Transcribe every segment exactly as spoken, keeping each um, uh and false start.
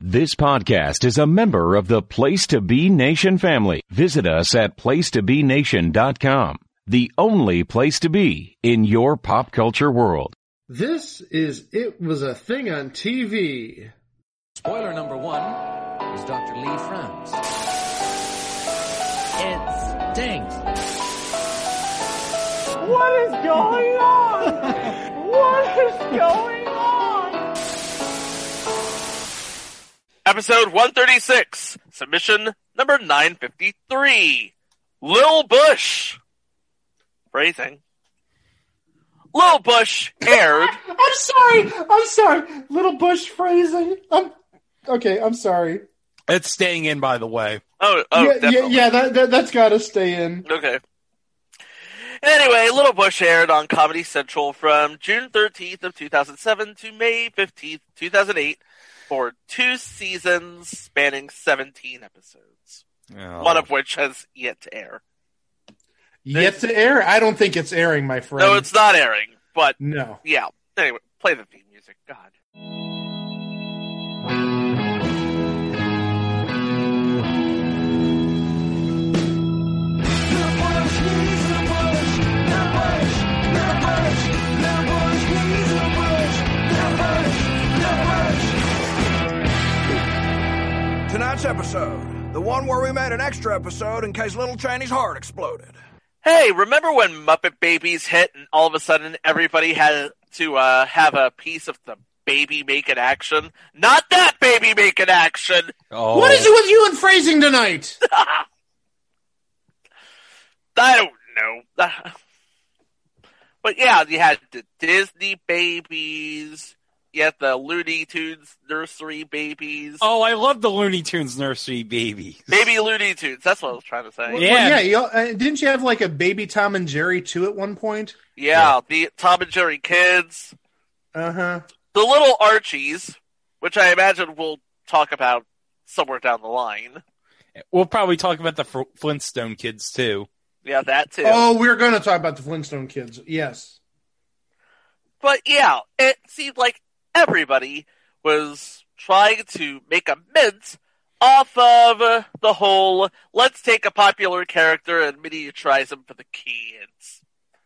This podcast is a member of the Place to Be Nation family. Visit us at place to be nation dot com, the only place to be in your pop culture world. This is It Was a Thing on T V. Spoiler number one is Doctor Lee Frowns. It stinks. What is going on? What is going on? Episode one thirty-six, submission number nine fifty-three. Lil Bush. Phrasing. Lil Bush aired. I'm sorry. I'm sorry. Little Bush phrasing. I'm okay. I'm sorry. It's staying in, by the way. Oh, oh, yeah, definitely. yeah, yeah. That, that that's got to stay in. Okay. Anyway, Little Bush aired on Comedy Central from June thirteenth of two thousand seven to May fifteenth, two thousand eight for two seasons spanning seventeen episodes. Oh. One of which has yet to air. Yet to air? I don't think it's airing, my friend. No, it's not airing, but No. yeah. Anyway, play the theme music. God. Tonight's episode, the one where we made an extra episode in case little Chaney's heart exploded. Hey, remember when Muppet Babies hit and all of a sudden everybody had to uh, have a piece of the baby making action? Not that baby making action! Oh. What is it with you and phrasing tonight? I don't know. But yeah, you had the Disney babies, you had the Looney Tunes nursery babies. Oh, I love the Looney Tunes nursery babies. Baby Looney Tunes, that's what I was trying to say. Yeah. Well, yeah. You, uh, didn't you have like a baby Tom and Jerry too at one point? Yeah, the Tom and Jerry kids. Uh huh. The little Archies, which I imagine we'll talk about somewhere down the line. We'll probably talk about the Fr- Flintstone kids, too. Yeah, that too. Oh, we're going to talk about the Flintstone kids. Yes. But yeah, it seemed like everybody was trying to make a mint off of uh, the whole, let's take a popular character and miniaturize him for the kids.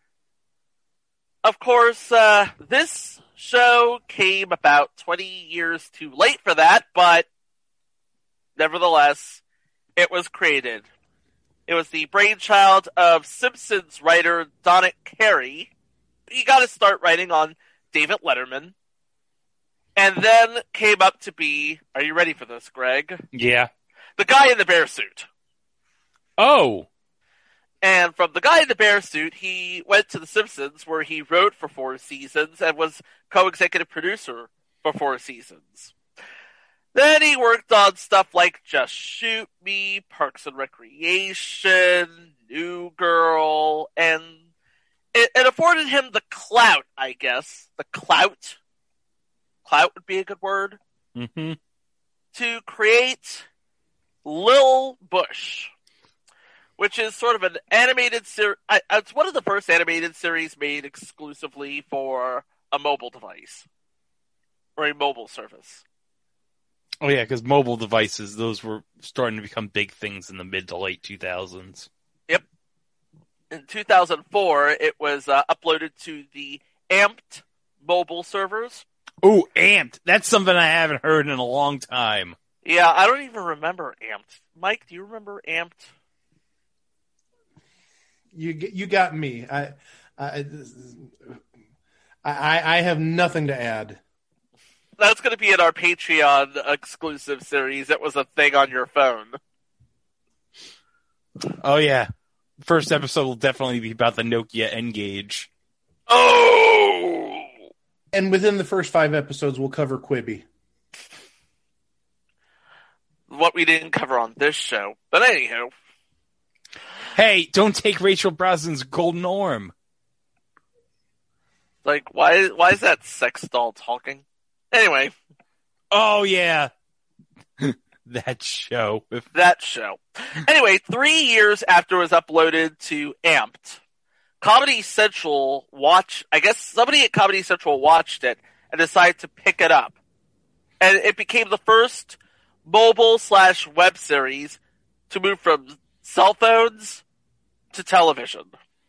Of course, uh, this show came about twenty years too late for that, but nevertheless, it was created. It was the brainchild of Simpsons writer Donick Cary. He got to start writing on David Letterman. And then came up to be, are you ready for this, Greg? Yeah. The guy in the bear suit. Oh. And from the guy in the bear suit, he went to The Simpsons, where he wrote for four seasons and was co-executive producer for four seasons. Then he worked on stuff like Just Shoot Me, Parks and Recreation, New Girl, and it, it afforded him the clout, I guess. The clout. Clout would be a good word. Mm-hmm. To create Lil Bush, which is sort of an animated series. It's one of the first animated series made exclusively for a mobile device or a mobile service. Oh, yeah, because mobile devices, those were starting to become big things in the mid to late two thousands. Yep. In two thousand four, it was uh, uploaded to the Amped mobile servers. Oh, Amped. That's something I haven't heard in a long time. Yeah, I don't even remember Amped. Mike, do you remember Amped? You you got me. I I I, I have nothing to add. That's going to be in our Patreon exclusive series. It was a thing on your phone. Oh, yeah. First episode will definitely be about the Nokia N-Gage. Oh! And within the first five episodes, we'll cover Quibi. What we didn't cover on this show. But anywho. Hey, don't take Rachel Brosnan's golden arm. Like, why, why is that sex doll talking? Anyway. Oh, yeah. That show. That show. Anyway, three years after it was uploaded to Amped, Comedy Central watched, I guess somebody at Comedy Central watched it and decided to pick it up. And it became the first mobile slash web series to move from cell phones to television.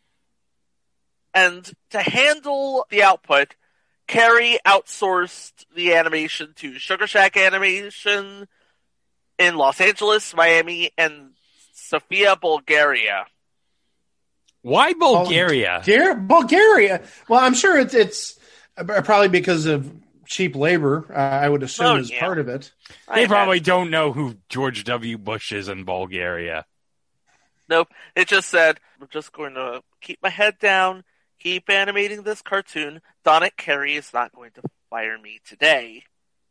And to handle the output, Carey outsourced the animation to Sugar Shack Animation in Los Angeles, Miami, and Sofia, Bulgaria. Why Bulgaria? Bulgaria? Bulgaria. Well, I'm sure it's, it's probably because of cheap labor, uh, I would assume, Oh, is yeah. part of it. They I probably had- don't know who George W. Bush is in Bulgaria. Nope. It just said, I'm just going to keep my head down, keep animating this cartoon. Dominic Carey is not going to fire me today.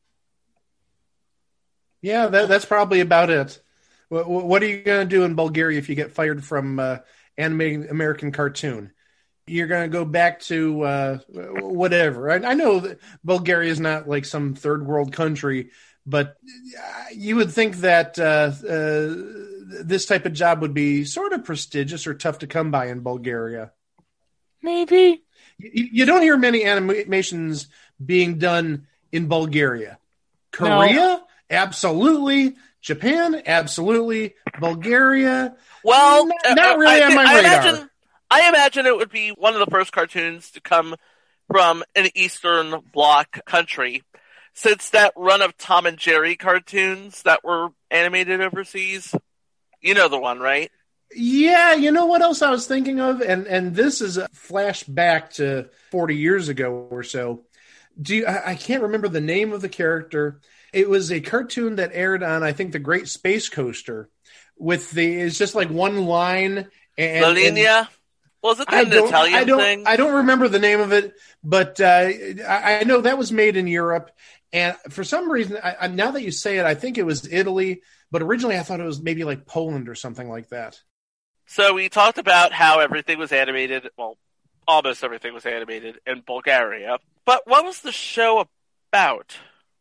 Yeah, that, that's probably about it. What, what are you going to do in Bulgaria if you get fired from uh, animating American cartoon? You're going to go back to uh, whatever. I, I know that Bulgaria is not like some third world country, but you would think that uh, uh, this type of job would be sort of prestigious or tough to come by in Bulgaria. Maybe. You, you don't hear many animations being done in Bulgaria. Korea, No. absolutely. Japan, absolutely. Bulgaria, Well, Not- not uh, really I, on my I radar. Imagine, I imagine it would be one of the first cartoons to come from an Eastern Bloc country, since that run of Tom and Jerry cartoons that were animated overseas. You know the one, right? Yeah, you know what else I was thinking of? And and this is a flashback to forty years ago or so. Do you, I, I can't remember the name of the character. It was a cartoon that aired on, I think, the Great Space Coaster. With the, it's just like one line. And, La Linea? Was it I an don't, Italian I don't, thing? I don't remember the name of it, but uh, I, I know that was made in Europe. And for some reason, I, I, now that you say it, I think it was Italy. But originally, I thought it was maybe like Poland or something like that. So we talked about how everything was animated, well, almost everything was animated in Bulgaria. But what was the show about?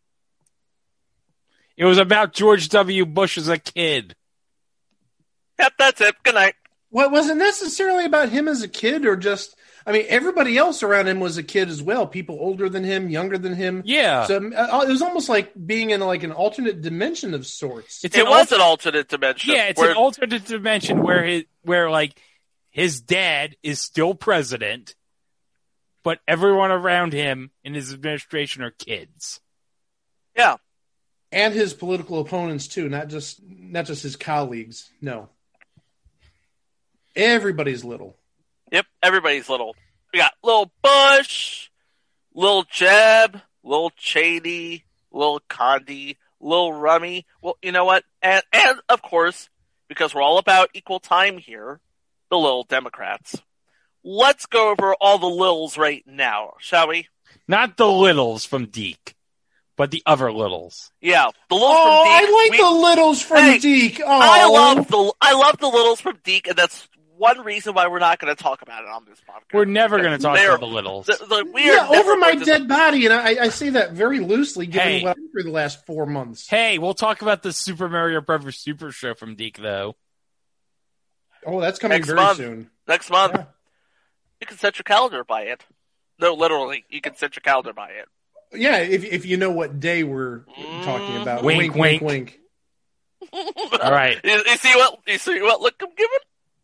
It was about George W. Bush as a kid. Yep, that's it. Good night. Well, was it necessarily about him as a kid, or just? I mean, everybody else around him was a kid as well. People older than him, younger than him. Yeah. So uh, it was almost like being in like an alternate dimension of sorts. It's It an was alter- an alternate dimension. Yeah, it's where- an alternate dimension where his, where like his dad is still president, but everyone around him in his administration are kids. Yeah. And his political opponents too, not just not just his colleagues. No, everybody's little. Yep, everybody's little. We got Lil Bush, Lil Jeb, Lil Cheney, Lil Condi, Lil Rummy. Well, you know what? And, and of course, because we're all about equal time here, the Lil Democrats. Let's go over all the Lils right now, shall we? Not the littles from Deke, but the other littles. Yeah, the Lils Oh, from Deke. I like we- the littles from Hey, Deke. Oh, I love the I love the Littles from Deke, and that's one reason why we're not going to talk about it on this podcast. We're never going to talk They're- about the littles. The, the, we are yeah, never over my going to- dead body, and I, I say that very loosely, given Hey. what I've been through the last four months. Hey, we'll talk about the Super Mario Brothers Super Show from Deke, though. Oh, that's coming Next very month. soon. next month. Yeah. You can set your calendar by it. No, literally, you can set your calendar by it. Yeah, if if you know what day we're talking about. Wink, wink, wink. wink. All right. You, you see what you see what look I'm giving?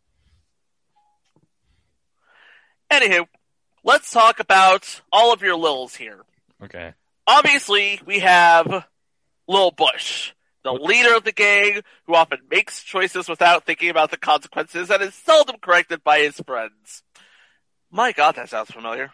Anywho, let's talk about all of your Lils here. Okay. Obviously, we have Lil Bush, the leader of the gang, who often makes choices without thinking about the consequences and is seldom corrected by his friends. My God, that sounds familiar.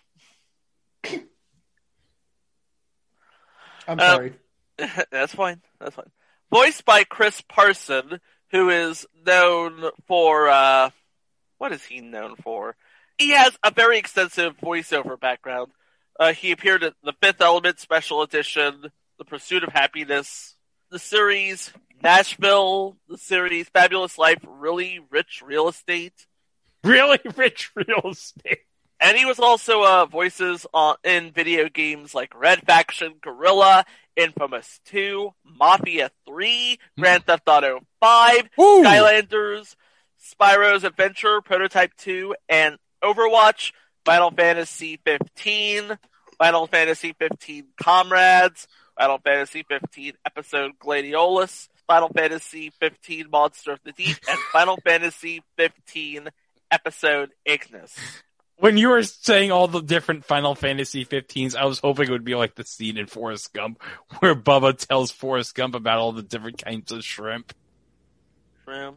I'm Uh, sorry. That's fine. That's fine. Voiced by Chris Parson, who is known for, uh, what is he known for? He has a very extensive voiceover background. Uh, he appeared in The Fifth Element Special Edition, The Pursuit of Happiness, the series Nashville, the series Fabulous Life, Really Rich Real Estate. Really rich real estate. And he was also uh, voices on, in video games like Red Faction, Guerrilla, Infamous two, Mafia three, Grand Theft Auto five, Ooh. Skylanders, Spyro's Adventure, Prototype two, and Overwatch, Final Fantasy fifteen, Final Fantasy fifteen Comrades, Final Fantasy fifteen Episode Gladiolus, Final Fantasy fifteen Monster of the Deep, and Final Fantasy fifteen Episode Ignis. When you were saying all the different Final Fantasy fifteens, I was hoping it would be like the scene in Forrest Gump where Bubba tells Forrest Gump about all the different kinds of shrimp. Shrimp.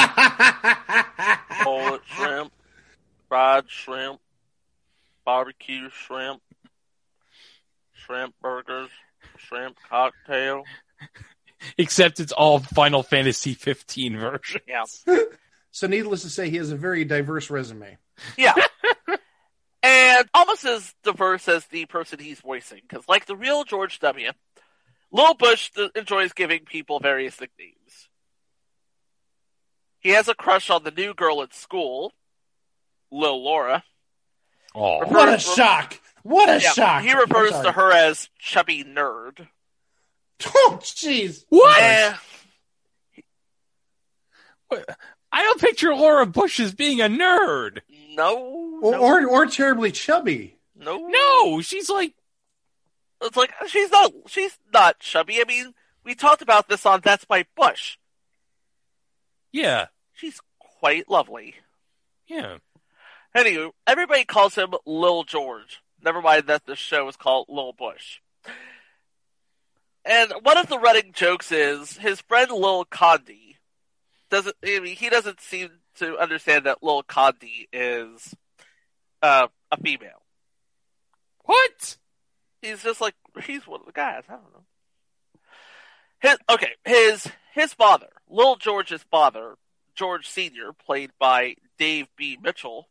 Mullet shrimp. Fried shrimp. Barbecue shrimp. Shrimp burgers. Shrimp cocktail. Except it's all Final Fantasy fifteen versions. Yeah. So needless to say, he has a very diverse resume. Yeah. And almost as diverse as the person he's voicing. Because like the real George W., Lil Bush th- enjoys giving people various nicknames. He has a crush on the new girl at school, Lil Laura. Oh, Refers- What a shock! What a Yeah, shock! he refers I'm to sorry. her as Chubby Nerd. Oh, jeez. what? Eh, I don't picture Laura Bush as being a nerd. no, Or, no, or or terribly chubby. no, No, she's like, It's like she's not. She's not chubby. I mean, we talked about this on That's My Bush. yeah, She's quite lovely. yeah. Anyway, everybody calls him Lil George. Never mind that the show is called Lil Bush. And one of the running jokes is his friend Lil Condi doesn't. I mean, he doesn't seem to understand that Lil Condi is uh, a female. What? He's just like he's one of the guys. I don't know. His okay, his his father, Lil George's father, George Senior, played by Dave B. Mitchell,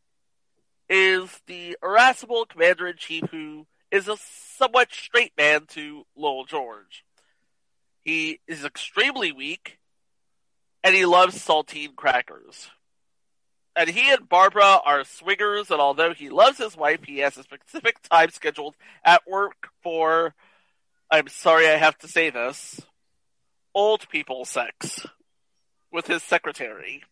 is the irascible commander-in-chief who is a somewhat straight man to Lil George. He is extremely weak, and he loves saltine crackers. And he and Barbara are swingers, and although he loves his wife, he has a specific time scheduled at work for, I'm sorry I have to say this, old people sex with his secretary.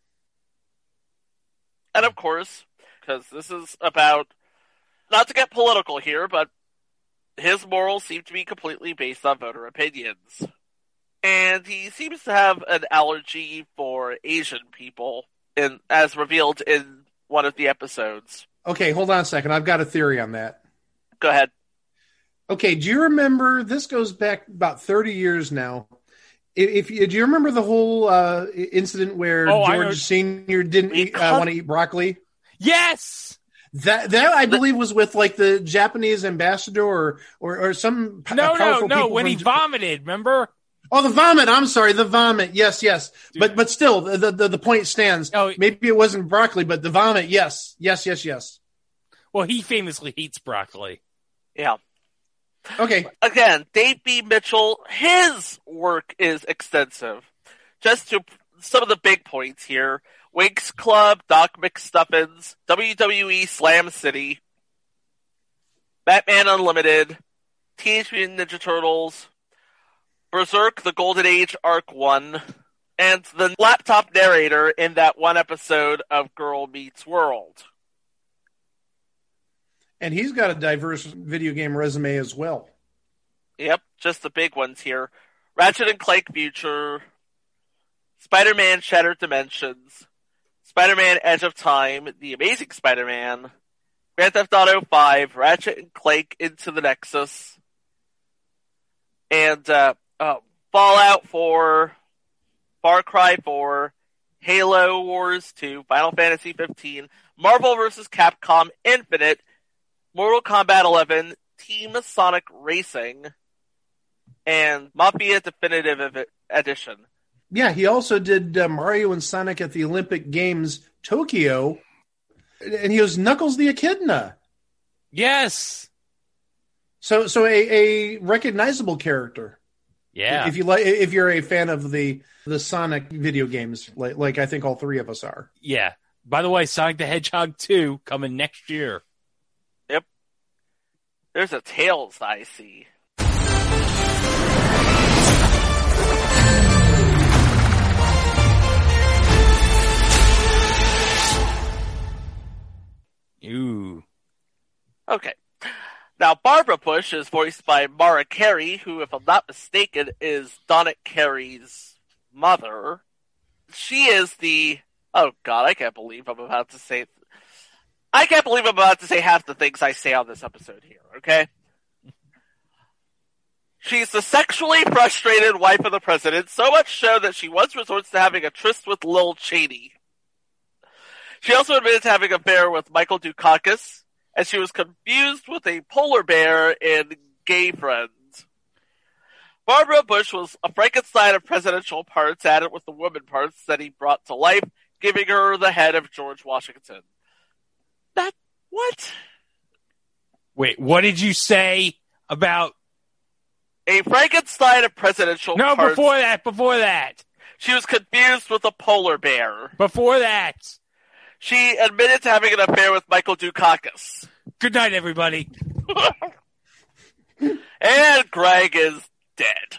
And of course, because this is about, not to get political here, but his morals seem to be completely based on voter opinions. And he seems to have an allergy for Asian people, in, as revealed in one of the episodes. Okay, hold on a second. I've got a theory on that. Go ahead. Okay, do you remember, this goes back about thirty years now. If, if do you remember the whole uh, incident where Oh, I George know. Senior didn't We eat, uh, cut- want to eat broccoli? Yes. That that I believe was with like the Japanese ambassador or or, or some p- No, no, powerful no. people When from he Japan. vomited, remember? Oh, the vomit. I'm sorry, the vomit. Yes, yes. But but still, the the, the point stands. Oh. Maybe it wasn't broccoli, but the vomit. Yes, yes, yes, yes. Well, he famously hates broccoli. Yeah. Okay. Again, Dave B. Mitchell, his work is extensive. Just to some of the big points here. Winx Club, Doc McStuffins, W W E Slam City, Batman Unlimited, Teenage Mutant Ninja Turtles, Berserk, The Golden Age Arc one, and the laptop narrator in that one episode of Girl Meets World. And he's got a diverse video game resume as well. Yep, just the big ones here. Ratchet and Clank Future, Spider-Man Shattered Dimensions, Spider-Man Edge of Time, The Amazing Spider-Man, Grand Theft Auto five, Ratchet and Clank Into the Nexus, and uh, uh, Fallout four, Far Cry four, Halo Wars two, Final Fantasy fifteen, Marvel versus. Capcom Infinite, Mortal Kombat eleven, Team Sonic Racing, and Mafia Definitive Edition. Yeah, he also did uh, Mario and Sonic at the Olympic Games Tokyo, and he was Knuckles the Echidna. Yes. So, so a, a recognizable character. Yeah. If you like, if you're a fan of the the Sonic video games, like like I think all three of us are. Yeah. By the way, Sonic the Hedgehog two coming next year. Yep. There's a Tails I see. Ooh. Okay. Now, Barbara Bush is voiced by Mara Carey, who, if I'm not mistaken, is Donna Carey's mother. She is the... Oh, God, I can't believe I'm about to say... I can't believe I'm about to say half the things I say on this episode here, okay? She's the sexually frustrated wife of the president, so much so that she once resorts to having a tryst with Lil Cheney. She also admitted to having an affair with Michael Dukakis, and she was confused with a polar bear in Gay Friends. Barbara Bush was a Frankenstein of presidential parts added with the woman parts that he brought to life, giving her the head of George Washington. That, what? Wait, what did you say about... A Frankenstein of presidential No, parts. before that, before that. She was confused with a polar bear. Before that. She admitted to having an affair with Michael Dukakis. Good night, everybody. And Greg is dead.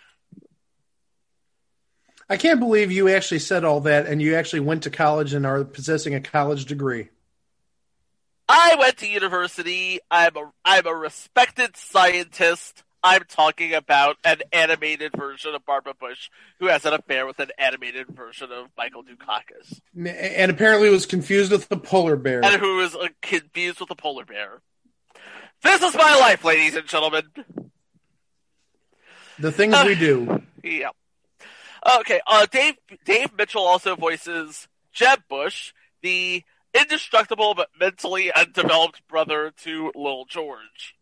I can't believe you actually said all that and you actually went to college and are possessing a college degree. I went to university. I'm a, I'm a respected scientist. I'm talking about an animated version of Barbara Bush who has an affair with an animated version of Michael Dukakis. And apparently was confused with the polar bear. And who is uh, confused with the polar bear. This is my life, ladies and gentlemen. The things uh, we do. Yeah. Okay, uh, Dave Dave Mitchell also voices Jeb Bush, the indestructible but mentally undeveloped brother to Lil George.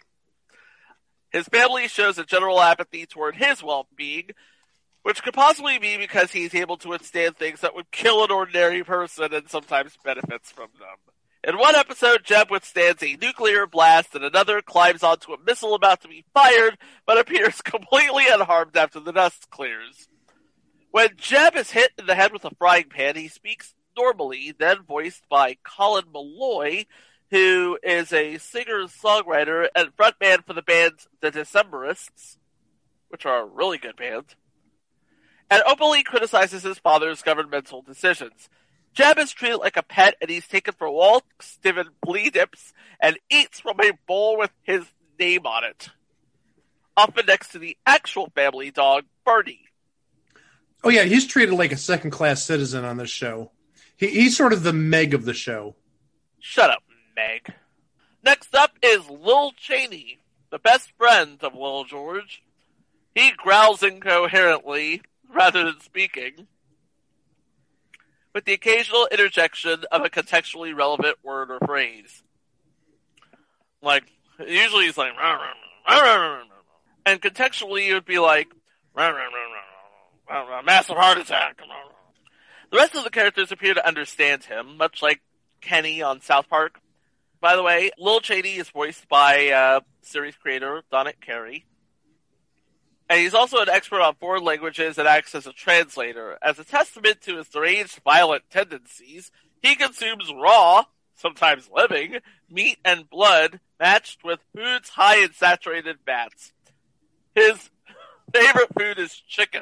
His family shows a general apathy toward his well-being, which could possibly be because he's able to withstand things that would kill an ordinary person and sometimes benefits from them. In one episode, Jeb withstands a nuclear blast and another climbs onto a missile about to be fired, but appears completely unharmed after the dust clears. When Jeb is hit in the head with a frying pan, he speaks normally, then voiced by Colin Malloy, who is a singer-songwriter and frontman for the band The Decemberists, which are a really good band, and openly criticizes his father's governmental decisions. Jeb is treated like a pet, and he's taken for walks, given flea dips, and eats from a bowl with his name on it, often next to the actual family dog, Bernie. Oh yeah, he's treated like a second-class citizen on this show. He, he's sort of the Meg of the show. Shut up, Meg. Next up is Lil Cheney, the best friend of Lil George. He growls incoherently, rather than speaking, with the occasional interjection of a contextually relevant word or phrase. Like, usually he's like, rah, rah, rah, rah, rah, rah, and contextually it would be like, rah, rah, rah, rah, rah, rah, massive heart attack. Rah, rah. The rest of the characters appear to understand him, much like Kenny on South Park. By the way, Lil Cheney is voiced by uh, series creator Donna Carey. And he's also an expert on foreign languages and acts as a translator. As a testament to his deranged, violent tendencies, he consumes raw, sometimes living, meat and blood matched with foods high in saturated fats. His favorite food is chicken.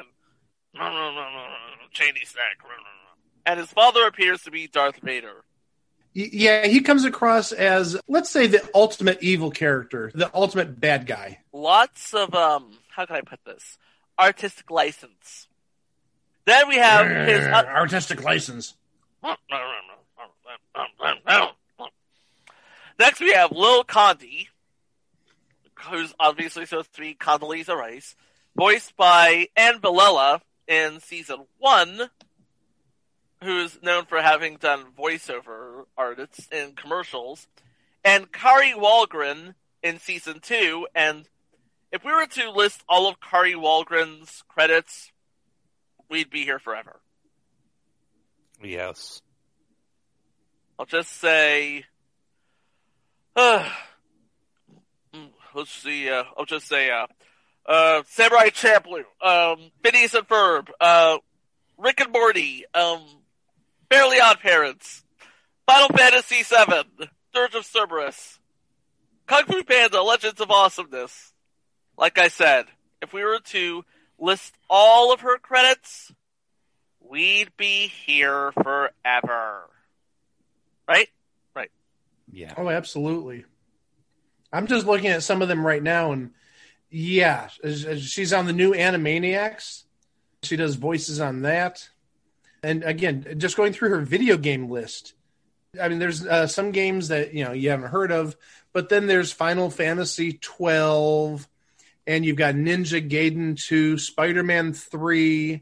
Cheney snack. And his father appears to be Darth Vader. Yeah, he comes across as, let's say, the ultimate evil character, the ultimate bad guy. Lots of, um, how can I put this? Artistic license. Then we have his... Uh, artistic license. Next we have Lil Condi, who's obviously supposed to be Condoleezza Rice, voiced by Ann Bilella in season one, who's known for having done voiceover artists in commercials, and Kari Walgren in season two. And if we were to list all of Kari Walgren's credits, we'd be here forever. Yes. I'll just say, uh, let's see, uh, I'll just say, uh, uh, Samurai Champloo, um, Phineas and Ferb, uh, Rick and Morty, um, Fairly Odd Parents, Final Fantasy seven, Dirge of Cerberus, Kung Fu Panda, Legends of Awesomeness. Like I said, if we were to list all of her credits, we'd be here forever. Right? Right. Yeah. Oh, absolutely. I'm just looking at some of them right now, and yeah, she's on the new Animaniacs. She does voices on that. And again, just going through her video game list, I mean, there's uh, some games that, you know, you haven't heard of, but then there's Final Fantasy twelve, and you've got Ninja Gaiden two, Spider-Man three,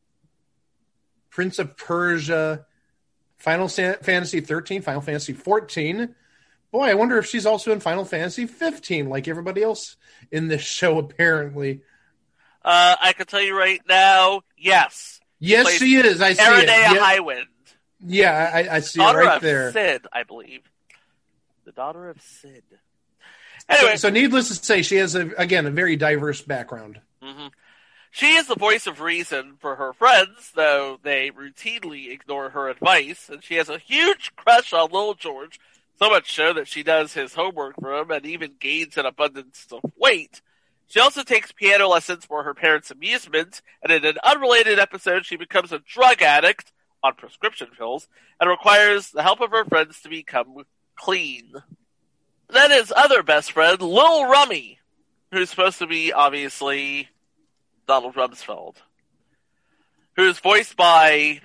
Prince of Persia, Final Fantasy thirteen, Final Fantasy fourteen. Boy, I wonder if she's also in Final Fantasy fifteen, like everybody else in this show, apparently. Uh, I can tell you right now, yes. Yes, she is. I see Aranea it. Yeah. Highwind. Yeah, I, I see daughter it right of there. Sid, I believe. The daughter of Sid. Anyway, so, so needless to say, she has, a, again, a very diverse background. Mm-hmm. She is the voice of reason for her friends, though they routinely ignore her advice, and she has a huge crush on Little George, so much so that she does his homework for him and even gains an abundance of weight. She also takes piano lessons for her parents' amusement, and in an unrelated episode, she becomes a drug addict on prescription pills and requires the help of her friends to become clean. Then his other best friend, Lil Rummy, who's supposed to be, obviously, Donald Rumsfeld, who's voiced by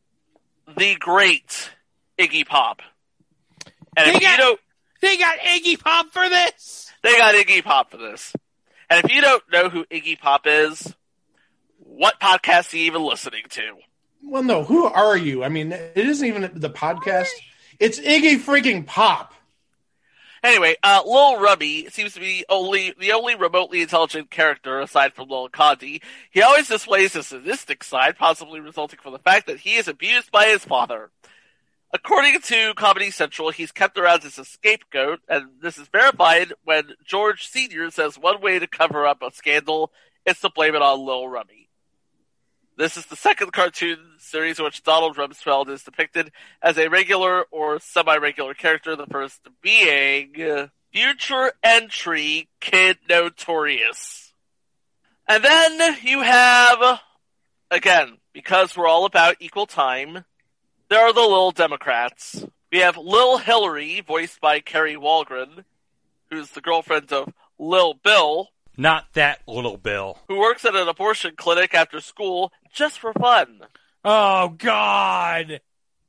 the great Iggy Pop. And they if got, you don't, they got Iggy Pop for this. They got Iggy Pop for this. And if you don't know who Iggy Pop is, what podcast are you even listening to? Well, no, who are you? I mean, it isn't even the podcast. It's Iggy freaking Pop. Anyway, uh, Lil Rummy seems to be only the only remotely intelligent character aside from Lil Condi. He always displays a sadistic side, possibly resulting from the fact that he is abused by his father. According to Comedy Central, he's kept around as a scapegoat, and this is verified when George Senior says one way to cover up a scandal is to blame it on Lil Rummy. This is the second cartoon series in which Donald Rumsfeld is depicted as a regular or semi-regular character, the first being future entry Kid Notorious. And then you have, again, because we're all about equal time, there are the Lil Democrats. We have Lil Hillary, voiced by Kerry Walgren, who's the girlfriend of Lil Bill. Not that Little Bill. Who works at an abortion clinic after school just for fun. Oh, God!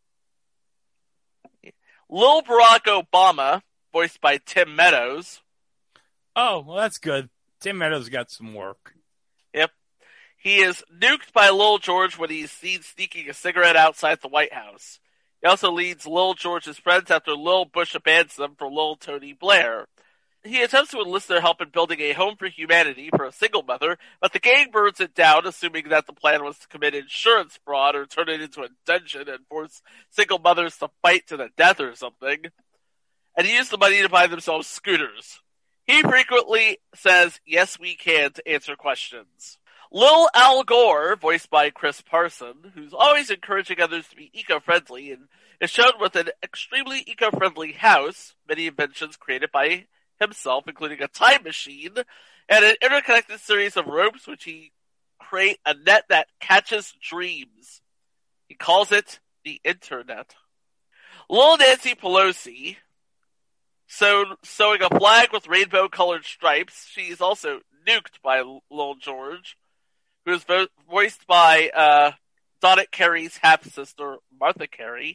Lil Barack Obama, voiced by Tim Meadows. Oh, well, that's good. Tim Meadows got some work. Yep. He is nuked by Lil George when he's seen sneaking a cigarette outside the White House. He also leads Lil George's friends after Lil Bush abandons them for Lil Tony Blair. He attempts to enlist their help in building a home for humanity for a single mother, but the gang burns it down, assuming that the plan was to commit insurance fraud or turn it into a dungeon and force single mothers to fight to the death or something. And he used the money to buy themselves scooters. He frequently says, "Yes, we can," to answer questions. Lil Al Gore, voiced by Chris Parson, who's always encouraging others to be eco-friendly, and is shown with an extremely eco-friendly house, many inventions created by himself, including a time machine, and an interconnected series of ropes which he create a net that catches dreams. He calls it the Internet. Lil Nancy Pelosi, sewn, sewing a flag with rainbow-colored stripes. She's also nuked by Lil George, who is vo- voiced by uh, Donnet Carey's half-sister, Martha Carey.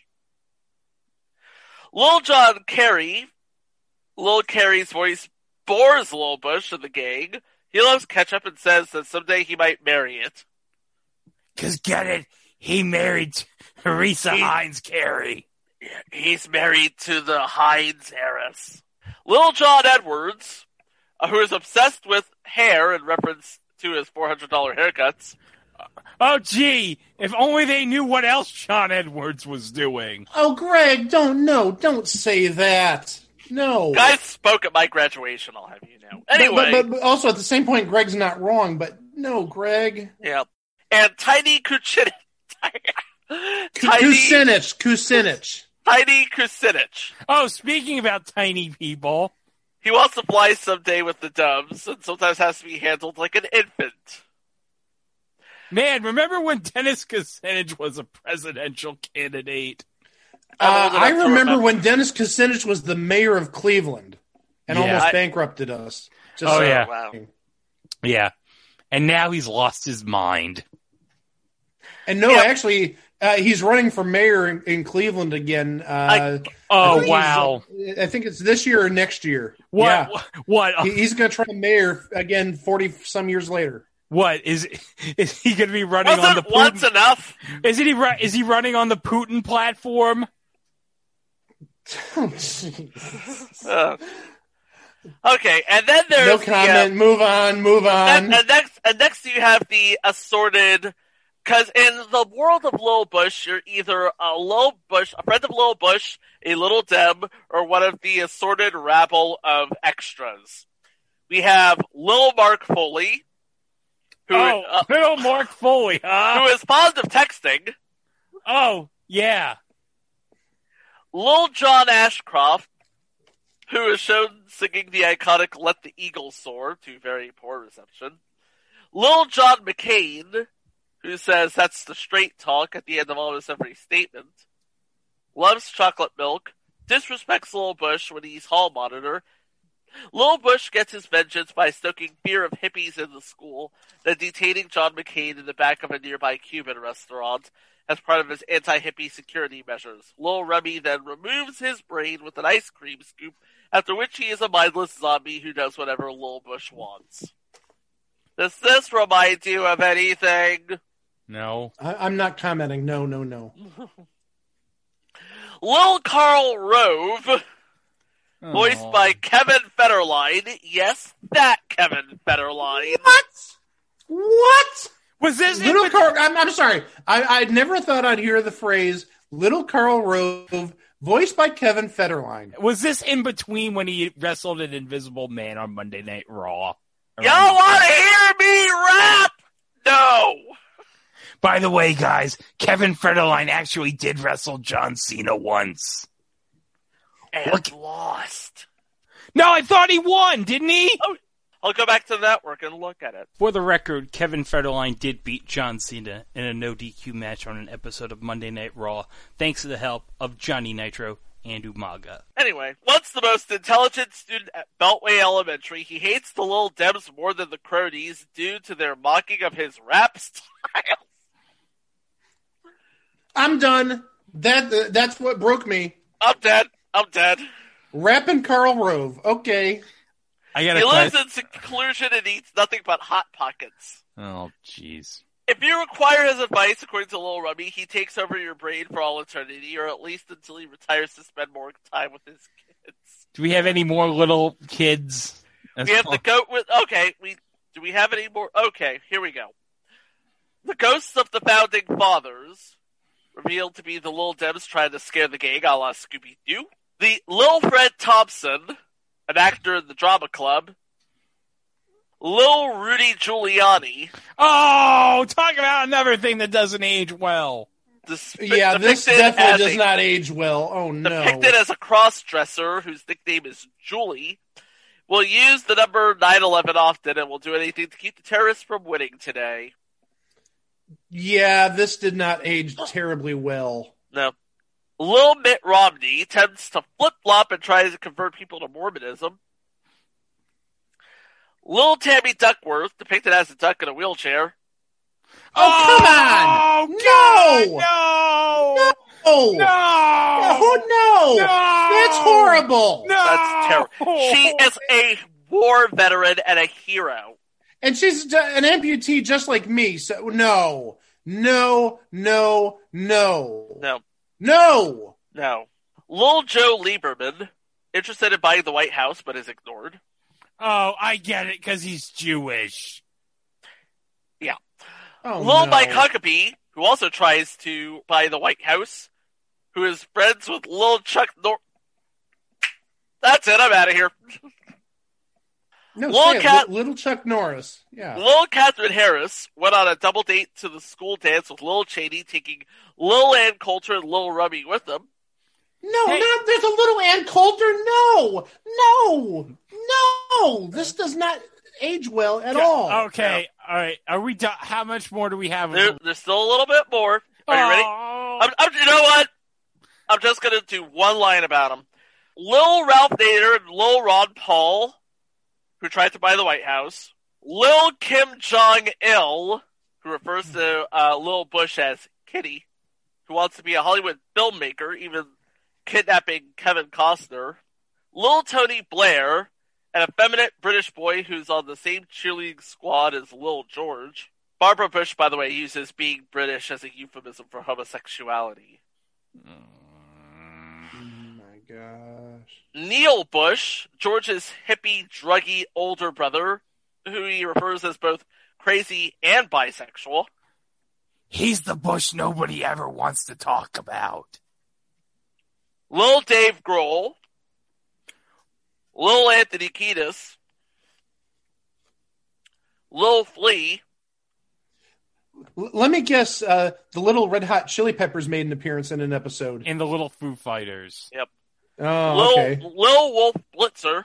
Lil John Kerry, Lil Carey's voice bores Lil Bush in the gang. He loves ketchup and says that someday he might marry it. Cause get it, he married Teresa He- Hines Carey. He's married to the Hines heiress. Lil John Edwards, uh, who is obsessed with hair in reference to his four hundred dollars haircuts. Oh, gee, if only they knew what else John Edwards was doing. Oh, Greg, don't, no, don't say that. No. Guys spoke at my graduation, I'll have you know. Anyway. But, but, but also, at the same point, Greg's not wrong, but no, Greg. Yeah. And Tiny Kucinich. Tiny Kucinich. Kucinich. Tiny Kucinich. Oh, speaking about tiny people. He wants to fly someday with the doves, and sometimes has to be handled like an infant. Man, remember when Dennis Kucinich was a presidential candidate? Uh, I remember, remember when Dennis Kucinich was the mayor of Cleveland. and Yeah. almost I- bankrupted us. Just Oh, so- yeah. Wow. Yeah. And now he's lost his mind. And no, Yeah. actually, uh, he's running for mayor in, in Cleveland again. Uh, I Oh, think he's, wow. uh, I think it's this year or next year. What? Yeah. What? He, he's going to try mayor again forty some years later. What is is he going to be running on the Wasn't once Putin? enough? Is he ru- is he running on the Putin platform? Oh, jeez. Uh, okay, and then there's No the, comment. uh, Move on. Move on. and, and next, and next you have the assorted. Because in the world of Lil Bush, you're either a Lil Bush, a friend of Lil Bush, a Little Deb, or one of the assorted rabble of extras. We have Lil Mark Foley, who, Oh, uh, little Mark Foley, huh? who is fond of texting. Oh, yeah. Lil John Ashcroft, who is shown singing the iconic Let the Eagle Soar to very poor reception. Lil John McCain, who says that's the straight talk at the end of almost every statement. Loves chocolate milk. Disrespects Lil Bush when he's hall monitor. Lil Bush gets his vengeance by stoking fear of hippies in the school, then detaining John McCain in the back of a nearby Cuban restaurant as part of his anti-hippie security measures. Lil Remy then removes his brain with an ice cream scoop, after which he is a mindless zombie who does whatever Lil Bush wants. Does this remind you of anything? No. I, I'm not commenting. No, no, no. Lil Carl Rove, voiced Oh. by Kevin Federline. Yes, that Kevin Federline. What? What? Was this in Little bet- Carl. I'm, I'm sorry. I, I never thought I'd hear the phrase "Little Carl Rove," voiced by Kevin Federline. Was this in between when he wrestled an Invisible Man on Monday Night Raw? Y'all want to hear me rap? No. By the way, guys, Kevin Federline actually did wrestle John Cena once. And Look- lost. No, I thought he won, didn't he? I'll go back to the network and look at it. For the record, Kevin Federline did beat John Cena in a no D Q match on an episode of Monday Night Raw, thanks to the help of Johnny Nitro and Umaga. Anyway, once the most intelligent student at Beltway Elementary, he hates the Little Debs more than the Cronies due to their mocking of his rap style. I'm done. That uh, that's what broke me. I'm dead. I'm dead. Rapping Carl Rove. Okay. I got He a lives question. in seclusion and eats nothing but Hot Pockets. Oh, jeez. If you require his advice, according to Lil Rummy, he takes over your brain for all eternity, or at least until he retires to spend more time with his kids. Do we have any more little kids? We have the goat with. Okay, we do we have any more? Okay, here we go. The ghosts of the founding fathers, revealed to be the Lil Debs trying to scare the gang, a la Scooby Doo. The Lil Fred Thompson, an actor in the drama club. Lil Rudy Giuliani. Oh, talk about another thing that doesn't age well. Dis- Yeah, this depicted definitely as does a- not age well. Oh no. Depicted as a cross-dresser whose nickname is Julie, will use the number nine eleven often and will do anything to keep the terrorists from winning today. Yeah, this did not age terribly well. No. Lil Mitt Romney tends to flip-flop and tries to convert people to Mormonism. Lil Tammy Duckworth, depicted as a duck in a wheelchair. Oh, come on! God, No! no! No! No! Oh no! No! That's horrible! No! That's terrible. She is a war veteran and a hero. And she's ju- an amputee just like me, so no. No, no, no. No. No! No. Lil Joe Lieberman, interested in buying the White House but is ignored. Oh, I get it, because he's Jewish. Yeah. Oh, Lil no. Mike Huckabee, who also tries to buy the White House, who is friends with Lil Chuck Nor... That's it, I'm out of here. No, Lil say it, Cat- Li- Little Chuck Norris. Yeah. Lil Catherine Harris went on a double date to the school dance with Lil Cheney, taking Lil Ann Coulter and Lil Rummy with them. No, Hey. not there's a little Ann Coulter. No, no, no. This does not age well at all. Okay, all right. Are we done? How much more do we have? There, there's still a little bit more. Are you ready? Oh. I'm, I'm, you know what? I'm just going to do one line about him. Lil Ralph Nader and Lil Ron Paul, who tried to buy the White House. Lil Kim Jong-il, who refers to uh, Lil Bush as Kitty, who wants to be a Hollywood filmmaker, even kidnapping Kevin Costner. Lil Tony Blair, an effeminate British boy who's on the same cheerleading squad as Lil George. Barbara Bush, by the way, uses being British as a euphemism for homosexuality. Oh my gosh. Neil Bush, George's hippie, druggy older brother, who he refers as both crazy and bisexual. He's the Bush nobody ever wants to talk about. Lil Dave Grohl, Lil Anthony Kiedis, Lil Flea. L- let me guess, uh, the Little Red Hot Chili Peppers made an appearance in an episode. And the Little Foo Fighters. Yep. Oh, Lil, okay. Lil Wolf Blitzer.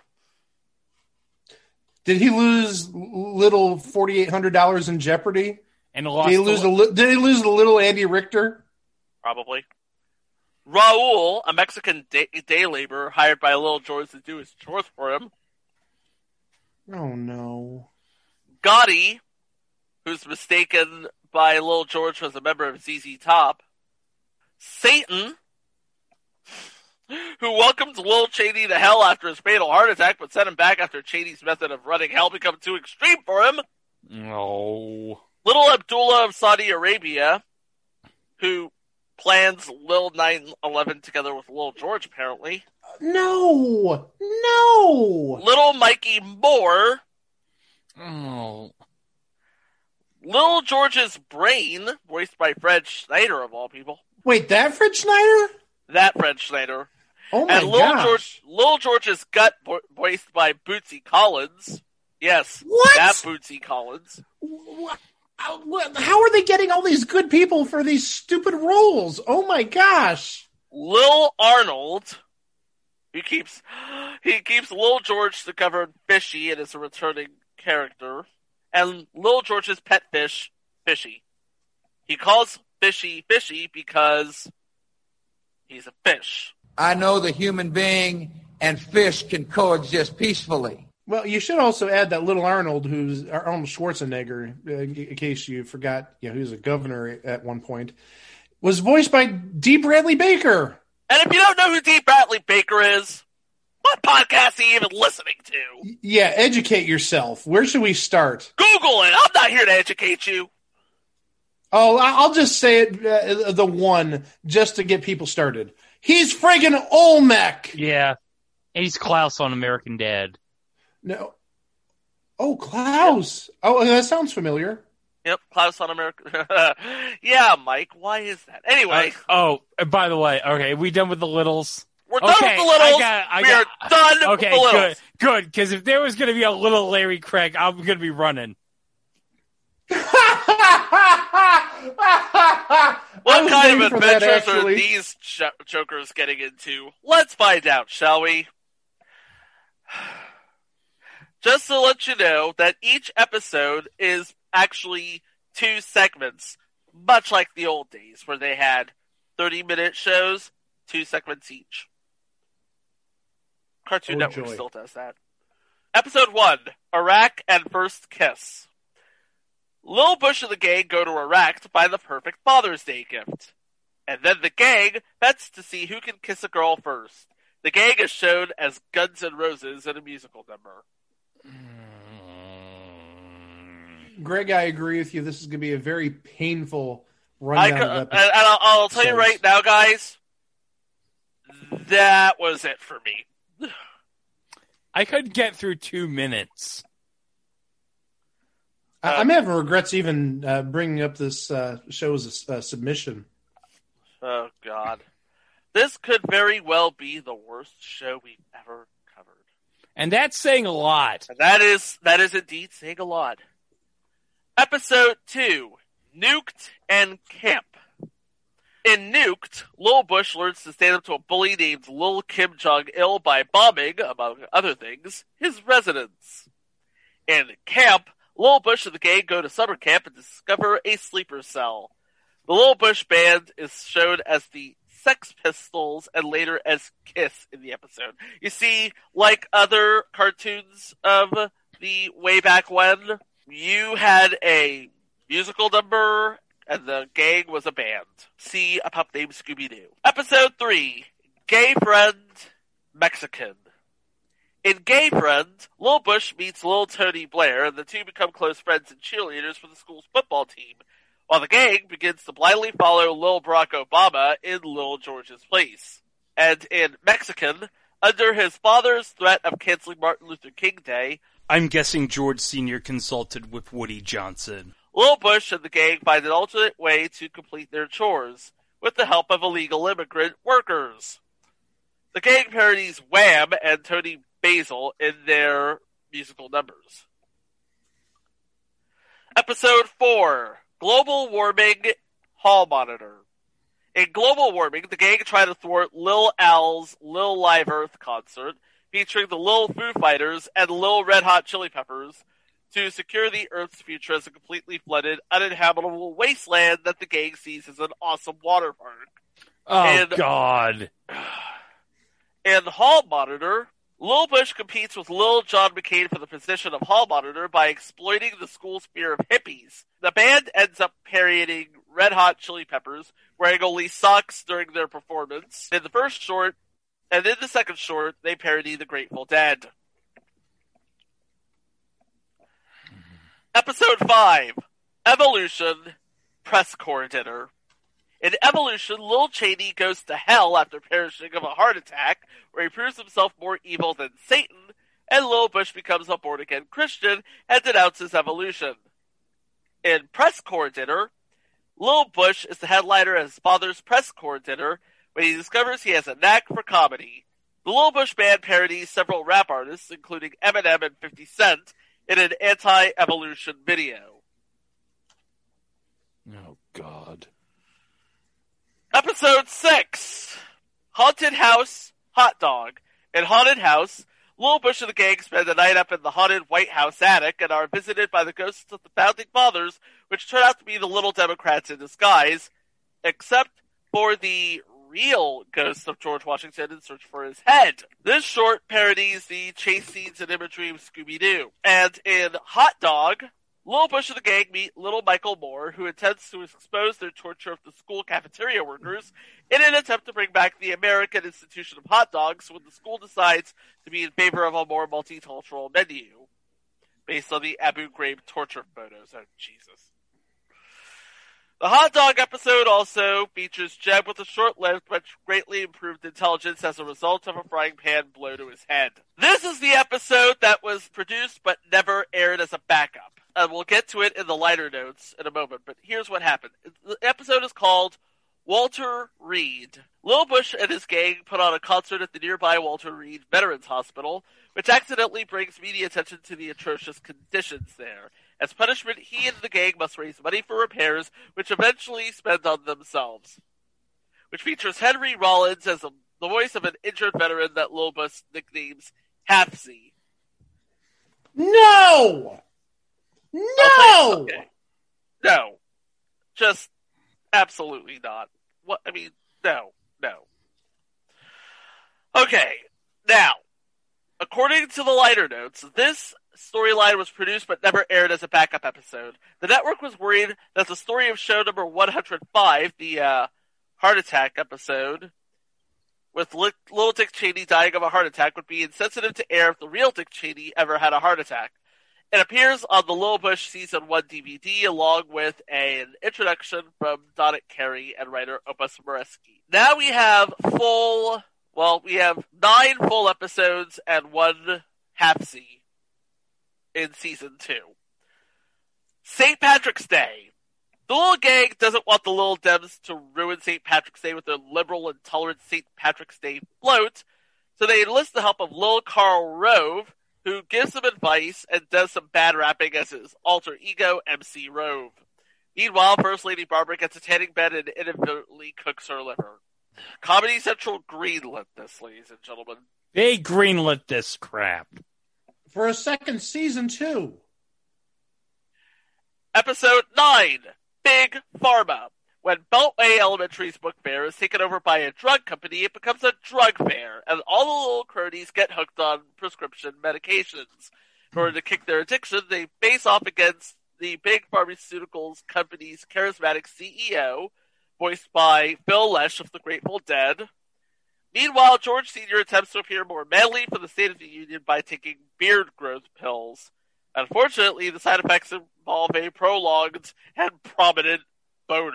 Did he lose little forty-eight hundred dollars in Jeopardy? And Did lost he lose the, a li- Did he lose the little Andy Richter? Probably. Raul, a Mexican day, day laborer hired by Lil George to do his chores for him. Oh no. Gotti, who's mistaken by Lil George as a member of Z Z Top. Satan, who welcomed Lil Cheney to hell after his fatal heart attack, but sent him back after Cheney's method of running hell became too extreme for him. No. Little Abdullah of Saudi Arabia, who plans Lil nine eleven together with Lil George, apparently. No. No. Little Mikey Moore, Oh. Lil George's brain, voiced by Fred Schneider of all people. Wait, that Fred Schneider? That Fred Schneider. Oh my and Lil gosh. George, Lil George's gut, vo- voiced by Bootsy Collins. Yes, What? that Bootsy Collins. Wha- uh, what- How are they getting all these good people for these stupid roles? Oh my gosh. Lil Arnold, he keeps he keeps Lil George to cover Fishy and is a returning character, and Lil George's pet fish, Fishy. He calls Fishy Fishy because he's a fish. I know the human being and fish can coexist peacefully. Well, you should also add that little Arnold, who's Arnold Schwarzenegger, uh, in case you forgot, you know, he was a governor at one point, was voiced by D. Bradley Baker. And if you don't know who D. Bradley Baker is, what podcast are you even listening to? Yeah, educate yourself. Where should we start? Google it. I'm not here to educate you. Oh, I- I'll just say it, uh, the one, just to get people started. He's friggin' Olmec. Yeah. And he's Klaus on American Dad. No. Oh, Klaus. Oh, that sounds familiar. Yep, Klaus on America. Yeah, Mike, why is that? Anyway, Uh, oh, and by the way, okay, we done with the littles? we're done Okay, with the littles. I got, I we got, are done Okay, with the littles. good, good, because if there was going to be a little Larry Craig, I'm going to be running. What kind waiting of for that, adventures are actually. these ch- jokers getting into? Let's find out, shall we? Just to let you know that each episode is actually two segments, much like the old days where they had thirty-minute shows, two segments each. Cartoon Oh, Network joy. still does that. Episode one, Iraq and First Kiss. Lil Bush and the gang go to Iraq to buy the perfect Father's Day gift. And then the gang bets to see who can kiss a girl first. The gang is shown as Guns N' Roses in a musical number. Greg, I agree with you. This is going to be a very painful I rundown co- of and episodes. I'll, I'll tell you right now, guys, that was it for me. I could get through two minutes. I- I'm having regrets even uh, bringing up this uh, show as a uh, submission. Oh, God. This could very well be the worst show we've ever covered. And that's saying a lot. And that is, that is indeed saying a lot. Episode two, Nuked and Camp. In Nuked, Lil Bush learns to stand up to a bully named Lil Kim Jong-il by bombing, among other things, his residence. In Camp, Lil Bush and the gang go to summer camp and discover a sleeper cell. The Lil Bush band is shown as the Sex Pistols and later as Kiss in the episode. You see, like other cartoons of the way back when, you had a musical number and the gang was a band. See a pup named Scooby-Doo. Episode three, Gay Friend, Mexican. In Gay Friend, Lil Bush meets Lil Tony Blair, and the two become close friends and cheerleaders for the school's football team, while the gang begins to blindly follow Lil Barack Obama in Lil George's place. And in Mexican, under his father's threat of canceling Martin Luther King Day, I'm guessing George Senior consulted with Woody Johnson. Lil Bush and the gang find an alternate way to complete their chores, with the help of illegal immigrant workers. The gang parodies Wham! And Tony Basil in their musical numbers. Episode four, Global Warming Hall Monitor. In Global Warming, the gang try to thwart Lil Al's Lil Live Earth concert, featuring the Lil Foo Fighters and Lil Red Hot Chili Peppers, to secure the Earth's future as a completely flooded, uninhabitable wasteland that the gang sees as an awesome water park. Oh, and, God. In Hall Monitor, Lil Bush competes with Lil John McCain for the position of Hall Monitor by exploiting the school's fear of hippies. The band ends up parodying Red Hot Chili Peppers, wearing only socks during their performance. In the first short, and in the second short, they parody the Grateful Dead. Episode five, Evolution, Press Corps Dinner. In Evolution, Lil Cheney goes to hell after perishing of a heart attack, where he proves himself more evil than Satan, and Lil Bush becomes a born-again Christian and denounces evolution. In Press Corps Dinner, Lil Bush is the headliner at his father's Press Corps Dinner when he discovers he has a knack for comedy. The Lil Bush Band parodies several rap artists, including Eminem and fifty Cent, in an anti-evolution video. Oh, God. Episode six, Haunted House, Hot Dog. In Haunted House, Lil Bush and the gang spend the night up in the haunted White House attic and are visited by the ghosts of the Founding Fathers, which turn out to be the Little Democrats in disguise, except for the real ghost of George Washington in search for his head. This short parodies the chase scenes and imagery of Scooby-Doo. And in Hot Dog, Lil Bush and the gang meet Little Michael Moore, who intends to expose their torture of the school cafeteria workers in an attempt to bring back the American institution of hot dogs when the school decides to be in favor of a more multicultural menu, based on the Abu Ghraib torture photos. Oh, Jesus. The hot dog episode also features Jeb with a short-lived but greatly improved intelligence as a result of a frying pan blow to his head. This is the episode that was produced but never aired as a backup. And we'll get to it in the liner notes in a moment, but here's what happened. The episode is called Walter Reed. Lil Bush and his gang put on a concert at the nearby Walter Reed Veterans Hospital, which accidentally brings media attention to the atrocious conditions there. As punishment, he and the gang must raise money for repairs, which eventually spend on themselves. Which features Henry Rollins as a, the voice of an injured veteran that Lil Bush nicknames Halfsy. No! No! Okay. No. Just absolutely not. What? I mean, no. No. Okay. Now, according to the liner notes, this storyline was produced but never aired as a backup episode. The network was worried that the story of show number one hundred five, the uh, heart attack episode, with Li- little Dick Cheney dying of a heart attack, would be insensitive to air if the real Dick Cheney ever had a heart attack. It appears on the Lil Bush Season one D V D, along with an introduction from Donnet Carey and writer Opus Moreski. Now we have full, well, we have nine full episodes and one half-C in Season two. Saint Patrick's Day. The little gang doesn't want the Lil Dems to ruin Saint Patrick's Day with their liberal and tolerant Saint Patrick's Day float, so they enlist the help of Lil Carl Rove, who gives them advice and does some bad rapping as his alter ego, M C Rove. Meanwhile, First Lady Barbara gets a tanning bed and inadvertently cooks her liver. Comedy Central greenlit this, ladies and gentlemen. They greenlit this crap. For a second season, too. Episode nine, Big Pharma. When Beltway Elementary's book fair is taken over by a drug company, it becomes a drug fair, and all the little cronies get hooked on prescription medications. In order to kick their addiction, they face off against the big pharmaceuticals company's charismatic C E O, voiced by Phil Lesh of the Grateful Dead. Meanwhile, George Senior attempts to appear more manly for the State of the Union by taking beard growth pills. Unfortunately, the side effects involve a prolonged and prominent boner.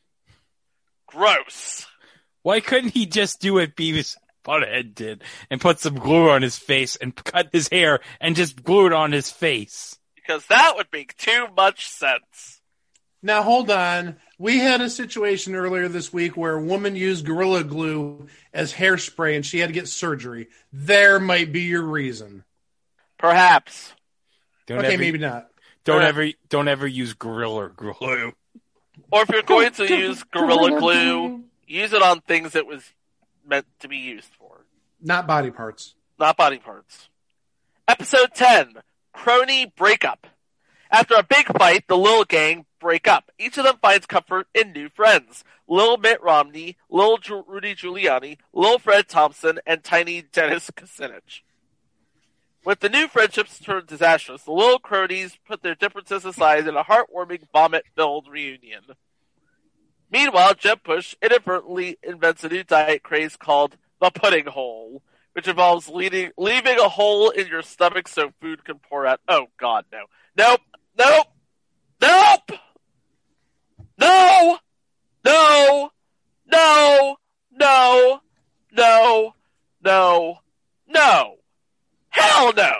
Gross. Why couldn't he just do what Beavis Butthead did and put some glue on his face and cut his hair and just glue it on his face? Because that would make too much sense. Now, hold on. We had a situation earlier this week where a woman used Gorilla Glue as hairspray and she had to get surgery. There might be your reason. Perhaps. Don't okay, ever, maybe not. Don't Uh, ever, don't ever use Gorilla Glue. Or if you're going to use Gorilla Glue, use it on things it was meant to be used for. Not body parts. Not body parts. Episode ten, Crony Breakup. After a big fight, the Lil Gang break up. Each of them finds comfort in new friends. Lil Mitt Romney, Lil Ju- Rudy Giuliani, Lil Fred Thompson, and Tiny Dennis Kucinich. With the new friendships turned disastrous, the little cronies put their differences aside in a heartwarming, vomit-filled reunion. Meanwhile, Jeb Bush inadvertently invents a new diet craze called the pudding hole, which involves leading, leaving a hole in your stomach so food can pour out. Oh, God, no. Nope! Nope! Nope! No! No! No! No! No! No! No! Hell no!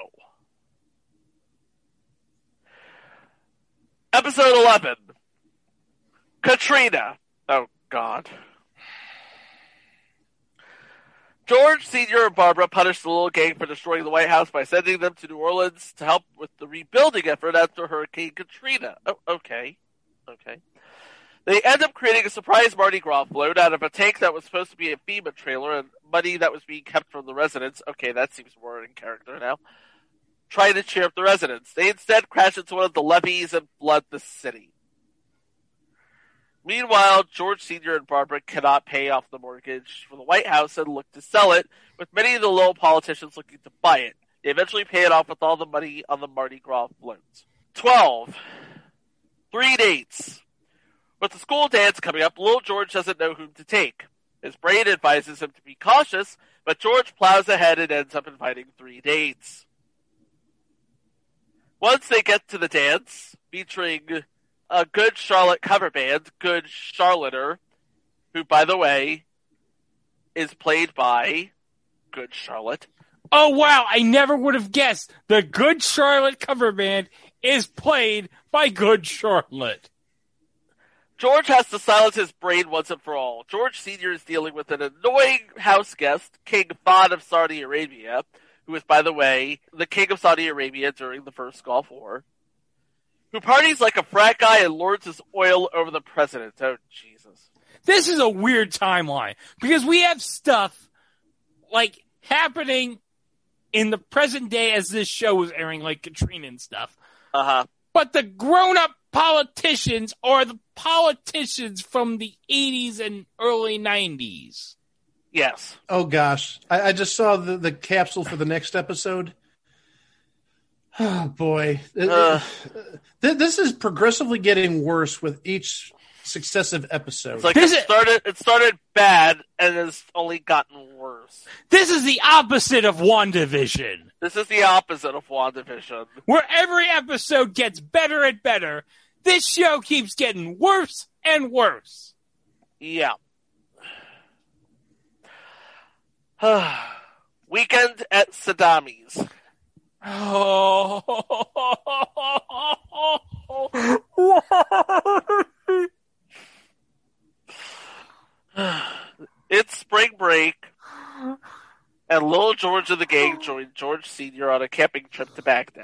Episode eleven. Katrina. Oh, God. George Senior and Barbara punish the little gang for destroying the White House by sending them to New Orleans to help with the rebuilding effort after Hurricane Katrina. Oh, okay. Okay. They end up creating a surprise Mardi Gras float out of a tank that was supposed to be a FEMA trailer and money that was being kept from the residents. Okay, that seems more in character now. Trying to cheer up the residents. They instead crash into one of the levees and flood the city. Meanwhile, George Senior and Barbara cannot pay off the mortgage for the White House and look to sell it, with many of the local politicians looking to buy it. They eventually pay it off with all the money on the Mardi Gras floats. twelve. Three dates. With the school dance coming up, little George doesn't know whom to take. His brain advises him to be cautious, but George plows ahead and ends up inviting three dates. Once they get to the dance, featuring a Good Charlotte cover band, Good Charlotter, who, by the way, is played by Good Charlotte. Oh, wow, I never would have guessed. The Good Charlotte cover band is played by Good Charlotte. George has to silence his brain once and for all. George Senior is dealing with an annoying house guest, King Fahd of Saudi Arabia, who is, by the way, the king of Saudi Arabia during the first Gulf War, who parties like a frat guy and lords his oil over the president. Oh, Jesus. This is a weird timeline, because we have stuff, like, happening in the present day as this show was airing, like Katrina and stuff. Uh-huh. But the grown-up politicians are the politicians from the eighties and early nineties. Yes. Oh, gosh. I, I just saw the, the capsule for the next episode. Oh, boy. Uh, This is progressively getting worse with each successive episode. It's like This it is- started, it started bad and has only gotten worse. This is the opposite of WandaVision, This is the opposite of WandaVision. where every episode gets better and better. This show keeps getting worse and worse. Yeah. Weekend at Saddami's. Oh, It's spring break, and little George and the gang joined George Senior on a camping trip to Baghdad.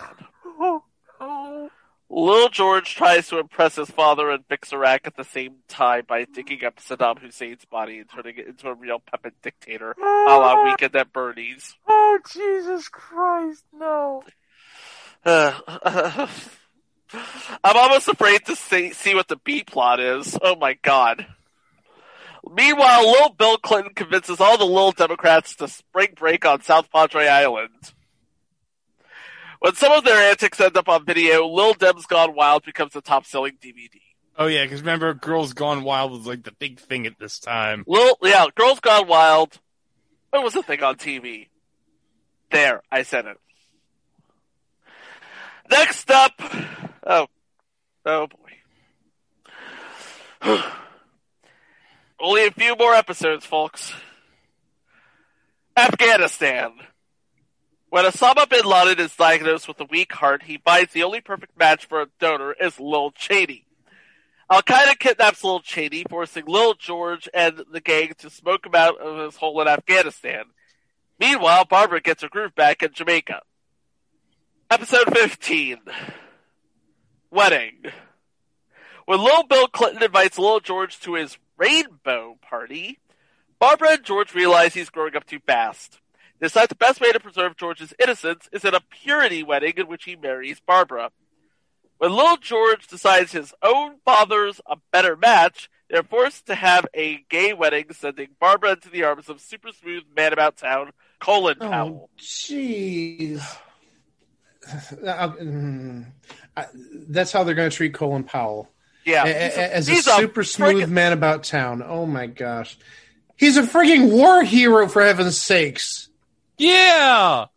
Little George tries to impress his father and fix Iraq at the same time by digging up Saddam Hussein's body and turning it into a real puppet dictator, a la Weekend at Bernie's. Oh, Jesus Christ, no. Uh, I'm almost afraid to see, see what the B plot is. Oh my god. Meanwhile, Lil Bill Clinton convinces all the Lil Democrats to spring break on South Padre Island. When some of their antics end up on video, Lil Dem's Gone Wild becomes the top-selling D V D. Oh yeah, because remember, Girls Gone Wild was like the big thing at this time. Lil, yeah, Girls Gone Wild. It was a thing on T V. There, I said it. Next up, oh, oh boy. Only a few more episodes, folks. Afghanistan. When Osama bin Laden is diagnosed with a weak heart, he finds the only perfect match for a donor is Lil Cheney. Al-Qaeda kidnaps Lil Cheney, forcing Lil George and the gang to smoke him out of his hole in Afghanistan. Meanwhile, Barbara gets her groove back in Jamaica. Episode fifteen. Wedding. When Lil Bill Clinton invites Lil George to his rainbow party, Barbara and George realize he's growing up too fast. They decide the best way to preserve George's innocence is in a purity wedding in which he marries Barbara. When Lil George decides his own father's a better match, they're forced to have a gay wedding, sending Barbara into the arms of super smooth man about town, Colin Powell. Oh, jeez. That's how they're going to treat Colin Powell. Yeah. As a super smooth man about town. Oh, my gosh. He's a freaking war hero, for heaven's sakes. Yeah!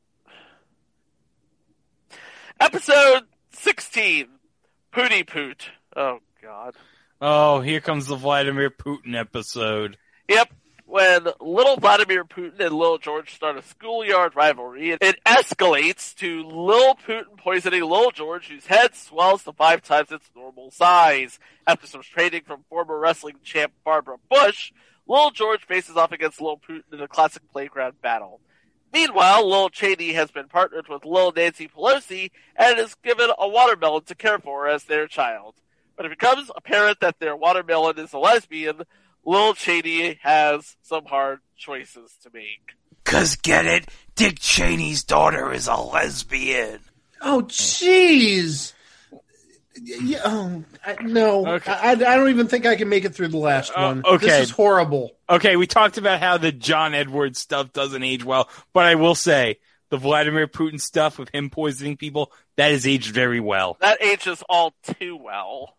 Episode sixteen. Pootie Poot. Oh, God. Oh, here comes the Vladimir Putin episode. Yep. When little Vladimir Putin and Lil George start a schoolyard rivalry, it escalates to Lil Putin poisoning Lil George, whose head swells to five times its normal size. After some training from former wrestling champ Barbara Bush, Lil George faces off against Lil Putin in a classic playground battle. Meanwhile, Lil Cheney has been partnered with Lil Nancy Pelosi and is given a watermelon to care for as their child. When it becomes apparent that their watermelon is a lesbian, Lil Cheney has some hard choices to make. Cause get it? Dick Cheney's daughter is a lesbian. Oh, jeez. Yeah, oh, I, no, okay. I, I don't even think I can make it through the last uh, one. Okay. This is horrible. Okay, we talked about how the John Edwards stuff doesn't age well, but I will say, the Vladimir Putin stuff with him poisoning people, that has aged very well. That ages all too well.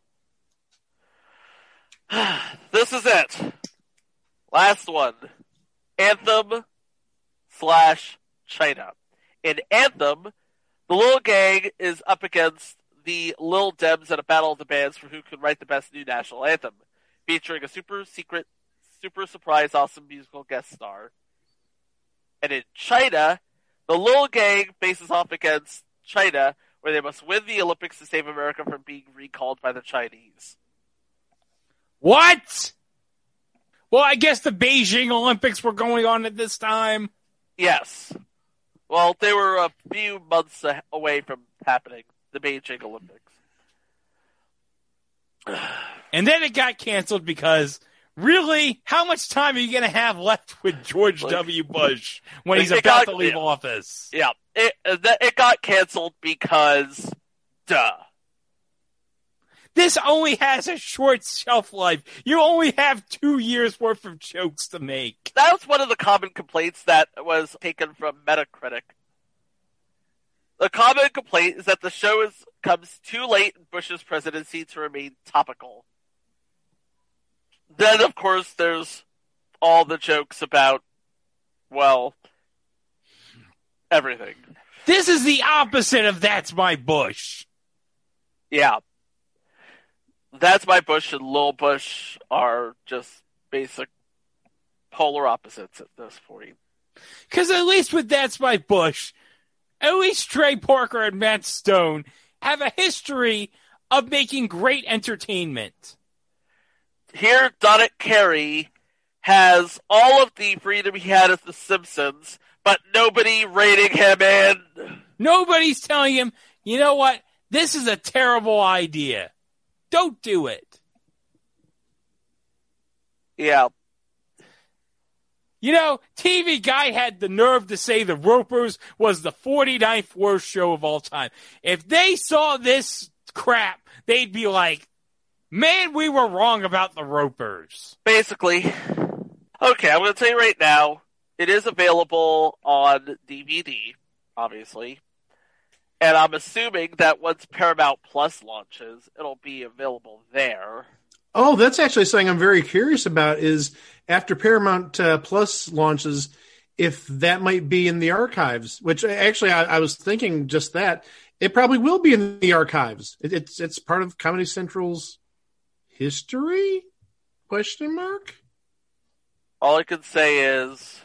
This is it. Last one. Anthem slash China. In Anthem, the Lil Gang is up against the Lil Dems in a battle of the bands for who could write the best new national anthem, featuring a super secret, super surprise, awesome musical guest star. And in China, the Lil Gang faces off against China, where they must win the Olympics to save America from being recalled by the Chinese. What? Well, I guess the Beijing Olympics were going on at this time. Yes. Well, they were a few months away from happening, the Beijing Olympics. And then it got canceled because, really, how much time are you going to have left with George like, W. Bush when he's about got, to leave yeah, office? Yeah, it, it got canceled because, duh. This only has a short shelf life. You only have two years worth of jokes to make. That was one of the common complaints that was taken from Metacritic. The common complaint is that the show is, comes too late in Bush's presidency to remain topical. Then, of course, there's all the jokes about, well, everything. This is the opposite of That's My Bush. Yeah. That's My Bush and Lil Bush are just basic polar opposites at this point. Because at least with That's My Bush, at least Trey Parker and Matt Stone have a history of making great entertainment. Here, Donnet Carey has all of the freedom he had as The Simpsons, but nobody rating him in. Nobody's telling him, you know what, this is a terrible idea. Don't do it. Yeah. You know, T V Guide had the nerve to say The Ropers was the forty-ninth worst show of all time. If they saw this crap, they'd be like, man, we were wrong about the Ropers. Basically. Okay, I'm going to tell you right now, it is available on D V D, obviously. And I'm assuming that once Paramount Plus launches, it'll be available there. Oh, that's actually something I'm very curious about, is after Paramount uh, Plus launches, if that might be in the archives, which actually I, I was thinking just that. It probably will be in the archives. It, it's it's part of Comedy Central's history? Question mark? All I can say is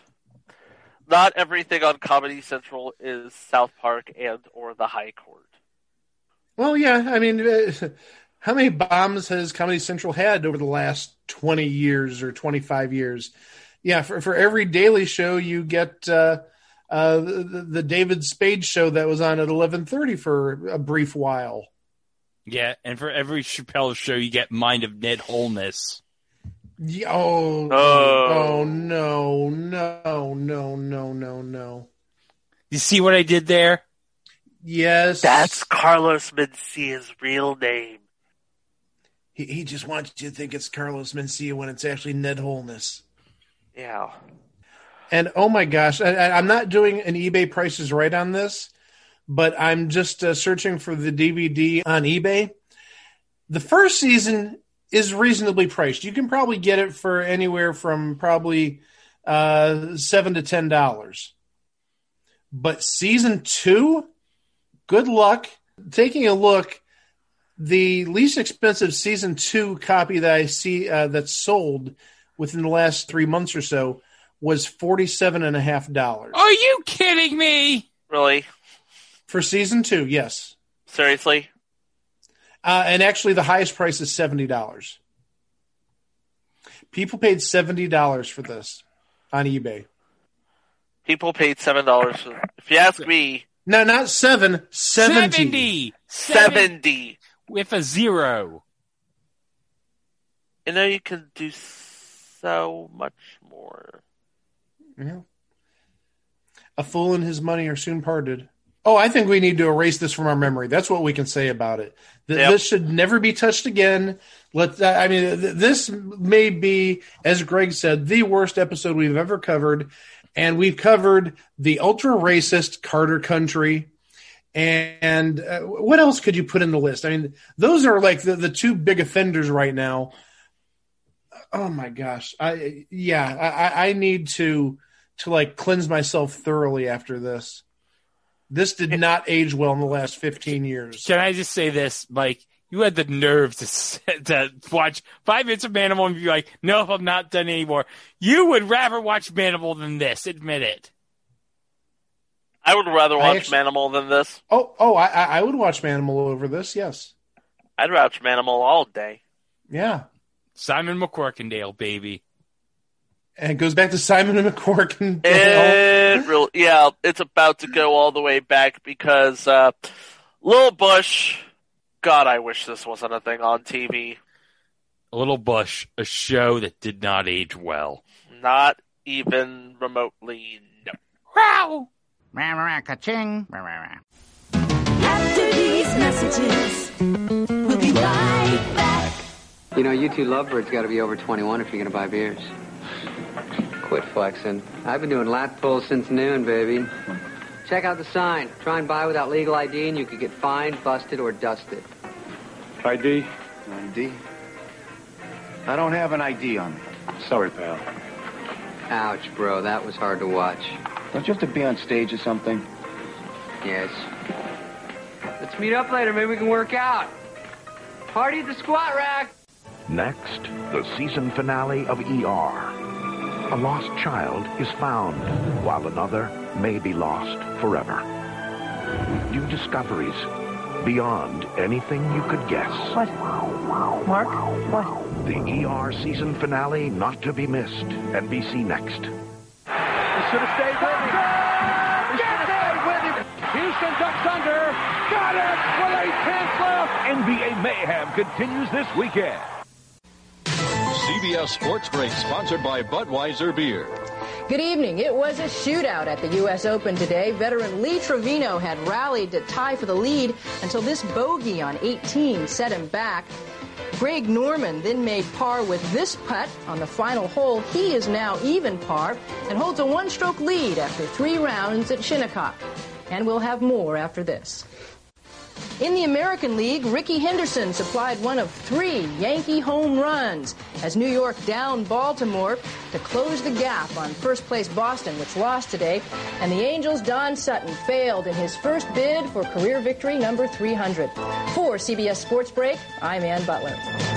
not everything on Comedy Central is South Park and or the High Court. Well, yeah, I mean, uh, how many bombs has Comedy Central had over the last twenty years or twenty-five years? Yeah, for, for every daily show, you get uh, uh, the, the David Spade show that was on at eleven thirty for a brief while. Yeah, and for every Chappelle show, you get Mind of Ned Wholeness. Yeah, oh, oh, oh, no, no, no, no, no, no. You see what I did there? Yes. That's Carlos Mencia's real name. He, he just wants you to think it's Carlos Mencia when it's actually Ned Wholeness. Yeah. And oh my gosh, I, I'm not doing an eBay prices right on this, but I'm just uh, searching for the D V D on eBay. The first season is reasonably priced. You can probably get it for anywhere from probably uh, seven to ten dollars. But season two, good luck. Taking a look, the least expensive season two copy that I see uh, that's sold within the last three months or so was forty-seven and a half dollars. Are you kidding me? Really? For season two, yes. Seriously? Uh, and actually, the highest price is seventy dollars. People paid seventy dollars for this on eBay. People paid seven dollars. If you ask me... No, not seven, seventy. Seventy. Seventy. With a zero. You know, you can do so much more. Yeah. A fool and his money are soon parted. Oh, I think we need to erase this from our memory. That's what we can say about it. Th- yep. This should never be touched again. Let I mean, th- this may be, as Greg said, the worst episode we've ever covered. And we've covered the ultra racist Carter Country. And uh, what else could you put in the list? I mean, those are like the, the two big offenders right now. Oh my gosh. I, yeah, I, I need to, to like cleanse myself thoroughly after this. This did not age well in the last fifteen years. Can I just say this, Mike? You had the nerve to to watch five minutes of Manimal and be like, "No, I'm not done anymore." You would rather watch Manimal than this. Admit it. I would rather watch actually, Manimal than this. Oh, oh, I, I would watch Manimal over this. Yes, I'd watch Manimal all day. Yeah, Simon McQuirkendale, baby. And it goes back to Simon and McQuirkendale. It really, yeah, it's about to go all the way back because uh, Lil Bush. God, I wish this wasn't a thing on T V. Little Bush, a show that did not age well. Not even remotely, no. Wow! Ka-ching. After these messages, we'll be right back. You know, you two lovebirds got to be over twenty-one if you're going to buy beers. Quit flexing. I've been doing lat pulls since noon, baby. Check out the sign. Try and buy without legal I D and you could get fined, busted, or dusted. I D? I D? I don't have an I D on me. Sorry, pal. Ouch, bro. That was hard to watch. Don't you have to be on stage or something? Yes. Let's meet up later. Maybe we can work out. Party at the squat rack. Next, the season finale of E R. A lost child is found, while another may be lost forever. New discoveries beyond anything you could guess. What? Mark? What? The E R season finale not to be missed. N B C Next. He should have stayed with him. He should have stayed with him. Houston ducks under. Got it with eight tenths left. N B A Mayhem continues this weekend. C B S Sports Break, sponsored by Budweiser Beer. Good evening. It was a shootout at the U S Open today. Veteran Lee Trevino had rallied to tie for the lead until this bogey on eighteen set him back. Greg Norman then made par with this putt on the final hole. He is now even par and holds a one-stroke lead after three rounds at Shinnecock. And we'll have more after this. In the American League, Ricky Henderson supplied one of three Yankee home runs as New York downed Baltimore to close the gap on first-place Boston, which lost today. And the Angels' Don Sutton failed in his first bid for career victory number three hundred. For C B S Sports Break, I'm Ann Butler.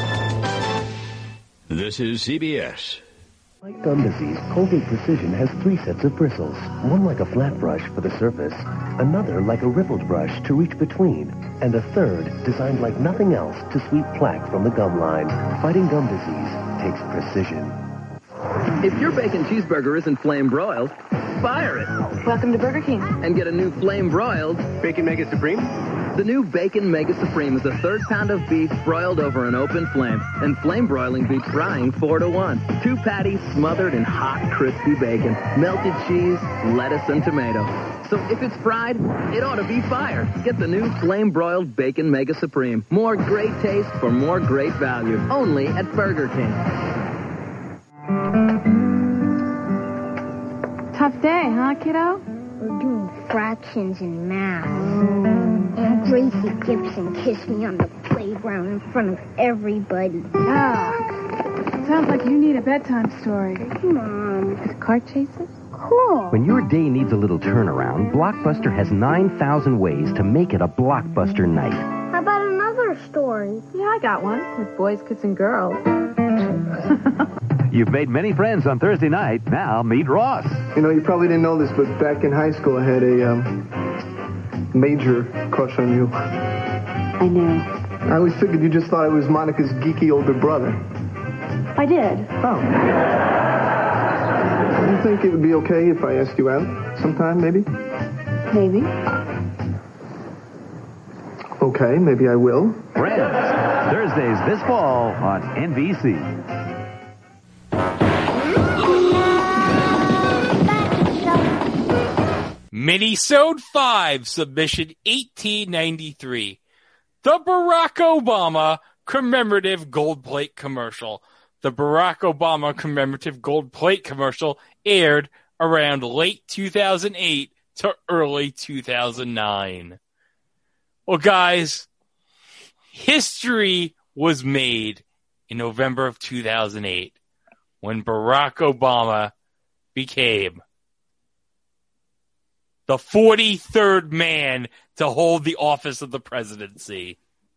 This is C B S. Like gum disease, Colgate Precision has three sets of bristles. One like a flat brush for the surface, another like a rippled brush to reach between, and a third designed like nothing else to sweep plaque from the gum line. Fighting gum disease takes precision. If your bacon cheeseburger isn't flame broiled, fire it. Welcome to Burger King. And get a new flame broiled Bacon Mega Supreme. The new Bacon Mega Supreme is a third pound of beef broiled over an open flame, and flame broiling beats frying four to one. Two patties smothered in hot, crispy bacon, melted cheese, lettuce, and tomato. So if it's fried, it ought to be fire. Get the new flame broiled Bacon Mega Supreme. More great taste for more great value. Only at Burger King. Tough day, huh, kiddo? We're doing fractions and math. And Gracie Gibson kissed me on the playground in front of everybody. Ah, sounds like you need a bedtime story. Mom. Is it car chases? Cool. When your day needs a little turnaround, Blockbuster has nine thousand ways to make it a Blockbuster night. How about another story? Yeah, I got one. With boys kissing girls. You've made many friends on Thursday night. Now meet Ross. You know, you probably didn't know this, but back in high school, I had a um, major crush on you. I know. I always figured you just thought I was Monica's geeky older brother. I did. Oh. Do you think it would be okay if I asked you out sometime, maybe? Maybe. Okay, maybe I will. Friends, Thursdays this fall on N B C. Minisode five, submission eighteen ninety-three. The Barack Obama commemorative gold plate commercial. The Barack Obama commemorative gold plate commercial aired around late two thousand eight to early two thousand nine. Well, guys, history was made in November of two thousand eight when Barack Obama became the forty-third man to hold the office of the presidency.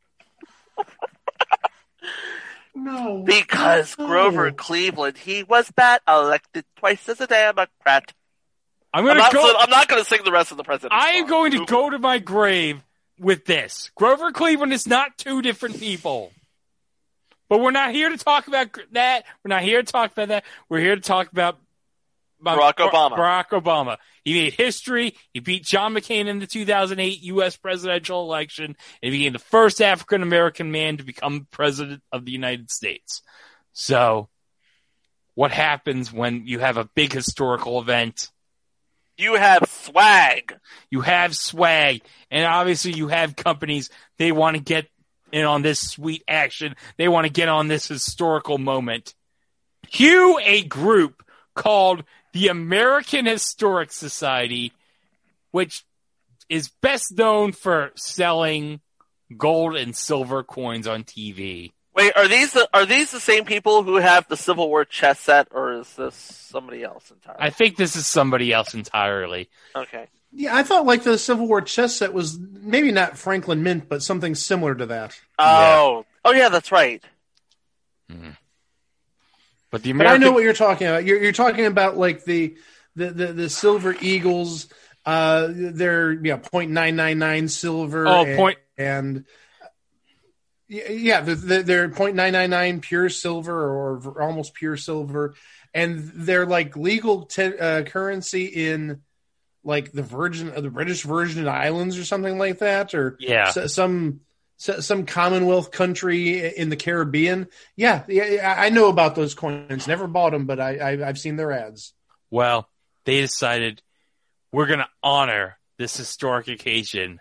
No. Because no. Grover Cleveland, he was that elected twice as a Democrat. I'm, gonna I'm not, go, I'm not going to sing the rest of the president. I am song. going to go to my grave with this. Grover Cleveland is not two different people. But we're not here to talk about that. We're not here to talk about that. We're here to talk about Barack Obama. Barack Obama. He made history. He beat John McCain in the two thousand eight U S presidential election, and he became the first African-American man to become president of the United States. So, what happens when you have a big historical event? You have swag. You have swag. And obviously you have companies, they want to get in on this sweet action. They want to get on this historical moment. Cue a group called the American Historic Society, which is best known for selling gold and silver coins on T V. Wait, are these the, are these the same people who have the Civil War chess set, or is this somebody else entirely? I think this is somebody else entirely. Okay. Yeah, I thought like the Civil War chess set was maybe not Franklin Mint, but something similar to that. Oh, yeah. oh yeah, that's right. Mm-hmm. But the American... But I know what you're talking about. You're, you're talking about like the the the, the Silver Eagles. Uh, they're yeah, point nine nine nine silver. Oh, and, point and yeah, they're, they're point nine nine nine pure silver or almost pure silver, and they're like legal te- uh, currency in like the Virgin, uh, the British Virgin Islands or something like that, or yeah, s- some. Some Commonwealth country in the Caribbean. Yeah, yeah, I know about those coins. Never bought them, but I, I, I've seen their ads. Well, they decided we're going to honor this historic occasion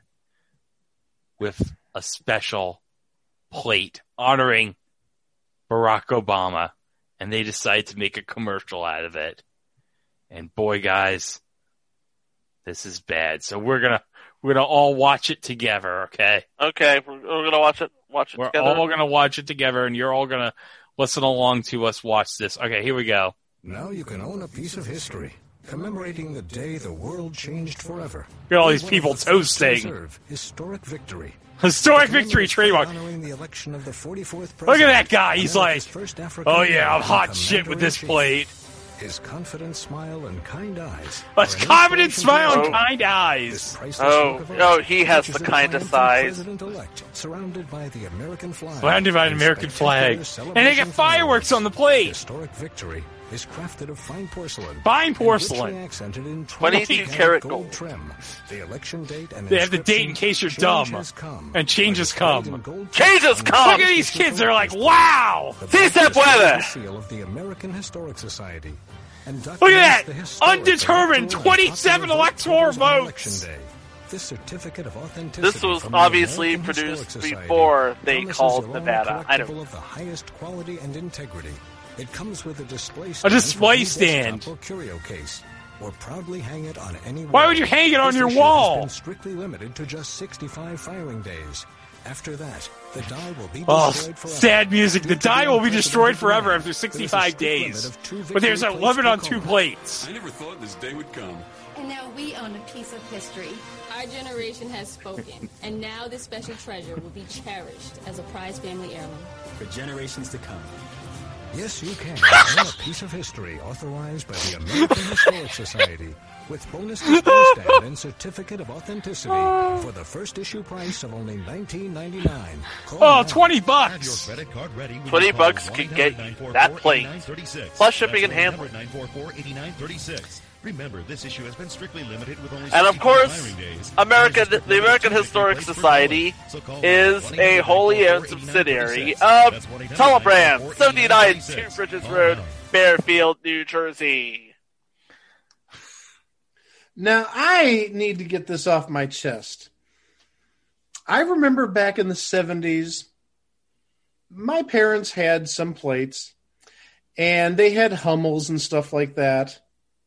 with a special plate honoring Barack Obama, and they decided to make a commercial out of it. And boy, guys, this is bad. So we're gonna we're gonna all watch it together, okay? Okay, we're, we're gonna watch it. Watch it we're together. We're all gonna watch it together, and you're all gonna listen along to us watch this. Okay, here we go. Now you can own a piece of history, commemorating the day the world changed forever. Look at all these people toasting. Historic victory. Historic victory trademark. The election of the forty-fourth Look at that guy. He's like, oh yeah, I'm hot shit with this plate. His confident smile and kind eyes. His confident smile and kind eyes. Oh, oh, he has the kindest eyes. Surrounded by the American flag. Surrounded by an American flag. And they got fireworks on the plate. Historic victory is crafted of fine porcelain. Fine porcelain. twenty-two karat gold. Trim. The election date and they have the date in case you're dumb. And changes come. Changes come! Look at these kids. They're like, wow! Si se puede! Seal of the American Historic Society. Look at that! Undetermined twenty-seven electoral votes! This certificate of authenticity. This was obviously produced before they called Nevada. I don't know. Of the highest quality and integrity. It comes with a display stand. A display stand. Or curio case. Or proudly hang it on any wall. Why would you hang it on this your issue wall? Has been strictly limited to just sixty-five firing days. After that, the die will be oh, destroyed forever. Sad music. The die will be destroyed forever after sixty-five days. But there's a limit on two plates. I never thought this day would come. And now we own a piece of history. Our generation has spoken, and now this special treasure will be cherished as a prized family heirloom. For generations to come. Yes, you can own a piece of history authorized by the American Historic Society with bonus display stand and certificate of authenticity for the first issue price of only nineteen ninety-nine. Call oh, now. twenty bucks! Your credit card ready twenty bucks can get that plate. Plus shipping and handling. Remember, this issue has been strictly limited with only and of course, American, the American Historic Society is a wholly owned subsidiary of Telebrand, seventy-nine Two Bridges Road, Fairfield, New Jersey. Now, I need to get this off my chest. I remember back in the seventies, my parents had some plates, and they had Hummels and stuff like that.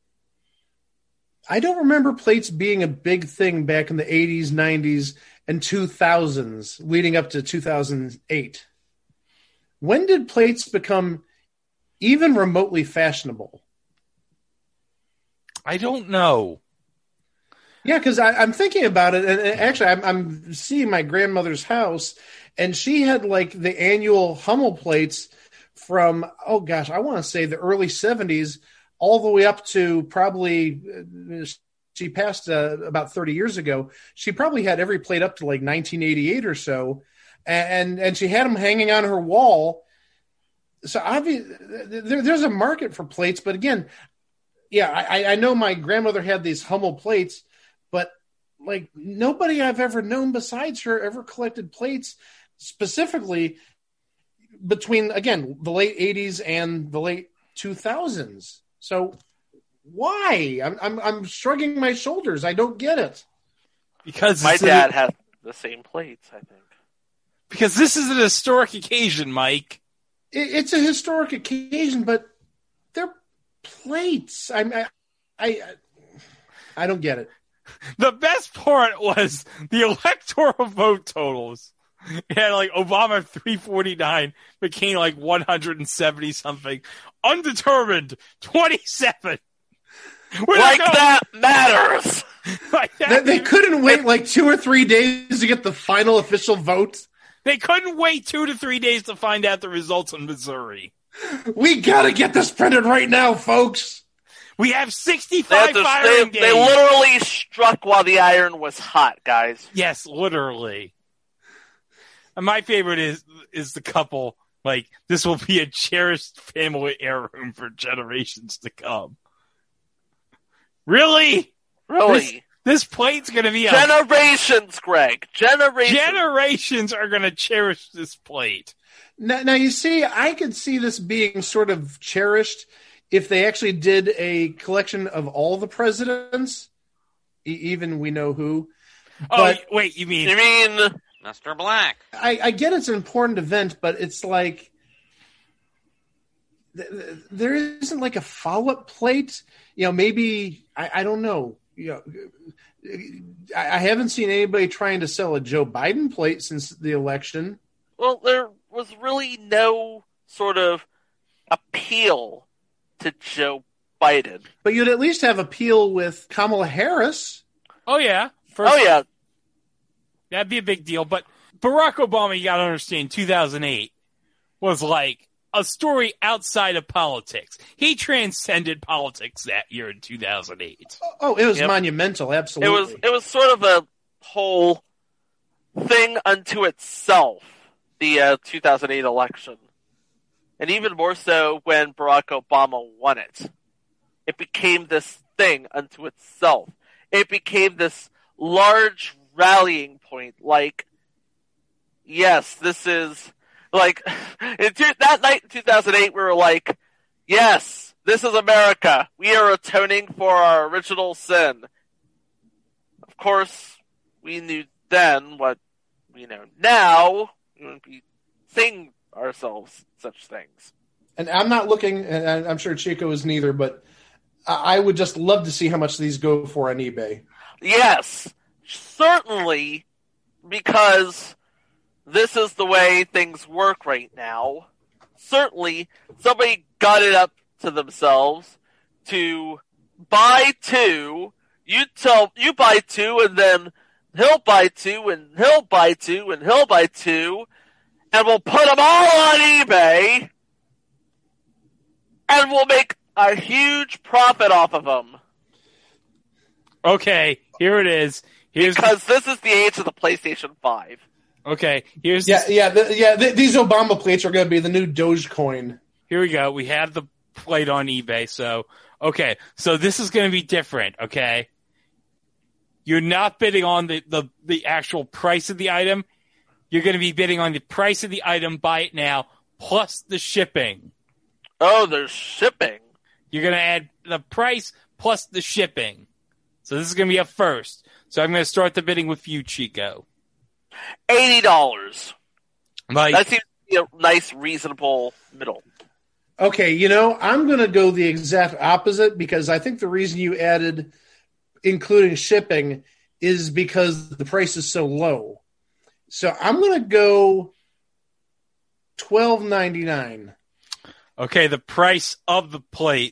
I don't remember plates being a big thing back in the eighties, nineties, and two thousands, leading up to two thousand eight. When did plates become even remotely fashionable? I don't know. Yeah, because I'm thinking about it, and actually I'm, I'm seeing my grandmother's house, and she had like the annual Hummel plates from, oh gosh, I want to say the early seventies, all the way up to probably, uh, she passed uh, about thirty years ago. She probably had every plate up to like nineteen eighty-eight or so. And and she had them hanging on her wall. So obviously, there, there's a market for plates. But again, yeah, I, I know my grandmother had these Hummel plates, but like nobody I've ever known besides her ever collected plates specifically between, again, the late eighties and the late two thousands. So why? I'm, I'm I'm shrugging my shoulders. I don't get it. Because my dad a, has the same plates, I think. Because this is an historic occasion, Mike. It, it's a historic occasion, but they're plates. I, I I I don't get it. The best part was the electoral vote totals. It had like Obama three forty-nine, McCain like one hundred seventy something. Undetermined twenty-seven. We're like gonna... that matters. like that they, they couldn't wait like two or three days to get the final official vote. They couldn't wait two to three days to find out the results in Missouri. We gotta get this printed right now, folks. We have sixty-five they firing they, days. They literally struck while the iron was hot, guys. Yes, literally. And my favorite is is the couple. Like, this will be a cherished family heirloom for generations to come. Really? Really? This, this plate's going to be a... Generations, Greg. Generations. Generations are going to cherish this plate. Now, now, you see, I could see this being sort of cherished if they actually did a collection of all the presidents, e- even we know who. Oh, but wait, you mean... You mean Mister Black? I, I get it's an important event, but it's like th- th- there isn't like a follow-up plate. You know, maybe, I, I don't know. You know, I, I haven't seen anybody trying to sell a Joe Biden plate since the election. Well, there was really no sort of appeal to Joe Biden. But you'd at least have appeal with Kamala Harris. Oh, yeah. First, oh, yeah. That'd be a big deal. But Barack Obama, you got to understand, two thousand eight was like a story outside of politics. He transcended politics that year in two thousand eight. Oh, it was Yep. monumental, absolutely. It was it was sort of a whole thing unto itself, the uh, two thousand eight election. And even more so when Barack Obama won it. It became this thing unto itself. It became this large rallying point, like, yes, this is, like, in two, that night in two thousand eight, we were like, yes, this is America. We are atoning for our original sin. Of course, we knew then what we know now. We wouldn't be saying ourselves such things. And I'm not looking, and I'm sure Chico is neither, but I would just love to see how much these go for on eBay. Yes, certainly, because this is the way things work right now. Certainly, somebody got it up to themselves to buy two. You tell you buy two, and then he'll buy two, and he'll buy two, and he'll buy two, and we'll put them all on eBay, and we'll make a huge profit off of them. Okay, here it is. Here's because this is the age of the PlayStation five. Okay, here's yeah, the... yeah, the, yeah. The, these Obama plates are going to be the new Dogecoin. Here we go. We have the plate on eBay. So, okay, so this is going to be different. Okay, you're not bidding on the, the, the actual price of the item. You're going to be bidding on the price of the item. Buy it now plus the shipping. Oh, there's shipping. You're going to add the price plus the shipping. So this is going to be a first. So I'm going to start the bidding with you, Chico. eighty dollars. Like, that seems to be a nice, reasonable middle. Okay, you know, I'm going to go the exact opposite because I think the reason you added including shipping is because the price is so low. So I'm going to go twelve ninety-nine. Okay, the price of the plate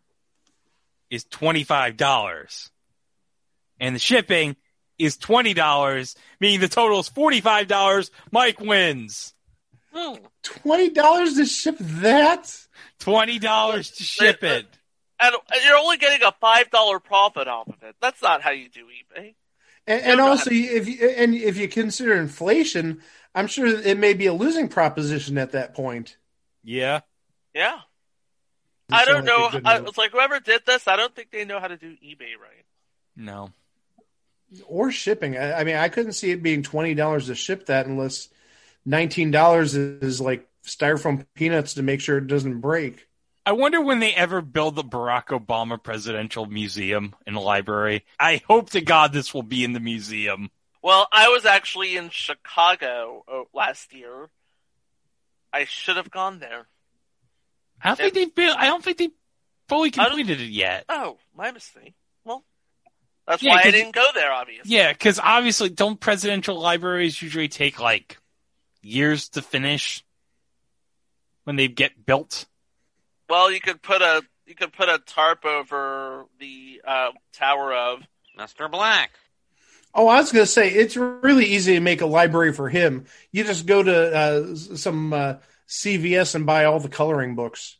is twenty-five dollars. And the shipping is twenty dollars, meaning the total is forty-five dollars. Mike wins. Hmm. twenty dollars to ship that? twenty dollars to ship it. And you're only getting a five dollars profit off of it. That's not how you do eBay. And, and also, if you, and if you consider inflation, I'm sure it may be a losing proposition at that point. Yeah. Yeah. I don't know. I, it's like whoever did this, I don't think they know how to do eBay right. No. Or shipping. I, I mean, I couldn't see it being twenty dollars to ship that unless nineteen dollars is like styrofoam peanuts to make sure it doesn't break. I wonder when they ever build the Barack Obama Presidential Museum in the library. I hope to God this will be in the museum. Well, I was actually in Chicago last year. I should have gone there. I don't think they've been, I don't think they fully completed it yet. Oh, my mistake. Well, that's Yeah, why I 'cause- didn't go there, obviously. Yeah, because obviously, don't presidential libraries usually take like years to finish when they get built? Well, you could put a you could put a tarp over the uh, tower of Mister Black. Oh, I was going to say, it's really easy to make a library for him. You just go to uh, some uh, C V S and buy all the coloring books.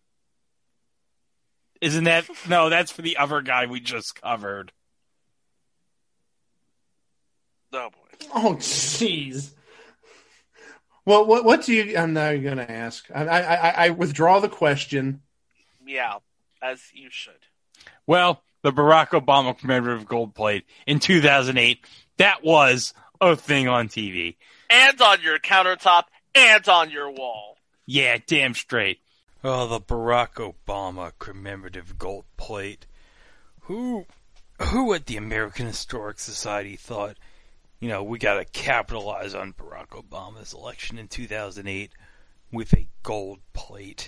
Isn't that no? That's for the other guy we just covered. Oh boy! Oh, jeez. Well, what what do you? I'm now going to ask. I, I I withdraw the question. Yeah, as you should. Well, the Barack Obama commemorative gold plate in two thousand eight. That was a thing on T V. And on your countertop, and on your wall. Yeah, damn straight. Oh, the Barack Obama commemorative gold plate. Who, who at the American Historic Society thought, you know, we gotta capitalize on Barack Obama's election in two thousand eight with a gold plate?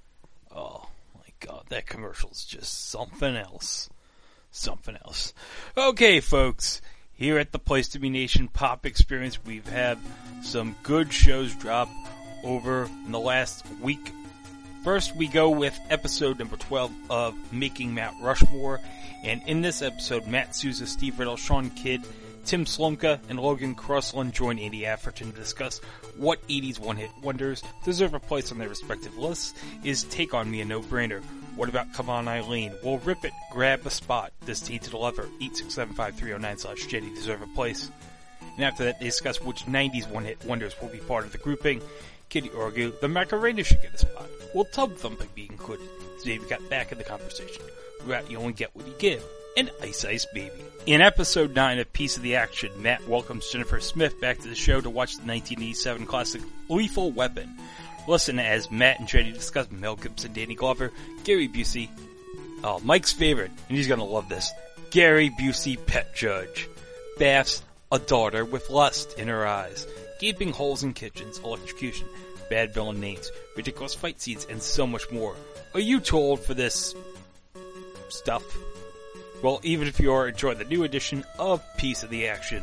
Oh, my God, that commercial's just something else. Something else. Okay, folks, here at the Place to Be Nation Pop Experience, we've had some good shows drop over in the last week. First, we go with episode number twelve of Making Mount Rushmore, and in this episode, Matt Souza, Steve Riddle, Sean Kidd, Tim Slomka, and Logan Crossland join Andy Afferton to discuss what eighties one-hit wonders deserve a place on their respective lists. Is Take On Me a no-brainer? What about Come On Eileen? Will Rip It Grab a Spot? Does Tainted Lover, eight six seven five three oh nine slash Jetty deserve a place? And after that, they discuss which nineties one-hit wonders will be part of the grouping. Kitty argue the Macarena should get a spot. Will Tub Thumping be included? Today we got back in the conversation. Throughout, you only get what you give. And Ice Ice Baby. In episode nine of Piece of the Action, Matt welcomes Jennifer Smith back to the show to watch the nineteen eighty-seven classic Lethal Weapon. Listen as Matt and Jenny discuss Mel Gibson, Danny Glover, Gary Busey, oh, Mike's favorite, and he's gonna love this, Gary Busey Pet Judge, Baths, A Daughter with Lust in Her Eyes, Gaping Holes in Kitchens, Electrocution, Bad Villain Names, Ridiculous Fight Scenes, and so much more. Are you too old for this stuff? Well, even if you are, enjoy the new edition of Piece of the Action.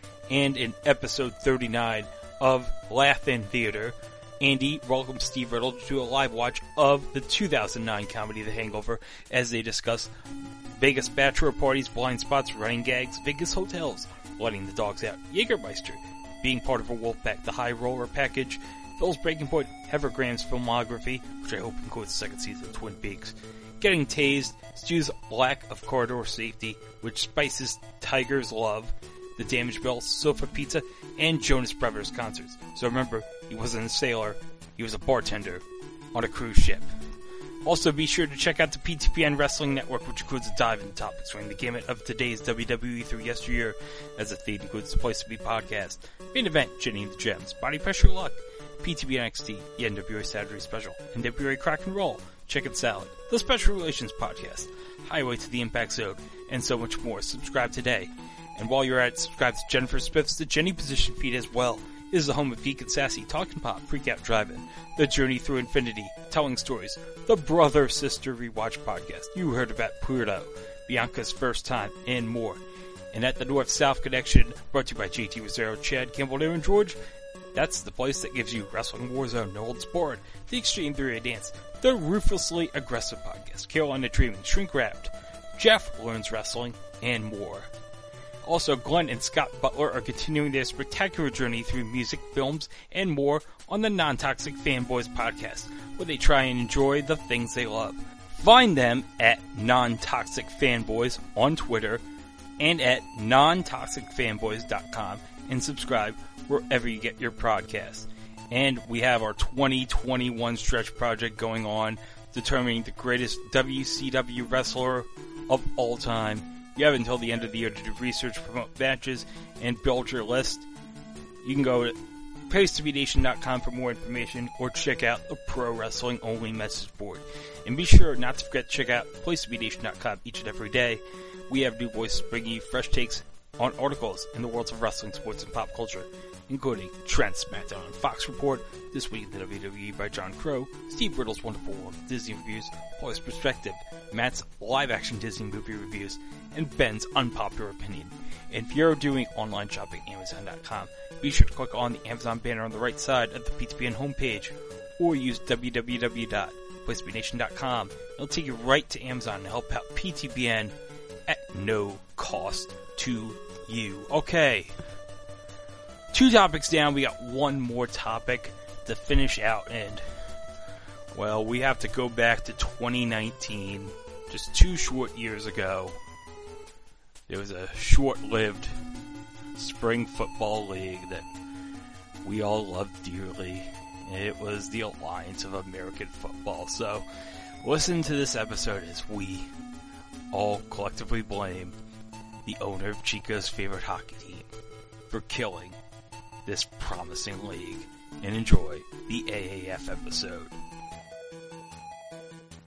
And in episode thirty-nine of Laugh-In Theater, Andy welcomes Steve Riddle to a live watch of the two thousand nine comedy The Hangover as they discuss Vegas bachelor parties, blind spots, running gags, Vegas hotels, letting the dogs out, Jägermeister, being part of a Wolfpack, the High Roller package, Phil's Breaking Point, Heather Graham's filmography, which I hope includes the second season of Twin Peaks, getting tased, Stu's lack of corridor safety, which spices Tiger's Love, The Damage Bell, Sofa Pizza, and Jonas Brothers concerts. So remember, he wasn't a sailor, he was a bartender on a cruise ship. Also, be sure to check out the P T P N Wrestling Network, which includes a dive into topics running the gamut of today's W W E through yesteryear, as the feed includes the Place to Be podcast, Main Event, Jenny and the Gems, Body Pressure Luck, P T B N X T, the N W A Saturday Special, N W A Crack and Roll, Chicken Salad, the Special Relations Podcast, Highway to the Impact Zone, and so much more. Subscribe today. And while you're at it, subscribe to Jennifer Smith's The Jenny Position feed as well. It is the home of Geek and Sassy, Talkin' Pop, Freak Out Drive-In, The Journey Through Infinity, Telling Stories, the Brother Sister Rewatch Podcast. You heard about Puerto, Bianca's First Time, and more. And at the North-South Connection, brought to you by J T Rosero, Chad Campbell, and George, that's the place that gives you Wrestling Warzone, No Holds Barred, The Extreme three-A Dance, The Ruthlessly Aggressive Podcast, Carolina Dreaming, Shrink Wrapped, Jeff Learns Wrestling, and more. Also, Glenn and Scott Butler are continuing their spectacular journey through music, films, and more on the Non-Toxic Fanboys podcast, where they try and enjoy the things they love. Find them at Non-Toxic Fanboys on Twitter and at non toxic fanboys dot com, and subscribe wherever you get your podcasts. And we have our twenty twenty-one stretch project going on, determining the greatest W C W wrestler of all time. You have until the end of the year to do research, promote matches, and build your list. You can go to place to be nation dot com for more information, or check out the Pro Wrestling Only message board. And be sure not to forget to check out place to be nation dot com each and every day. We have new voices bringing you fresh takes on articles in the worlds of wrestling, sports, and pop culture, including Trent's SmackDown on Fox Report, This Week in the W W E by John Crow, Steve Riddle's Wonderful World of Disney Reviews, Paul's Perspective, Matt's live-action Disney movie reviews, and Ben's Unpopular Opinion. And if you're doing online shopping at Amazon dot com, be sure to click on the Amazon banner on the right side of the P T P N homepage, or use w w w dot place to be nation dot com. It'll take you right to Amazon to help out P T P N at no cost to you. Okay. Two topics down, we got one more topic to finish out, and, well, we have to go back to twenty nineteen, just two short years ago. There was a short-lived spring football league that we all loved dearly. It was the Alliance of American Football. So, listen to this episode as we all collectively blame the owner of Chico's favorite hockey team for killing this promising league, and enjoy the A A F episode.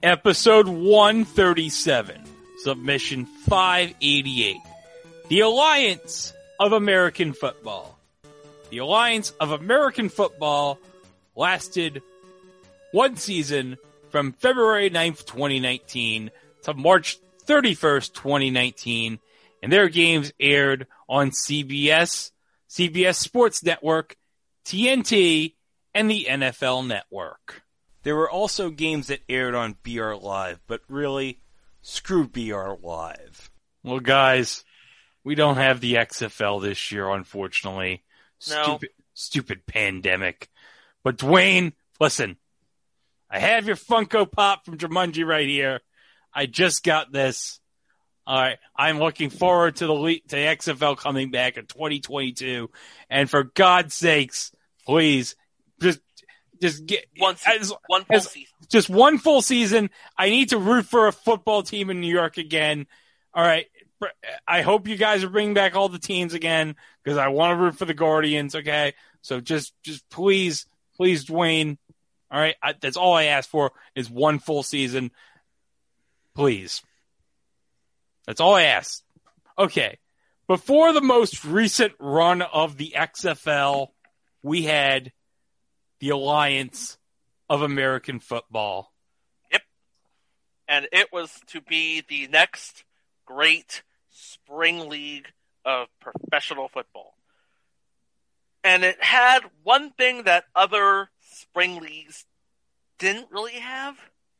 Episode one thirty-seven, Submission five eighty-eight. The Alliance of American Football. The Alliance of American Football lasted one season from February ninth, twenty nineteen to March thirty-first, twenty nineteen, and their games aired on C B S, C B S Sports Network, T N T, and the N F L Network. There were also games that aired on B R Live, but really, screw B R Live. Well, guys, we don't have the X F L this year, unfortunately. No. Stupid, stupid pandemic. But Dwayne, listen, I have your Funko Pop from Jumanji right here. I just got this. All right, I'm looking forward to the le- to the X F L coming back in twenty twenty-two, and for God's sakes, please just just get one season, as, one full as, season. Just one full season. I need to root for a football team in New York again. All right, I hope you guys are bringing back all the teams again because I want to root for the Guardians. Okay, so just just please, please, Dwayne. All right, I, that's all I ask for is one full season. Please. That's all I asked. Okay. Before the most recent run of the X F L, we had the Alliance of American Football. Yep. And it was to be the next great spring league of professional football. And it had one thing that other spring leagues didn't really have.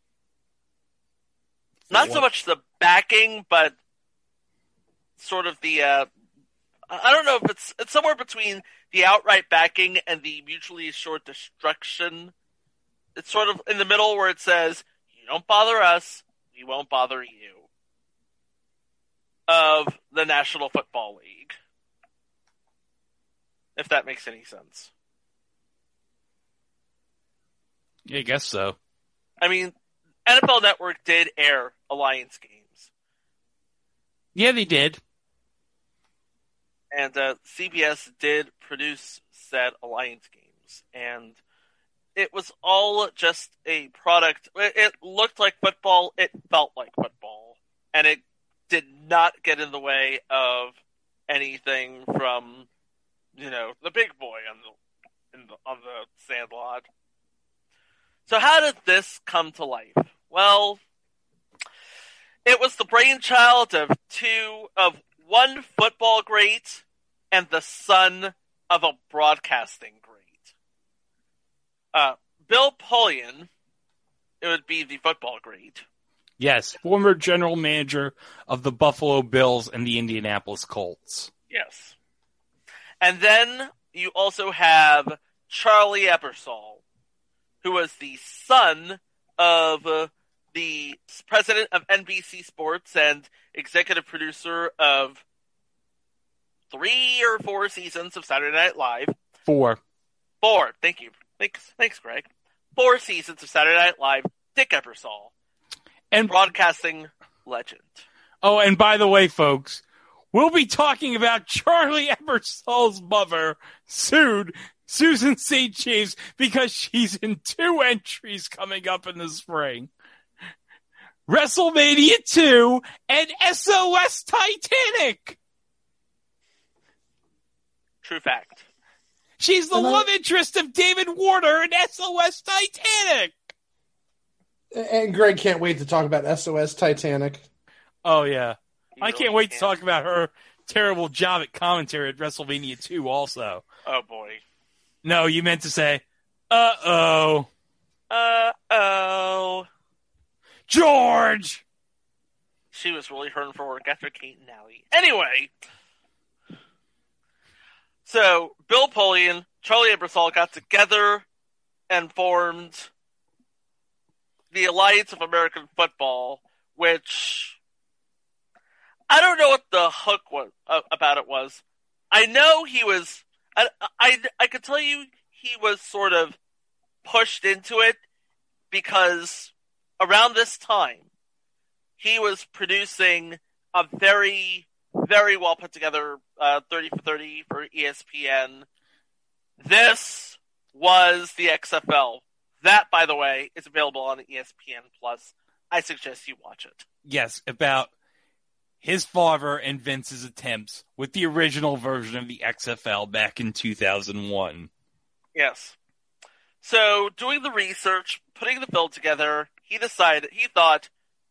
Not so much the backing, but sort of the, uh, I don't know if it's, it's somewhere between the outright backing and the mutually assured destruction. It's sort of in the middle where it says, you don't bother us, we won't bother you. Of the National Football League. If that makes any sense. Yeah, I guess so. I mean, N F L Network did air Alliance games. Yeah, they did. And uh, C B S did produce said Alliance games. And it was all just a product. It, it looked like football. It felt like football. And it did not get in the way of anything from, you know, the big boy on the, in the on the Sandlot. So how did this come to life? Well, it was the brainchild of two, of one football great and the son of a broadcasting great. Uh, Bill Polian, it would be the football great. Yes, former general manager of the Buffalo Bills and the Indianapolis Colts. Yes. And then you also have Charlie Ebersol, who was the son of uh, the president of N B C Sports and executive producer of three or four seasons of Saturday Night Live. Four. Four. Thank you. Thanks, thanks, Greg. Four seasons of Saturday Night Live. Dick Ebersol. And broadcasting legend. Oh, and by the way, folks, we'll be talking about Charlie Ebersol's mother sued Susan Saint James because she's in two entries coming up in the spring. WrestleMania two and S O S Titanic. True fact. She's the love interest of David Warner in S O S Titanic. And Greg can't wait to talk about S O S Titanic. Oh, yeah. You I really can't wait can't. to talk about her terrible job at commentary at WrestleMania two also. Oh, boy. No, you meant to say, uh-oh. Uh-oh. George! She was really hurting for work after Kate and Allie. Anyway. So, Bill Polian, Charlie Ebersol got together and formed the Alliance of American Football, which I don't know what the hook was, uh, about it was. I know he was, I, I, I could tell you he was sort of pushed into it because around this time, he was producing a very, very well put together uh, thirty for thirty for E S P N. This was the X F L. That, by the way, is available on E S P N Plus I suggest you watch it. Yes, about his father and Vince's attempts with the original version of the X F L back in two thousand one. Yes. So, doing the research, putting the film together, he decided, he thought,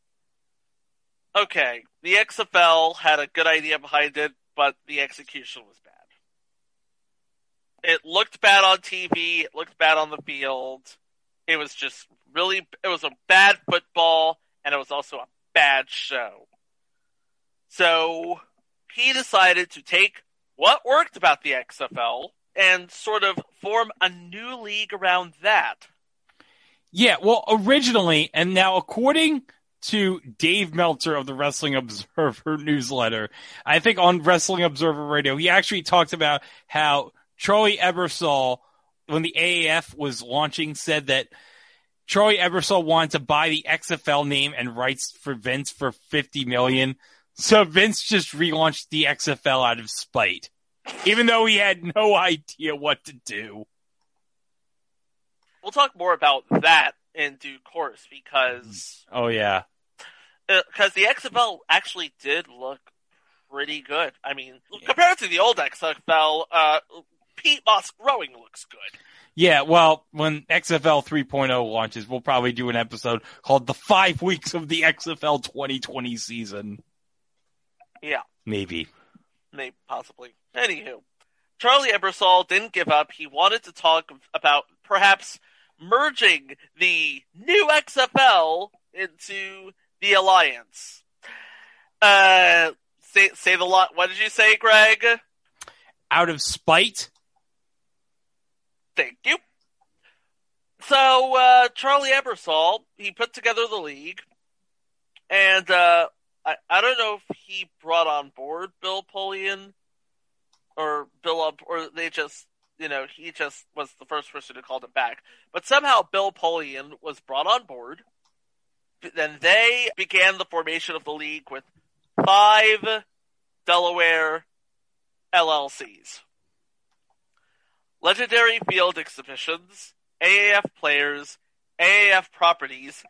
okay, the X F L had a good idea behind it, but the execution was bad. It looked bad on T V, it looked bad on the field. It was just really, it was a bad football, and it was also a bad show. So, he decided to take what worked about the X F L and sort of form a new league around that. Yeah, well, originally, and now according to Dave Meltzer of the Wrestling Observer newsletter, I think on Wrestling Observer Radio, he actually talked about how Charlie Ebersol, when the A A F was launching, said that Charlie Ebersol wanted to buy the X F L name and rights for Vince for fifty million dollars. So Vince just relaunched the X F L out of spite, even though he had no idea what to do. We'll talk more about that in due course because... Oh, yeah. Because uh, the X F L actually did look pretty good. I mean, compared to the old X F L, uh, Pete Moss growing looks good. Yeah, well, when X F L three point oh launches, we'll probably do an episode called The Five Weeks of the X F L twenty twenty Season. Yeah. Maybe. Maybe, possibly. Anywho, Charlie Ebersol didn't give up. He wanted to talk about perhaps merging the new X F L into the Alliance. Uh, say, say the lot. What did you say, Greg? Out of spite? Thank you. So, uh, Charlie Ebersol, he put together the league, and, uh, I, I don't know if he brought on board Bill Polian, or Bill up, or they just, you know, he just was the first person who called him back. But somehow Bill Polian was brought on board. Then they began the formation of the league with five Delaware L L Cs. Legendary Field Exhibitions, A A F Players, A A F Properties,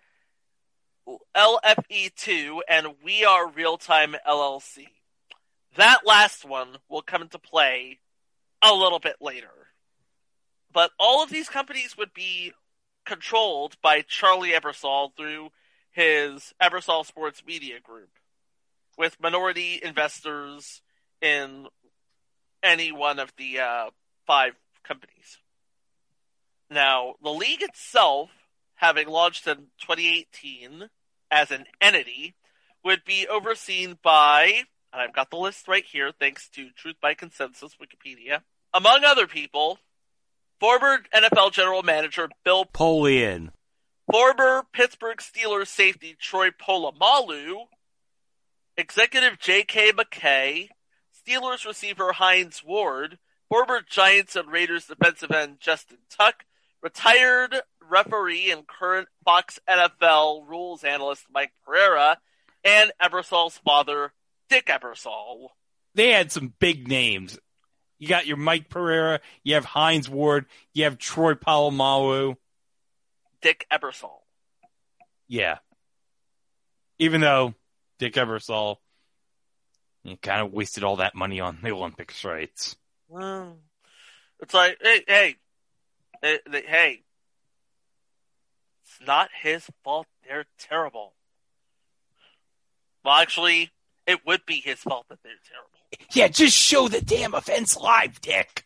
L F E two, and We Are Real Time L L C. That last one will come into play a little bit later. But all of these companies would be controlled by Charlie Ebersol through his Ebersol Sports Media Group, with minority investors in any one of the uh, five companies. Now, the league itself, having launched in twenty eighteen as an entity, would be overseen by, and I've got the list right here thanks to Truth by Consensus Wikipedia, among other people, former N F L general manager Bill Polian, former Pittsburgh Steelers safety Troy Polamalu, executive J K McKay, Steelers receiver Hines Ward, former Giants and Raiders defensive end Justin Tuck, retired referee and current Fox N F L rules analyst Mike Pereira, and Ebersol's father, Dick Ebersol. They had some big names. You got your Mike Pereira, you have Hines Ward, you have Troy Polamalu. Dick Ebersol. Yeah. Even though Dick Ebersol you kind of wasted all that money on the Olympics rights. Well, it's like, hey, hey, hey, hey, it's not his fault they're terrible. Well, actually, it would be his fault that they're terrible. Yeah, just show the damn offense live, Dick.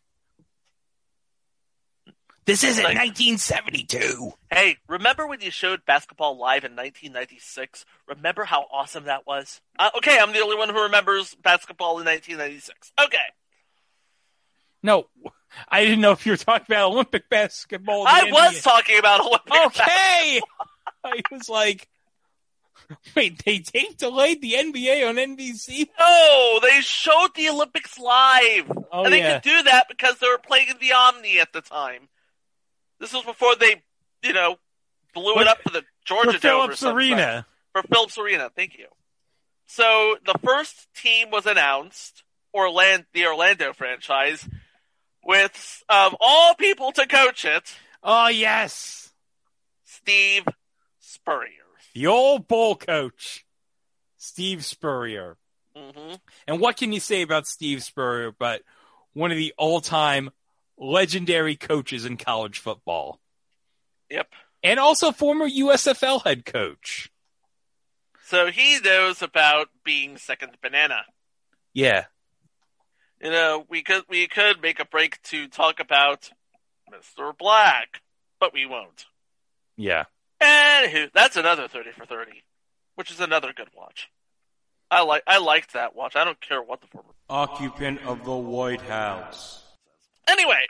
This isn't like, nineteen seventy-two. Hey, remember when you showed basketball live in nineteen ninety-six? Remember how awesome that was? Uh, okay, I'm the only one who remembers basketball in nineteen ninety-six. Okay. No, I didn't know if you were talking about Olympic basketball. I was talking about Olympic okay. basketball. I was like, wait, they tape delayed the N B A on N B C? No, they showed the Olympics live. Oh, and they yeah. could do that because they were playing in the Omni at the time. This was before they, you know, blew what, it up for the Georgia for Dome Phillips or something. Arena. For Phillips Arena, thank you. So the first team was announced, Orlando, the Orlando franchise, with, of all people to coach it. Oh, yes. Steve Spurrier. The old bowl coach, Steve Spurrier. Mm-hmm. And what can you say about Steve Spurrier but one of the all-time legendary coaches in college football? Yep. And also former U S F L head coach. So he knows about being second banana. Yeah. You know, we could we could make a break to talk about Mister Black, but we won't. Yeah. Anywho, that's another thirty for thirty, which is another good watch. I like I liked that watch. I don't care what the former occupant of the White House. Anyway.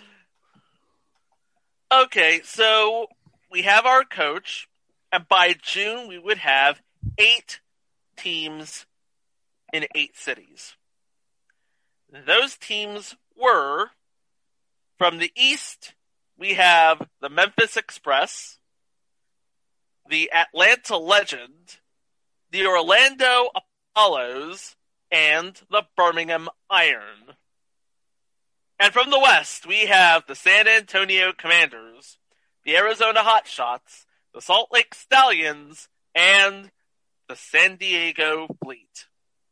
Okay, so we have our coach, and by June we would have eight teams in eight cities. Those teams were, from the East, we have the Memphis Express, the Atlanta Legend, the Orlando Apollos, and the Birmingham Iron. And from the West, we have the San Antonio Commanders, the Arizona Hotshots, the Salt Lake Stallions, and the San Diego Fleet.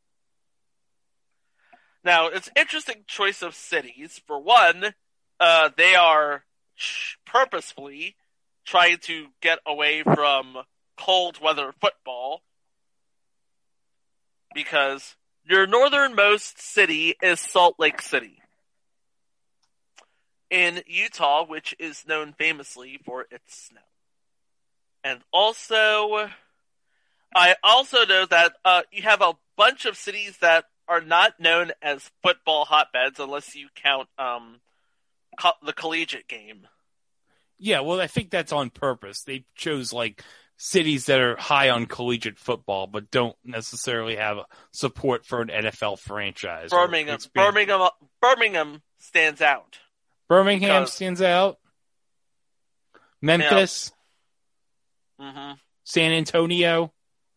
Now, it's an interesting choice of cities. For one, uh, they are purposefully trying to get away from cold weather football because your northernmost city is Salt Lake City in Utah, which is known famously for its snow. And also, I also know that uh, you have a bunch of cities that are not known as football hotbeds unless you count um, co- the collegiate game. Yeah, well, I think that's on purpose. They chose, like, cities that are high on collegiate football but don't necessarily have support for an N F L franchise. Birmingham, Birmingham, Birmingham stands out. Birmingham because, stands out. Memphis. Yeah. Mm-hmm. San Antonio.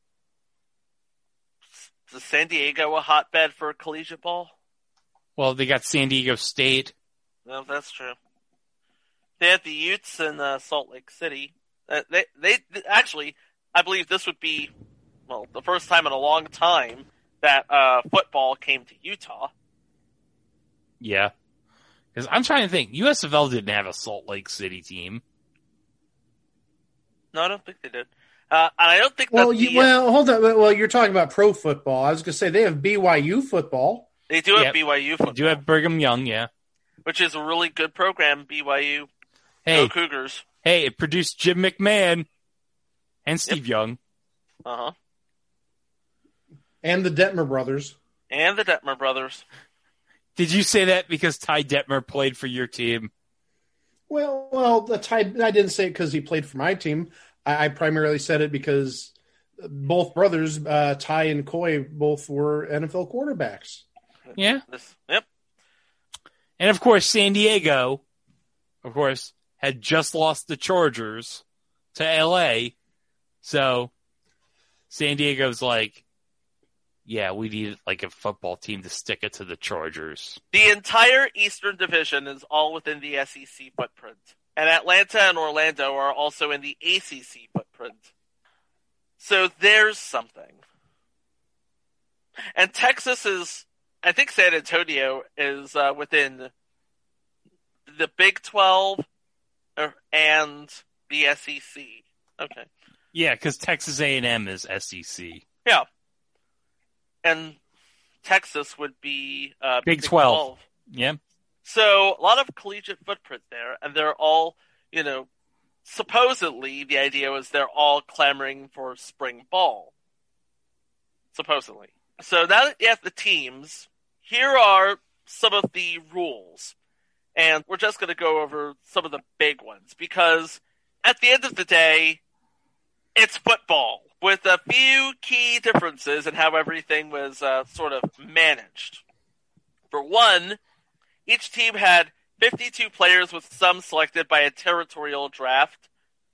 Is San Diego a hotbed for collegiate ball? Well, they got San Diego State. No, that's true. They have the Utes in uh, Salt Lake City. Uh, they, they actually, I believe this would be, well, the first time in a long time that uh, football came to Utah. Yeah. Because I'm trying to think. U S F L didn't have a Salt Lake City team. No, I don't think they did. Uh, and I don't think well, that the, you, well, hold on. Well, you're talking about pro football. I was going to say they have B Y U football. They do have yep. B Y U football. They do have Brigham Young, yeah. Which is a really good program, B Y U. Hey, Go Cougars. Hey, it produced Jim McMahon and Steve yep. Young. Uh-huh. And the Detmer brothers. And the Detmer brothers. Did you say that because Ty Detmer played for your team? Well, well, the Ty, I didn't say it because he played for my team. I, I primarily said it because both brothers, uh, Ty and Coy, both were N F L quarterbacks. Yeah. This, yep. And, of course, San Diego, of course, had just lost the Chargers to L A. So San Diego's like, yeah, we need like a football team to stick it to the Chargers. The entire Eastern Division is all within the S E C footprint. And Atlanta and Orlando are also in the A C C footprint. So there's something. And Texas is, I think San Antonio is uh, within the Big twelve and the S E C. Okay. Yeah, because Texas A and M is S E C. Yeah. And Texas would be uh, Big, Big twelve. twelve. Yeah. So a lot of collegiate footprint there, and they're all, you know, supposedly the idea was they're all clamoring for spring ball. Supposedly. So now that you have the teams, here are some of the rules. And we're just going to go over some of the big ones, because at the end of the day, it's football, with a few key differences in how everything was uh, sort of managed. For one, each team had fifty-two players, with some selected by a territorial draft,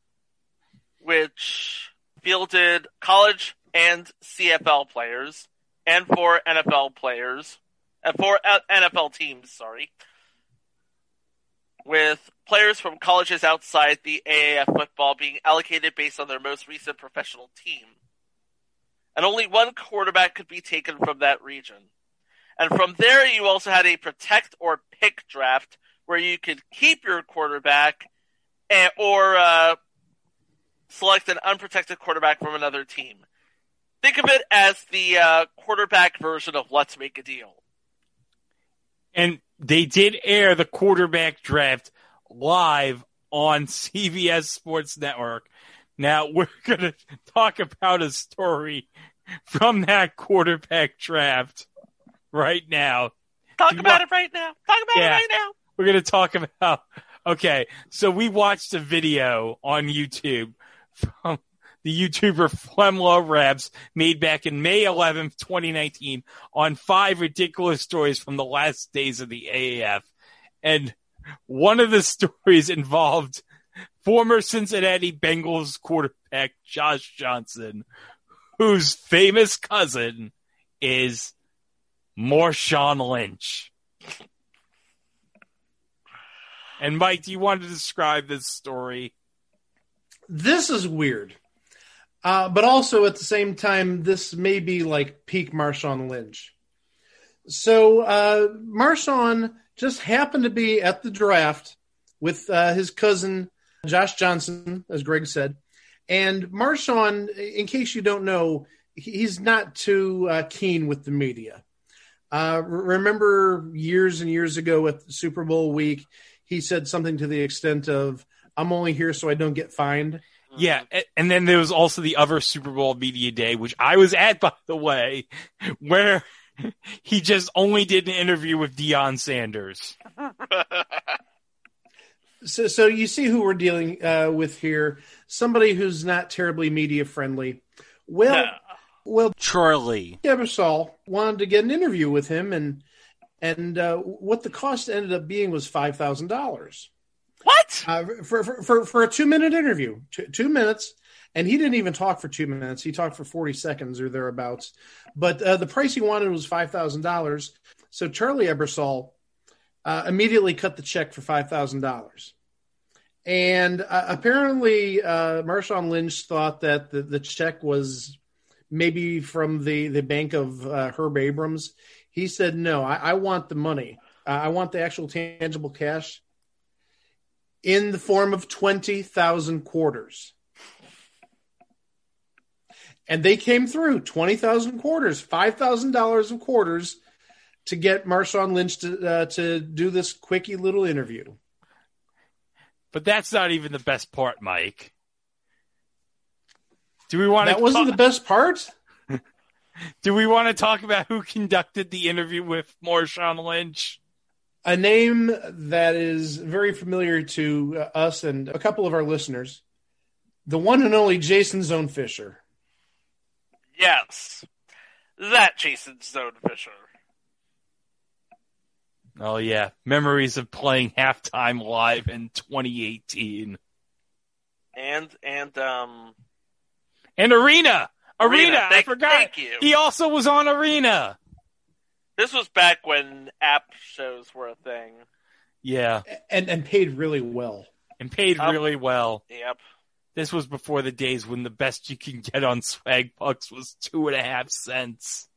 which fielded college and C F L players, and four N F L players, and four N F L teams, sorry. with players from colleges outside the A A F football being allocated based on their most recent professional team. And only one quarterback could be taken from that region. And from there, you also had a protect or pick draft where you could keep your quarterback and, or uh, select an unprotected quarterback from another team. Think of it as the uh, quarterback version of Let's Make a Deal. And they did air the quarterback draft live on C B S Sports Network. Now, we're going to talk about a story from that quarterback draft right now. Talk about want... it right now. Talk about yeah, it right now. We're going to talk about... Okay, so we watched a video on YouTube from the YouTuber Flemlaw Rabs made back in May eleventh, twenty nineteen on five ridiculous stories from the last days of the A A F. And one of the stories involved former Cincinnati Bengals quarterback Josh Johnson, whose famous cousin is Marshawn Lynch. And Mike, do you want to describe this story? This is weird. Uh, but also at the same time, this may be like peak Marshawn Lynch. So uh, Marshawn just happened to be at the draft with uh, his cousin, Josh Johnson, as Greg said. And Marshawn, in case you don't know, he's not too uh, keen with the media. Uh, remember years and years ago at Super Bowl week, he said something to the extent of, I'm only here so I don't get fined. Yeah, and then there was also the other Super Bowl media day, which I was at, by the way, where he just only did an interview with Deion Sanders. so, so you see who we're dealing uh, with here. Somebody who's not terribly media friendly. Well, no. well, Charlie Ebersol wanted to get an interview with him, and and uh, what the cost ended up being was five thousand dollars. What? Uh, for, for, for, for a two-minute interview. Two, two minutes. And he didn't even talk for two minutes. He talked for forty seconds or thereabouts. But uh, the price he wanted was five thousand dollars. So Charlie Ebersol uh, immediately cut the check for five thousand dollars. And uh, apparently uh, Marshawn Lynch thought that the, the check was maybe from the, the bank of uh, Herb Abrams. He said, no, I, I want the money. Uh, I want the actual tangible cash in the form of twenty thousand quarters. And they came through, twenty thousand quarters, five thousand dollars of quarters to get Marshawn Lynch to uh, to do this quickie little interview. But that's not even the best part, Mike. Do we want That to wasn't ta- the best part? Do we want to talk about who conducted the interview with Marshawn Lynch? A name that is very familiar to uh, us and a couple of our listeners. The one and only Jason Zone Fisher. Yes. That Jason Zone Fisher. Oh, yeah. Memories of playing halftime live in twenty eighteen. And, and, um... And Arena! Arena! Arena. I Thank, forgot. Thank you. He also was on Arena. This was back when app shows were a thing. Yeah. And and paid really well. And paid Um, really well. Yep. This was before the days when the best you can get on Swag Bucks was two and a half cents.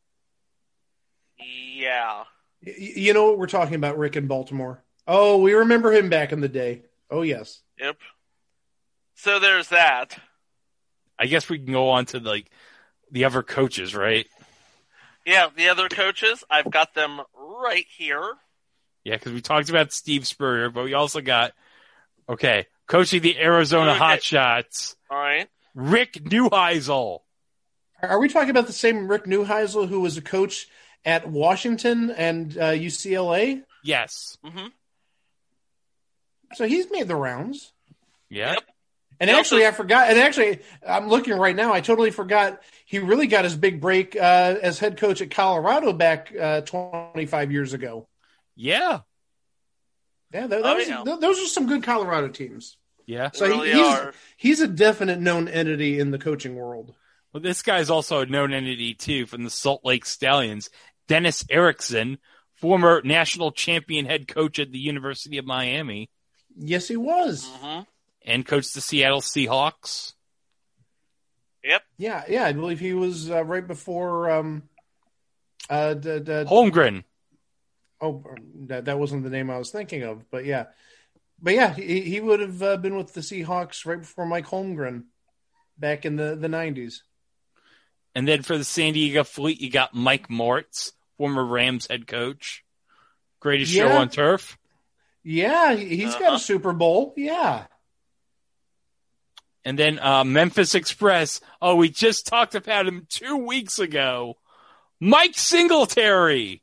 Yeah. Y- you know what we're talking about, Rick in Baltimore? Oh, we remember him back in the day. Oh, yes. Yep. So there's that. I guess we can go on to like the other coaches, right? Yeah, the other coaches, I've got them right here. Yeah, because we talked about Steve Spurrier, but we also got, okay, coaching the Arizona Okay. Hotshots, All right. Rick Neuheisel. Are we talking about the same Rick Neuheisel who was a coach at Washington and uh, U C L A? Yes. Mm-hmm. So he's made the rounds. Yeah. Yep. And He actually, also- I forgot. And actually, I'm looking right now. I totally forgot. He really got his big break uh, as head coach at Colorado back uh, twenty-five years ago. Yeah. Yeah, that, that Oh, was, yeah. th- those are some good Colorado teams. Yeah. So They he- really he's are. he's a definite known entity in the coaching world. Well, this guy's also a known entity, too, from the Salt Lake Stallions. Dennis Erickson, former national champion head coach at the University of Miami. Yes, he was. Mm-hmm. And coached the Seattle Seahawks. Yep. Yeah, yeah. I believe he was uh, right before um, uh, d- d- Holmgren. Oh, that, that wasn't the name I was thinking of, but yeah. But yeah, he, he would have uh, been with the Seahawks right before Mike Holmgren back in the, the nineties. And then for the San Diego Fleet, you got Mike Mortz, former Rams head coach. Greatest Yeah. show on turf. Yeah, he- he's got a Super Bowl. Yeah. And then uh, Memphis Express. Oh, we just talked about him two weeks ago. Mike Singletary.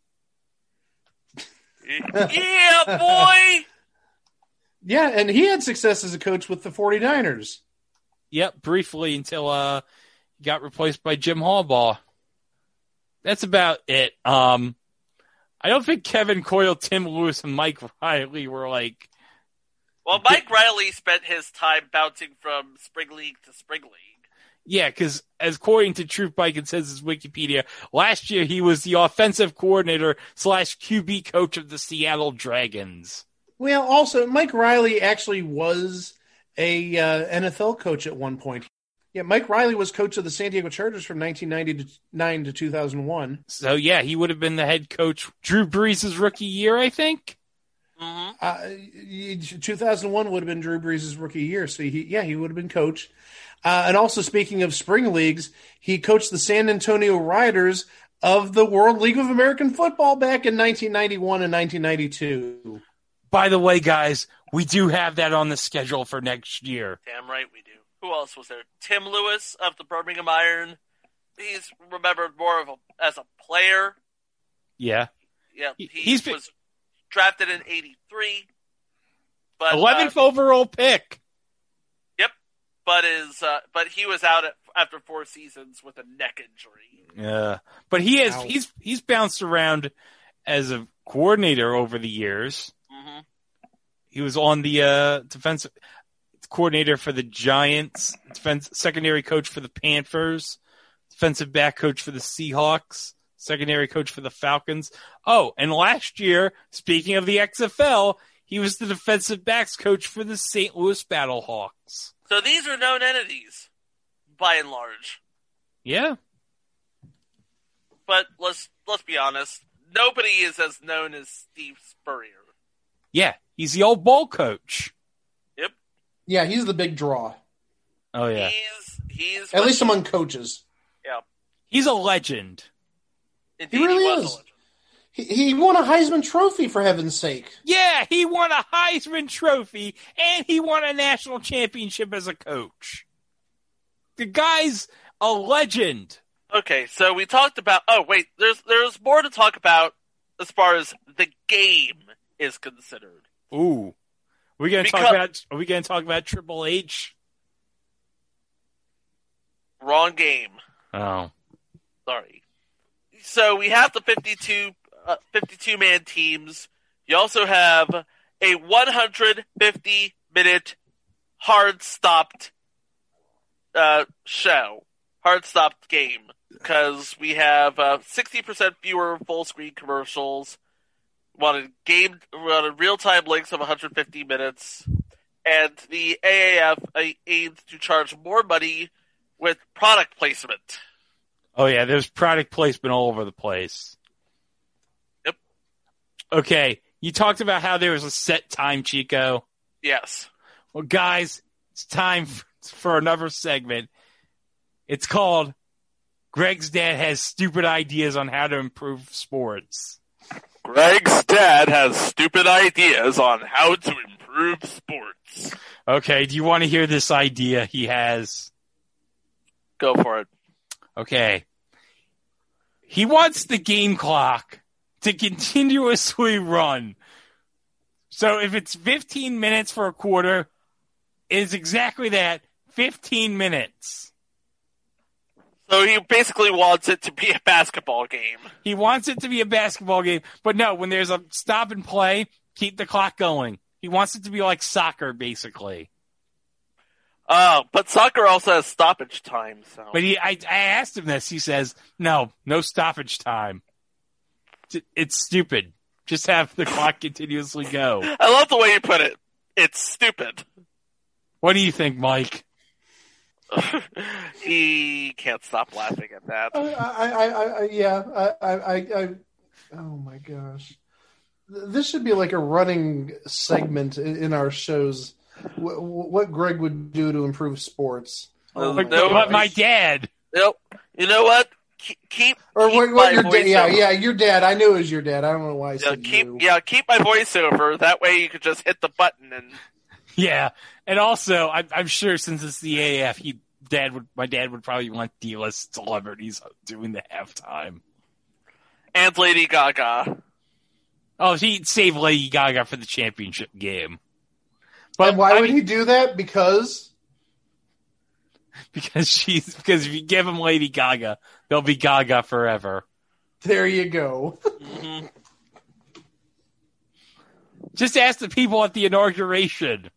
Yeah, boy. Yeah, and he had success as a coach with the 49ers. Yep, briefly until uh, he got replaced by Jim Harbaugh. That's about it. Um, I don't think Kevin Coyle, Tim Lewis, and Mike Riley were like... Well, Mike Riley spent his time bouncing from spring league to spring league. Yeah, because as according to Truth Bike, it says his Wikipedia, last year he was the offensive coordinator slash Q B coach of the Seattle Dragons. Well, also, Mike Riley actually was a uh, N F L coach at one point. Yeah, Mike Riley was coach of the San Diego Chargers from nineteen ninety-nine to two thousand one. So, yeah, he would have been the head coach Drew Brees' rookie year, I think. Mm-hmm. Uh, two thousand one would have been Drew Brees' rookie year. So, he, yeah, he would have been coach. Uh, and also, speaking of spring leagues, he coached the San Antonio Riders of the World League of American Football back in nineteen ninety-one and nineteen ninety-two. By the way, guys, we do have that on the schedule for next year. Damn right we do. Who else was there? Tim Lewis of the Birmingham Iron. He's remembered more of a, as a player. Yeah. Yeah, he He's been- was drafted in eighty-three. But, eleventh uh, overall pick. Yep, but is uh, but he was out at, after four seasons with a neck injury. Yeah. But he has Ow. he's he's bounced around as a coordinator over the years. Mm-hmm. He was on the uh, defensive coordinator for the Giants, defense secondary coach for the Panthers, defensive back coach for the Seahawks, secondary coach for the Falcons. Oh, and last year, speaking of the X F L, he was the defensive backs coach for the Saint Louis Battlehawks. So these are known entities, by and large. Yeah. But let's let's be honest, nobody is as known as Steve Spurrier. Yeah, he's the old ball coach. Yep. Yeah, he's the big draw. Oh, yeah. He's he's At least among coaches. Yeah. He's a legend. Indeed, He really was a is. legend. He, he won a Heisman Trophy, for heaven's sake. Yeah, he won a Heisman Trophy, and he won a national championship as a coach. The guy's a legend. Okay, so we talked about. Oh wait, there's there's more to talk about as far as the game is considered. Ooh, we gonna Because- talk about? Are we gonna talk about Triple H? Wrong game. Oh, Sorry. So we have the fifty-two, uh, fifty-two man teams. You also have a one hundred fifty minute hard stopped uh, show, hard stopped game, because we have uh, sixty percent fewer full screen commercials. Wanted game, wanted real time links of one hundred fifty minutes, and the A A F uh, aims to charge more money with product placement. oh yeah. There's product placement all over the place. Yep. Okay, you talked about how there was a set time, Chico. Yes. Well, guys, it's time f- for another segment. It's called Greg's Dad Has Stupid Ideas on How to Improve Sports. Greg's dad has stupid ideas on how to improve sports. Okay, do you want to hear this idea he has? Go for it. Okay. He wants the game clock to continuously run. So if it's fifteen minutes for a quarter, it's exactly that, fifteen minutes. So he basically wants it to be a basketball game. He wants it to be a basketball game, but no, when there's a stop and play, keep the clock going. He wants it to be like soccer, basically. Oh, but soccer also has stoppage time. So, But he, I, I asked him this. He says, no, no stoppage time. It's stupid. Just have the clock continuously go. I love the way you put it. It's stupid. What do you think, Mike? He can't stop laughing at that. I, I, I, I yeah, I, I, I, oh my gosh. This should be like a running segment in, in our shows. What, what Greg would do to improve sports. Oh my no, what my dad. Nope. You know what? Keep, keep or what, what your dad? Yeah, over. yeah, your dad. I knew it was your dad. I don't know why I yeah, said keep, you. Yeah, keep my voiceover. That way you could just hit the button and. Yeah, and also I, I'm sure since it's the A A F, he dad would my dad would probably want D-list celebrities doing the halftime. And Lady Gaga. Oh, he'd save Lady Gaga for the championship game. But and why I would mean, he do that? Because. Because she's because if you give him Lady Gaga, they'll be Gaga forever. There you go. Mm-hmm. Just ask the people at the inauguration.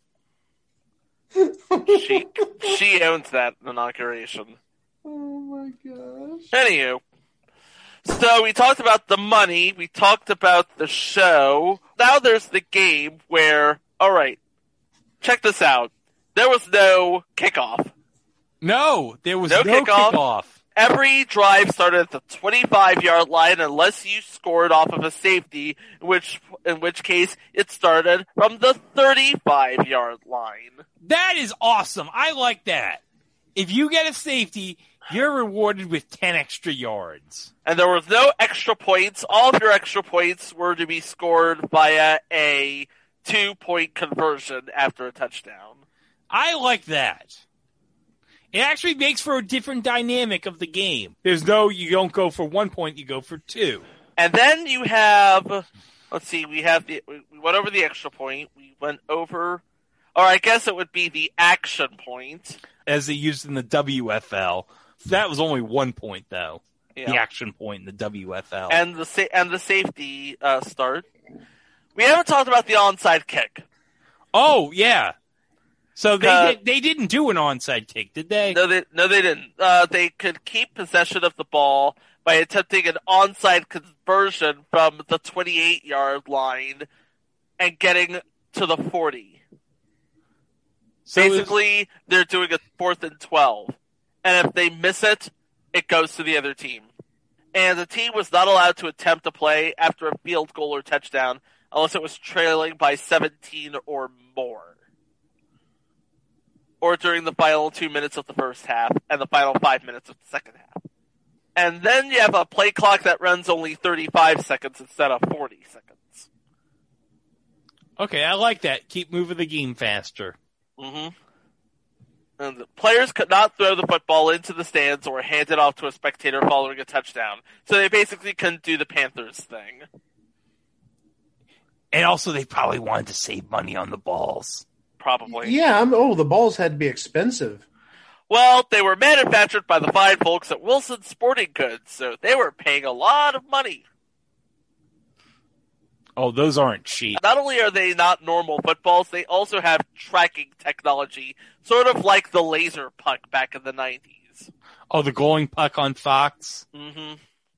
she she owns that inauguration. Oh my gosh. Anywho, so we talked about the money. We talked about the show. Now there's the game where, all right, check this out. There was no kickoff. No, there was no, no kickoff. kickoff. Every drive started at the twenty-five-yard line unless you scored off of a safety, in which in which case it started from the thirty-five-yard line. That is awesome. I like that. If you get a safety, you're rewarded with ten extra yards. And there was no extra points. All of your extra points were to be scored via a two-point conversion after a touchdown. I like that. It actually makes for a different dynamic of the game. There's no, you don't go for one point, you go for two. And then you have, let's see, we have the, we went over the extra point, we went over, or I guess it would be the action point. As they used in the W F L. That was only one point, though. Yeah. The action point in the W F L. And the sa- and the safety uh, start. We haven't talked about the onside kick. Oh, yeah. So they Uh, did, they didn't do an onside kick, did they? No, they no they didn't. Uh, they could keep possession of the ball by attempting an onside conversion from the twenty-eight-yard line and getting to the forty. So Basically, they're doing a fourth and twelve, and if they miss it, it goes to the other team. And the team was not allowed to attempt a play after a field goal or touchdown unless it was trailing by seventeen or more. Or during the final two minutes of the first half and the final five minutes of the second half. And then you have a play clock that runs only thirty-five seconds instead of forty seconds. Okay, I like that. Keep moving the game faster. Mm-hmm. And the players could not throw the football into the stands or hand it off to a spectator following a touchdown. So they basically couldn't do the Panthers thing. And also, they probably wanted to save money on the balls. Probably. Yeah, I'm, oh, the balls had to be expensive. Well, they were manufactured by the fine folks at Wilson Sporting Goods, so they were paying a lot of money. Oh, those aren't cheap. Not only are they not normal footballs, they also have tracking technology, sort of like the laser puck back in the nineties. Oh, the glowing puck on Fox? Mm-hmm.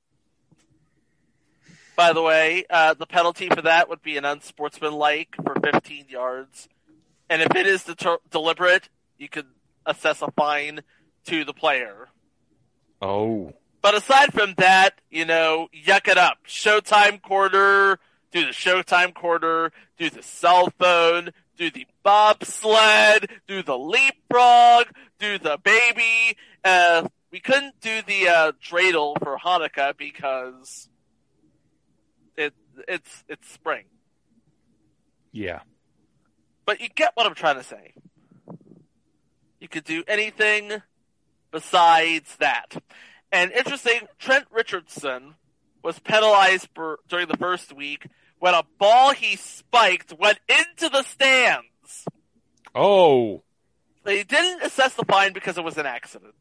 By the way, uh, the penalty for that would be an unsportsmanlike for fifteen yards. And if it is de- deliberate, you could assess a fine to the player. Oh. But aside from that, you know, yuck it up. Showtime quarter, do the Showtime quarter, do the cell phone, do the bobsled, do the leapfrog, do the baby. Uh, we couldn't do the uh, dreidel for Hanukkah because it it's it's spring. Yeah. But you get what I'm trying to say. You could do anything besides that. And interesting, Trent Richardson was penalized for, during the first week when a ball he spiked went into the stands. Oh. They didn't assess the fine because it was an accident.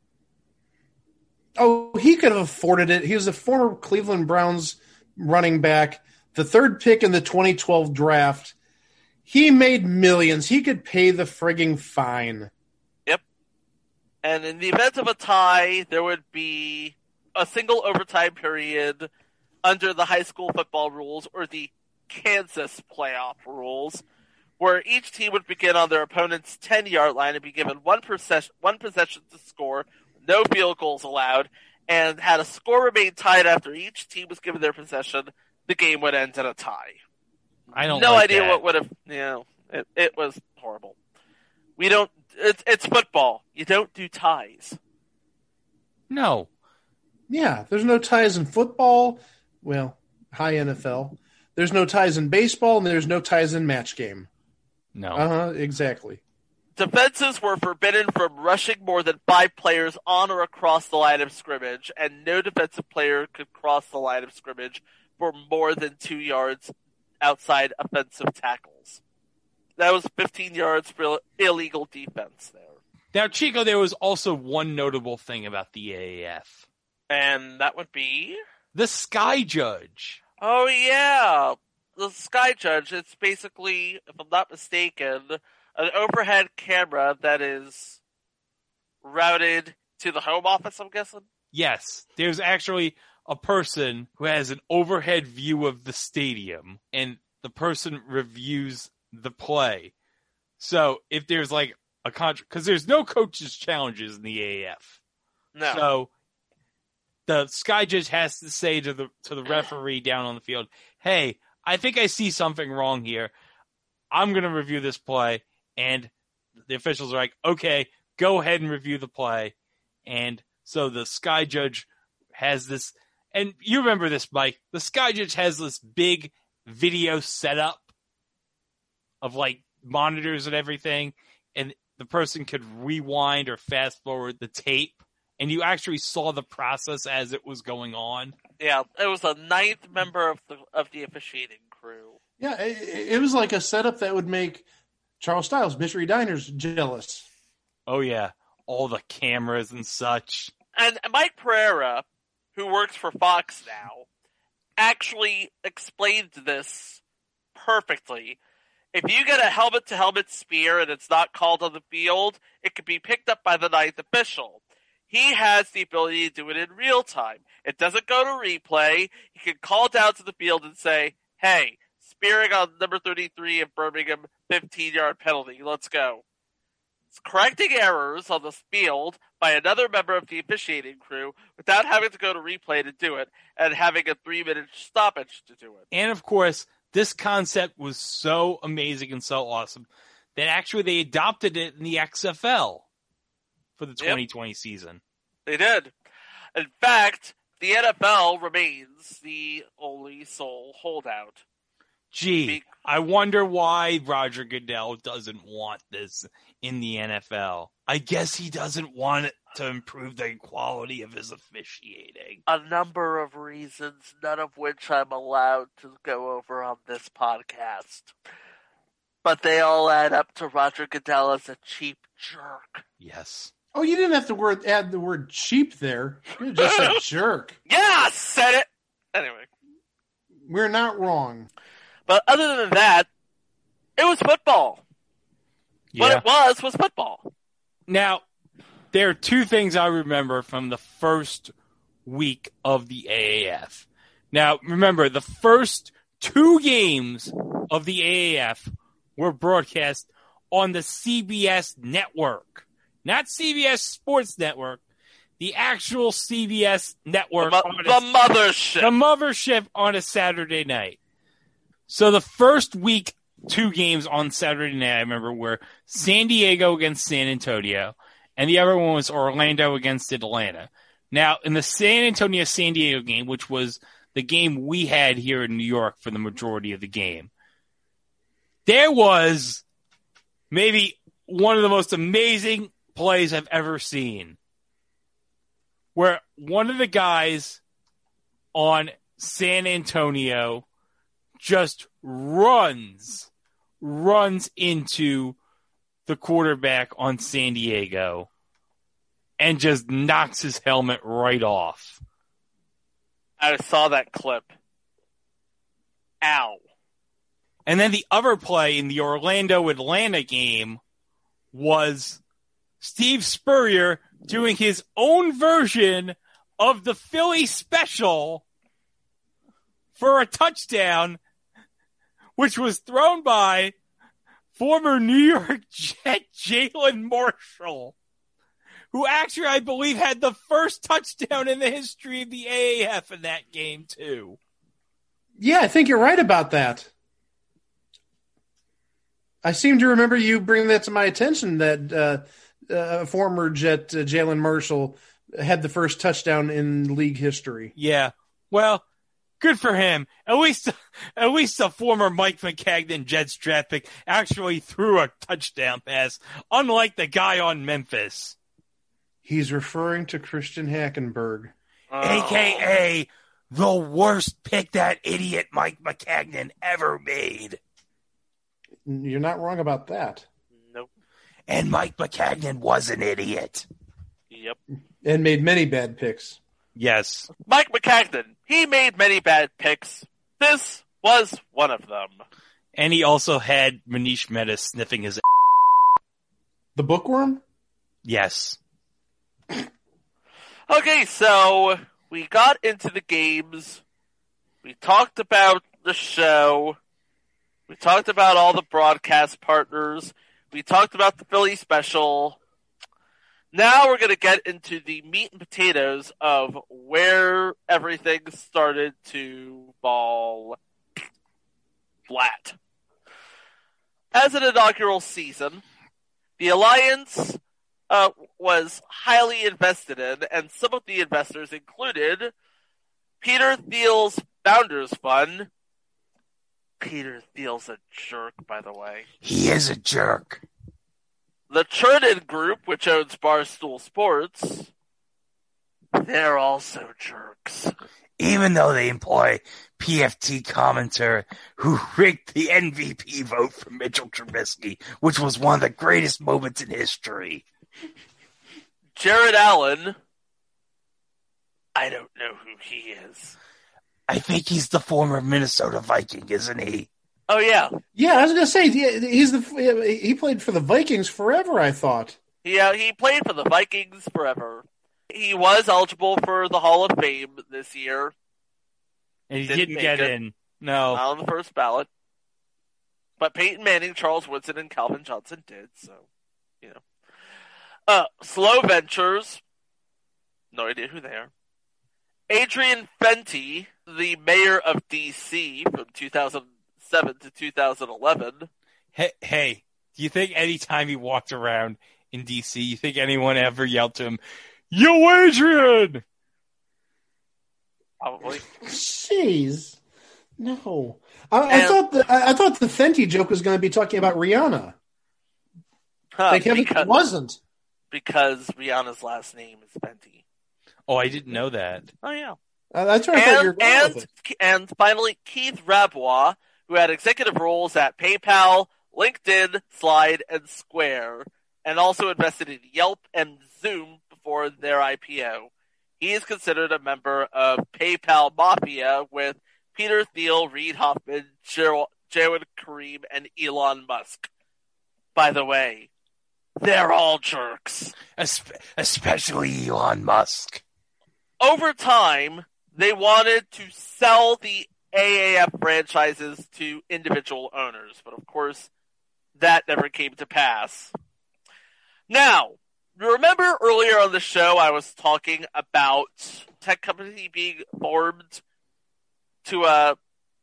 Oh, he could have afforded it. He was a former Cleveland Browns running back, the third pick in the twenty twelve draft. He made millions. He could pay the frigging fine. Yep. And in the event of a tie, there would be a single overtime period under the high school football rules or the Kansas playoff rules, where each team would begin on their opponent's ten-yard line and be given one, perce- one possession to score, no field goals allowed, and had a score remain tied after each team was given their possession, the game would end in a tie. I don't no like idea that. what would have, you know, it, it was horrible. We don't, it's, it's football. You don't do ties. No. Yeah, there's no ties in football. Well, high N F L. There's no ties in baseball, and there's no ties in match game. No. Uh-huh, exactly. Defenses were forbidden from rushing more than five players on or across the line of scrimmage, and no defensive player could cross the line of scrimmage for more than two yards outside offensive tackles. That was fifteen yards for illegal defense there. Now, Chico, there was also one notable thing about the A A F. And that would be? The Sky Judge. Oh, yeah. The Sky Judge. It's basically, if I'm not mistaken, an overhead camera that is routed to the home office, I'm guessing? Yes. There's actually a person who has an overhead view of the stadium, and the person reviews the play. So if there's like a contract, because there's no coaches' challenges in the A A F. No. So the Sky Judge has to say to the to the referee down on the field, hey, I think I see something wrong here. I'm going to review this play. And the officials are like, okay, go ahead and review the play. And so the Sky Judge has this, and you remember this, Mike, the Sky Judge has this big video setup of like monitors and everything. And the person could rewind or fast forward the tape. And you actually saw the process as it was going on. Yeah, it was a ninth member of the of the officiating crew. Yeah, it, it was like a setup that would make Charles Styles, Mystery Diners, jealous. Oh, yeah. All the cameras and such. And Mike Pereira, who works for Fox now, actually explained this perfectly. If you get a helmet-to-helmet spear and it's not called on the field, it can be picked up by the ninth official. He has the ability to do it in real time. It doesn't go to replay. He can call down to the field and say, hey, spearing on number thirty-three of Birmingham, fifteen-yard penalty. Let's go. It's correcting errors on the field by another member of the officiating crew without having to go to replay to do it and having a three-minute stoppage to do it. And, of course, this concept was so amazing and so awesome that actually they adopted it in the X F L for the twenty twenty yep. season. They did. In fact, the N F L remains the only sole holdout. Gee, Be- I wonder why Roger Goodell doesn't want this in the N F L. I guess he doesn't want it to improve the quality of his officiating. A number of reasons, none of which I'm allowed to go over on this podcast. But they all add up to Roger Goodell as a cheap jerk. Yes. Oh, you didn't have to word, add the word cheap there. You just said jerk. Yeah, I said it. Anyway. We're not wrong. But other than that, it was football. Yeah. What it was was football. Now, there are two things I remember from the first week of the A A F. Now, remember, the first two games of the A A F were broadcast on the C B S network. Not C B S Sports Network, the actual C B S network. The, mo- the a, mothership. The mothership on a Saturday night. So the first week, two games on Saturday night, I remember, were San Diego against San Antonio, and the other one was Orlando against Atlanta. Now, in the San Antonio-San Diego game, which was the game we had here in New York for the majority of the game, there was maybe one of the most amazing plays I've ever seen, where one of the guys on San Antonio just runs, runs into the quarterback on San Diego and just knocks his helmet right off. I saw that clip. Ow. And then the other play in the Orlando-Atlanta game was Steve Spurrier doing his own version of the Philly special for a touchdown, which was thrown by former New York Jet Jalen Marshall, who actually, I believe, had the first touchdown in the history of the A A F in that game, too. Yeah, I think you're right about that. I seem to remember you bringing that to my attention, that uh, uh, former Jet uh, Jalen Marshall had the first touchdown in league history. Yeah. Well, good for him. At least, at least the former Mike Maccagnan Jets draft pick actually threw a touchdown pass, unlike the guy on Memphis. He's referring to Christian Hackenberg. Oh. A K A the worst pick that idiot Mike Maccagnan ever made. You're not wrong about that. Nope. And Mike Maccagnan was an idiot. Yep. And made many bad picks. Yes. Mike Maccagnan, he made many bad picks. This was one of them. And he also had Manish Mehta sniffing his The bookworm? Yes. Okay, so we got into the games. We talked about the show. We talked about all the broadcast partners. We talked about the Philly special. Now we're going to get into the meat and potatoes of where everything started to fall flat. As an inaugural season, the Alliance uh, was highly invested in, and some of the investors included Peter Thiel's Founders Fund. Peter Thiel's a jerk, by the way. He is a jerk. The Chernin Group, which owns Barstool Sports, they're also jerks. Even though they employ P F T commentator who rigged the M V P vote for Mitchell Trubisky, which was one of the greatest moments in history. Jared Allen, I don't know who he is. I think he's the former Minnesota Viking, isn't he? Oh, yeah. Yeah, I was going to say, he's the he played for the Vikings forever, I thought. Yeah, he played for the Vikings forever. He was eligible for the Hall of Fame this year. And he didn't, didn't get it. in. No. Not on the first ballot. But Peyton Manning, Charles Woodson, and Calvin Johnson did, so, you know. Uh, Slow Ventures, no idea who they are. Adrian Fenty, the mayor of D C from two thousand seven to two thousand eleven. Hey, hey, do you think any time he walked around in D C, you think anyone ever yelled to him, "Yo, Adrian"? Probably. Jeez, no. I, I thought the I, I thought the Fenty joke was going to be talking about Rihanna. Huh, like because, it wasn't because Rihanna's last name is Fenty. Oh, I didn't know that. Oh yeah, uh, that's right. And, I you were going and with it. and finally, Keith Rabois, who had executive roles at PayPal, LinkedIn, Slide, and Square, and also invested in Yelp and Zoom before their I P O. He is considered a member of PayPal Mafia with Peter Thiel, Reid Hoffman, Jawed Karim, and Elon Musk. By the way, they're all jerks. Especially Elon Musk. Over time, they wanted to sell the A A F franchises to individual owners, but of course, that never came to pass. Now, remember earlier on the show I was talking about tech company being formed to uh,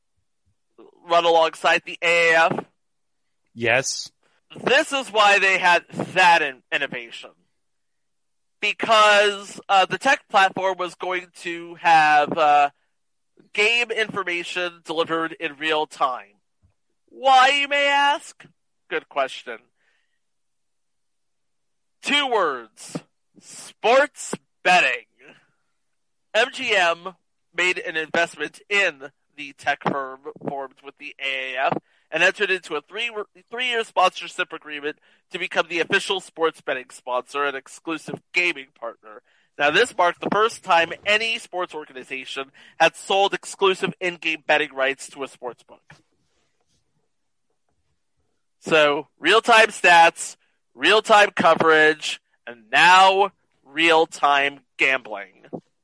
run alongside the A A F? Yes. This is why they had that in- innovation. Because uh, the tech platform was going to have uh, game information delivered in real time. Why, you may ask? Good question. Two words. Sports betting. M G M made an investment in the tech firm formed with the A A F and entered into a three, three-year sponsorship agreement to become the official sports betting sponsor and exclusive gaming partner. Now, this marked the first time any sports organization had sold exclusive in-game betting rights to a sportsbook. So, real-time stats, real-time coverage, and now real-time gambling.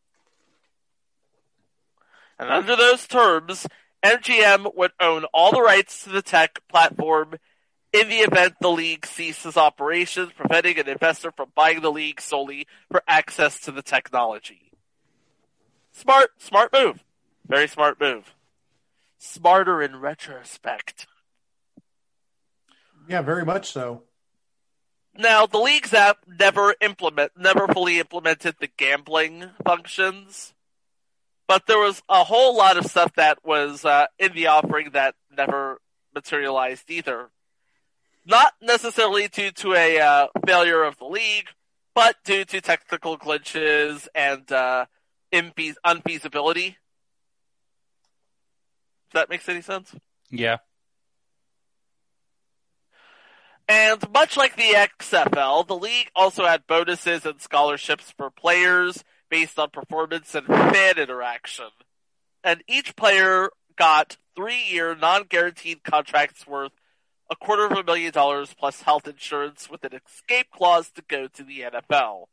And under those terms, M G M would own all the rights to the tech platform in the event the league ceases operations, preventing an investor from buying the league solely for access to the technology. Smart, smart move. Very smart move. Smarter in retrospect. Yeah, very much so. Now, the league's app never implement, never fully implemented the gambling functions, but there was a whole lot of stuff that was uh, in the offering that never materialized either. Not necessarily due to a uh, failure of the league, but due to technical glitches and uh, imfe- unfeasibility. If that makes any sense? Yeah. And much like the X F L, the league also had bonuses and scholarships for players based on performance and fan interaction. And each player got three-year non-guaranteed contracts worth a quarter of a million dollars plus health insurance with an escape clause to go to the N F L.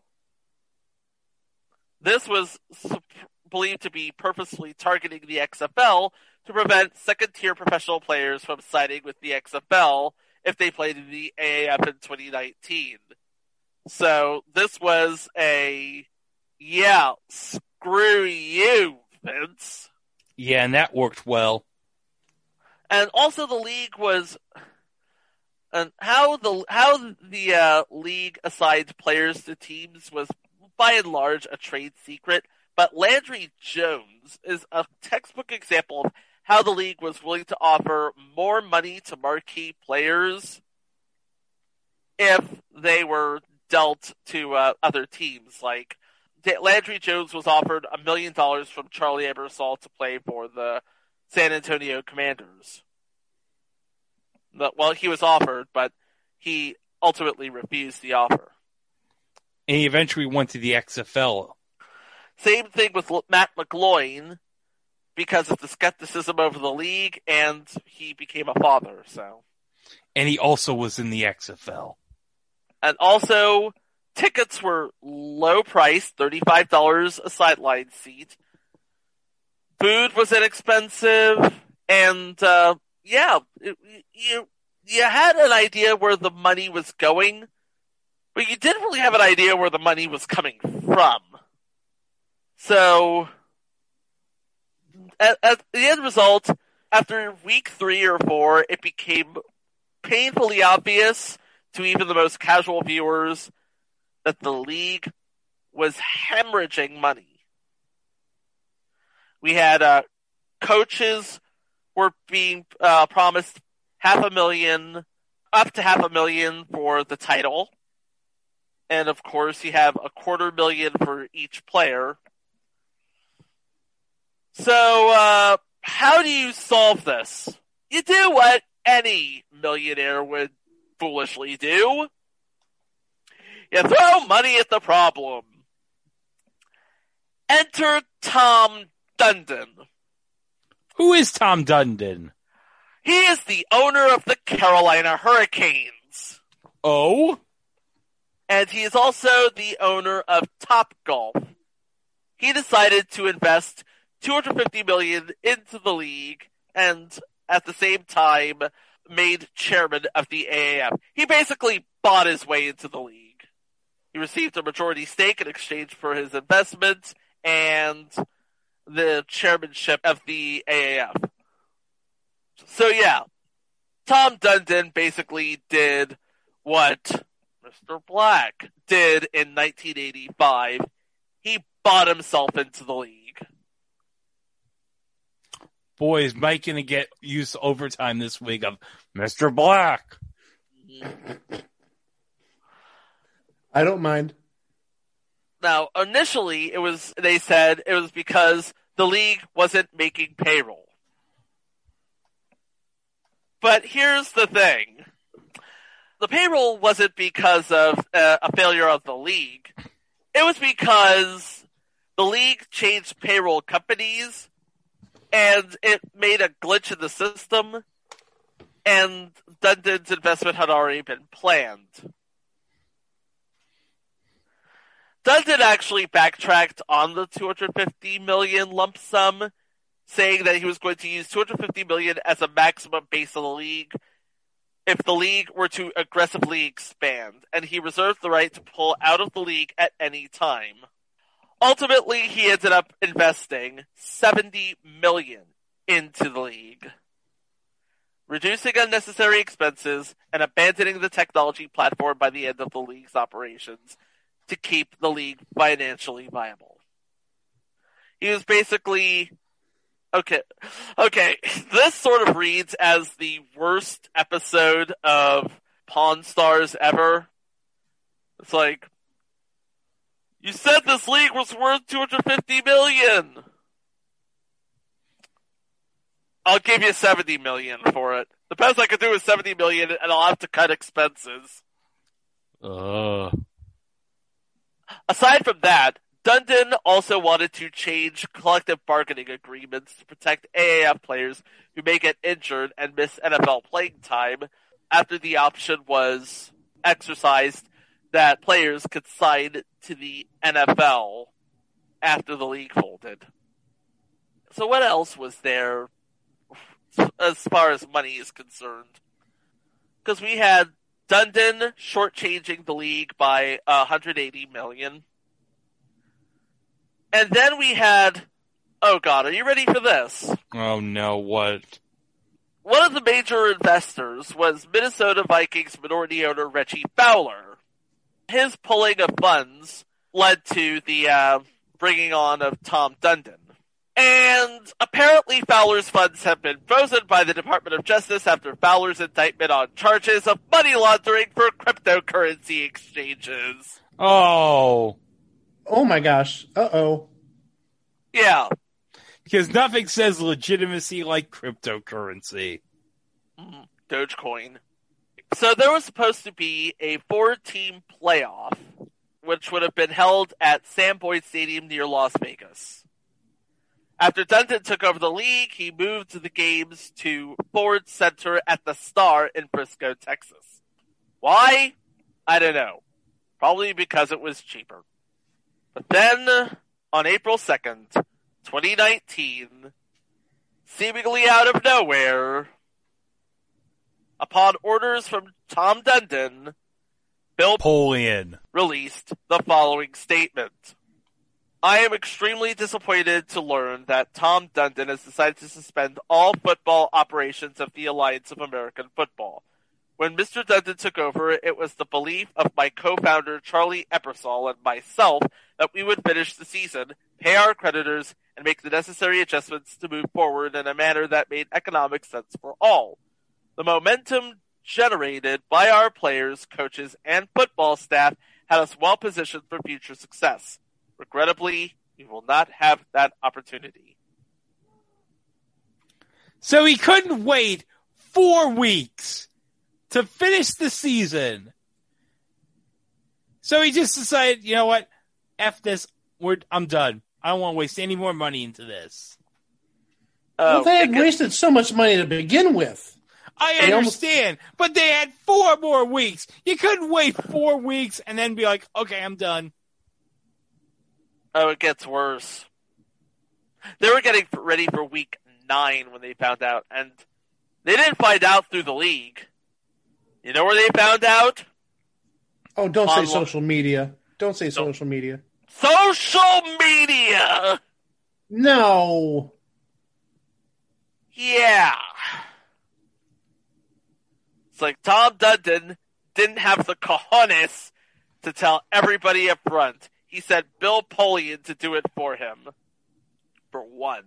This was believed to be purposefully targeting the X F L to prevent second-tier professional players from signing with the X F L if they played in the A A F in twenty nineteen. So this was a, yeah, screw you, Vince. Yeah, and that worked well. And also the league was, and how the how the uh, league assigned players to teams was by and large a trade secret. But Landry Jones is a textbook example of how the league was willing to offer more money to marquee players if they were dealt to uh, other teams. Like Landry Jones was offered a million dollars from Charlie Ebersol to play for the San Antonio Commanders. Well, he was offered, but he ultimately refused the offer. And he eventually went to the X F L. Same thing with Matt McGloin, because of the skepticism over the league, and he became a father, so. And he also was in the X F L. And also, tickets were low priced, thirty-five dollars a sideline seat. Food was inexpensive, and, uh, yeah, it, you, you had an idea where the money was going, but you didn't really have an idea where the money was coming from. So, At, at the end result, after week three or four, it became painfully obvious to even the most casual viewers that the league was hemorrhaging money. We had uh, coaches were being uh, promised half a million, up to half a million for the title. And of course, you have a quarter million for each player. So, uh, how do you solve this? You do what any millionaire would foolishly do. You throw money at the problem. Enter Tom Dundon. Who is Tom Dundon? He is the owner of the Carolina Hurricanes. Oh? And he is also the owner of Topgolf. He decided to invest two hundred fifty million dollars into the league, and at the same time made chairman of the A A F. He basically bought his way into the league. He received a majority stake in exchange for his investment and the chairmanship of the A A F. So yeah, Tom Dundon basically did what Mister Black did in nineteen eighty-five. He bought himself into the league. Boy, is Mike going to get used to overtime this week of Mister Black. I don't mind. Now, initially, it was, they said it was because the league wasn't making payroll. But here's the thing. The payroll wasn't because of uh, a failure of the league. It was because the league changed payroll companies, and it made a glitch in the system, and Dundon's investment had already been planned. Dundon actually backtracked on the two hundred fifty million dollars lump sum, saying that he was going to use two hundred fifty million dollars as a maximum base of the league, if the league were to aggressively expand, and he reserved the right to pull out of the league at any time. Ultimately, he ended up investing seventy million dollars into the league, reducing unnecessary expenses and abandoning the technology platform by the end of the league's operations to keep the league financially viable. He was basically... Okay, okay, this sort of reads as the worst episode of Pawn Stars ever. It's like, you said this league was worth two hundred fifty million dollars. I'll give you seventy million dollars for it. The best I could do is seventy million dollars, and I'll have to cut expenses. Uh. Aside from that, Dundon also wanted to change collective bargaining agreements to protect A A F players who may get injured and miss N F L playing time after the option was exercised that players could sign to the N F L after the league folded. So what else was there as far as money is concerned? Because we had Dundon shortchanging the league by one hundred eighty million dollars. And then we had, oh god, are you ready for this? Oh no, what? One of the major investors was Minnesota Vikings minority owner Reggie Fowler. His pulling of funds led to the uh, bringing on of Tom Dundon. And apparently Fowler's funds have been frozen by the Department of Justice after Fowler's indictment on charges of money laundering for cryptocurrency exchanges. Oh. Oh my gosh. Uh-oh. Yeah. Because nothing says legitimacy like cryptocurrency. Mm, Dogecoin. So there was supposed to be a four-team playoff, which would have been held at Sam Boyd Stadium near Las Vegas. After Dundon took over the league, he moved the games to Ford Center at the Star in Frisco, Texas. Why? I don't know. Probably because it was cheaper. But then, on April second, twenty nineteen, seemingly out of nowhere, upon orders from Tom Dundon, Bill Polian released the following statement. I am extremely disappointed to learn that Tom Dundon has decided to suspend all football operations of the Alliance of American Football. When Mister Dundon took over, it was the belief of my co-founder Charlie Eppersall and myself that we would finish the season, pay our creditors, and make the necessary adjustments to move forward in a manner that made economic sense for all. The momentum generated by our players, coaches, and football staff had us well positioned for future success. Regrettably, we will not have that opportunity. So he couldn't wait four weeks to finish the season. So he just decided, you know what? F this. We're, I'm done. I don't want to waste any more money into this. Well, oh, they had wasted so much money to begin with. I understand, almost... but they had four more weeks. You couldn't wait four weeks and then be like, okay, I'm done. Oh, it gets worse. They were getting ready for week nine when they found out, and they didn't find out through the league. You know where they found out? Oh, don't On say social media. Don't say don't. social media. Social media! No. Yeah. It's like Tom Dundon didn't have the cojones to tell everybody up front. He said Bill Polian to do it for him. For one.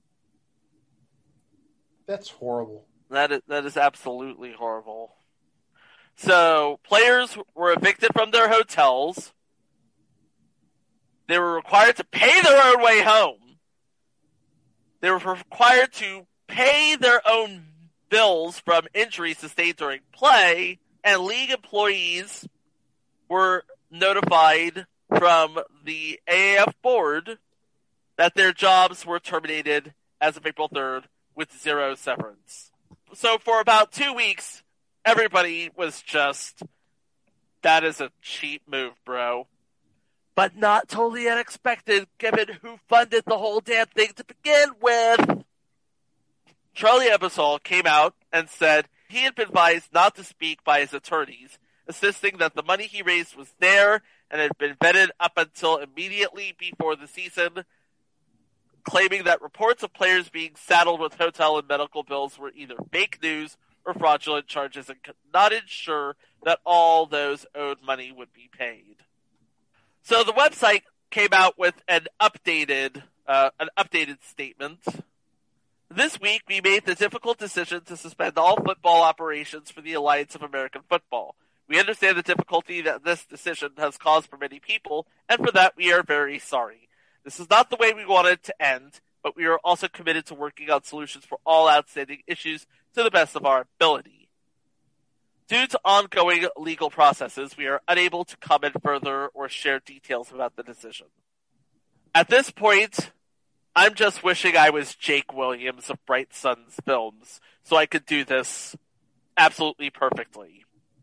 That's horrible. That is, that is absolutely horrible. So, players were evicted from their hotels. They were required to pay their own way home. They were required to pay their own bills from injuries sustained during play, and league employees were notified from the A A F board that their jobs were terminated as of April third with zero severance. So for about two weeks, everybody was just, that is a cheap move, bro. But not totally unexpected, given who funded the whole damn thing to begin with. Charlie Ebersol came out and said he had been advised not to speak by his attorneys, insisting that the money he raised was there and had been vetted up until immediately before the season, claiming that reports of players being saddled with hotel and medical bills were either fake news or fraudulent charges and could not ensure that all those owed money would be paid. So the website came out with an updated uh, an updated statement. This week, we made the difficult decision to suspend all football operations for the Alliance of American Football. We understand the difficulty that this decision has caused for many people, and for that we are very sorry. This is not the way we wanted to end, but we are also committed to working on solutions for all outstanding issues to the best of our ability. Due to ongoing legal processes, we are unable to comment further or share details about the decision. At this point, I'm just wishing I was Jake Williams of Bright Suns Films, so I could do this absolutely perfectly.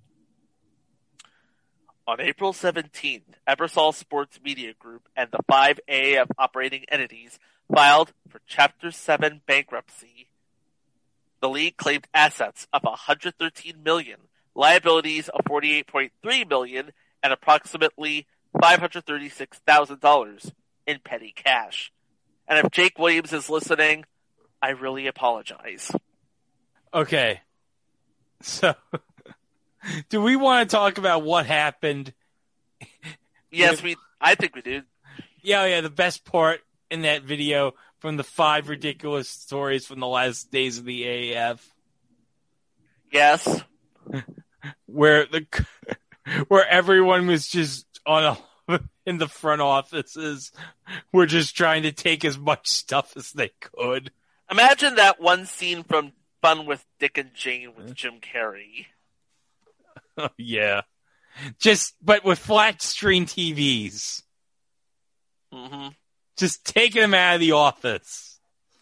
On April seventeenth, Ebersol Sports Media Group and the five A of operating entities filed for Chapter seven bankruptcy. The league claimed assets of one hundred thirteen million dollars, liabilities of forty-eight point three million dollars, and approximately five hundred thirty-six thousand dollars in petty cash. And if Jake Williams is listening, I really apologize. Okay. So, do we want to talk about what happened? Yes, we. I think we do. Yeah, yeah, the best part in that video from the five ridiculous stories from the last days of the A A F. Yes. Where the where everyone was just on a in the front offices were just trying to take as much stuff as they could. Imagine that one scene from Fun with Dick and Jane with Jim Carrey. Oh, yeah. Just, but with flat screen T Vs. Mm-hmm. Just taking them out of the office.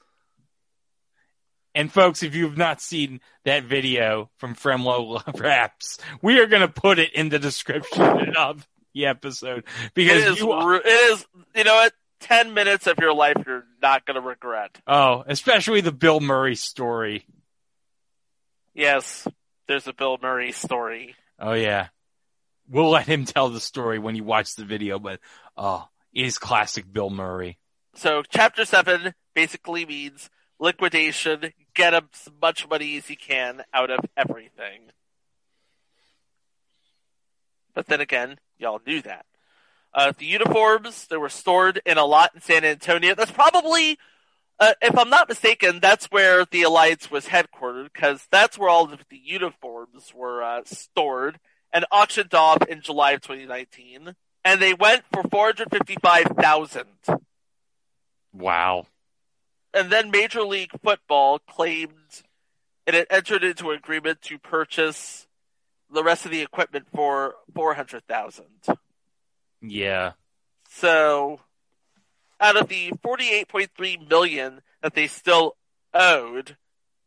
And folks, if you've not seen that video from Fremlo Raps, we are going to put it in the description of the episode, because it is, you, it is, you know what, ten minutes of your life you're not going to regret. Oh, especially the Bill Murray story. Yes, there's a Bill Murray story. Oh, yeah. We'll let him tell the story when you watch the video, but oh, it is classic Bill Murray. So Chapter seven basically means liquidation, get as much money as you can out of everything. But then again, y'all knew that. Uh, the uniforms, they were stored in a lot in San Antonio. That's probably, uh, if I'm not mistaken, that's where the Alliance was headquartered, because that's where all of the uniforms were uh, stored and auctioned off in July of twenty nineteen. And they went for four hundred fifty-five thousand dollars. Wow. And then Major League Football claimed it had entered into an agreement to purchase the rest of the equipment for four hundred thousand dollars. Yeah. So, out of the forty-eight point three million dollars that they still owed,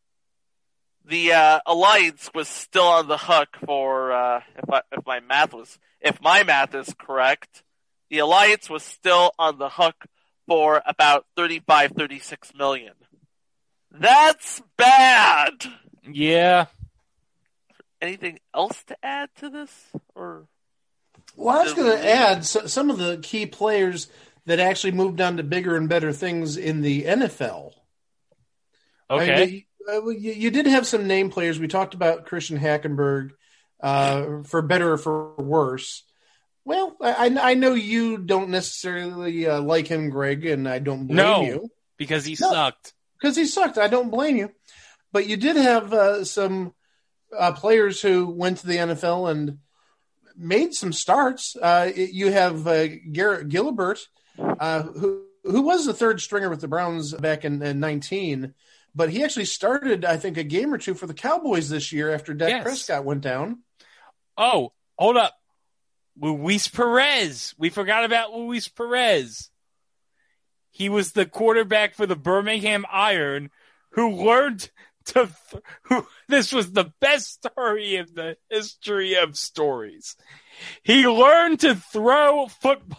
the uh, Alliance was still on the hook for, uh, if, I, if my math was, if my math is correct, the Alliance was still on the hook for about thirty-five, thirty-six million. That's bad. Yeah. Anything else to add to this? Or well, I was going to add so, some of the key players that actually moved on to bigger and better things in the N F L. Okay. I mean, you, you did have some name players. We talked about Christian Hackenberg, uh, for better or for worse. Well, I, I know you don't necessarily uh, like him, Greg, and I don't blame no, you. because he no, sucked. Because he sucked. I don't blame you. But you did have uh, some uh, players who went to the N F L and made some starts. Uh, you have uh, Garrett Gilbert, uh, who who was the third stringer with the Browns back in, in nineteen, but he actually started, I think, a game or two for the Cowboys this year after Dak yes. Prescott went down. Oh, hold up. Luis Perez. We forgot about Luis Perez. He was the quarterback for the Birmingham Iron who learned to, who, this was the best story in the history of stories. He learned to throw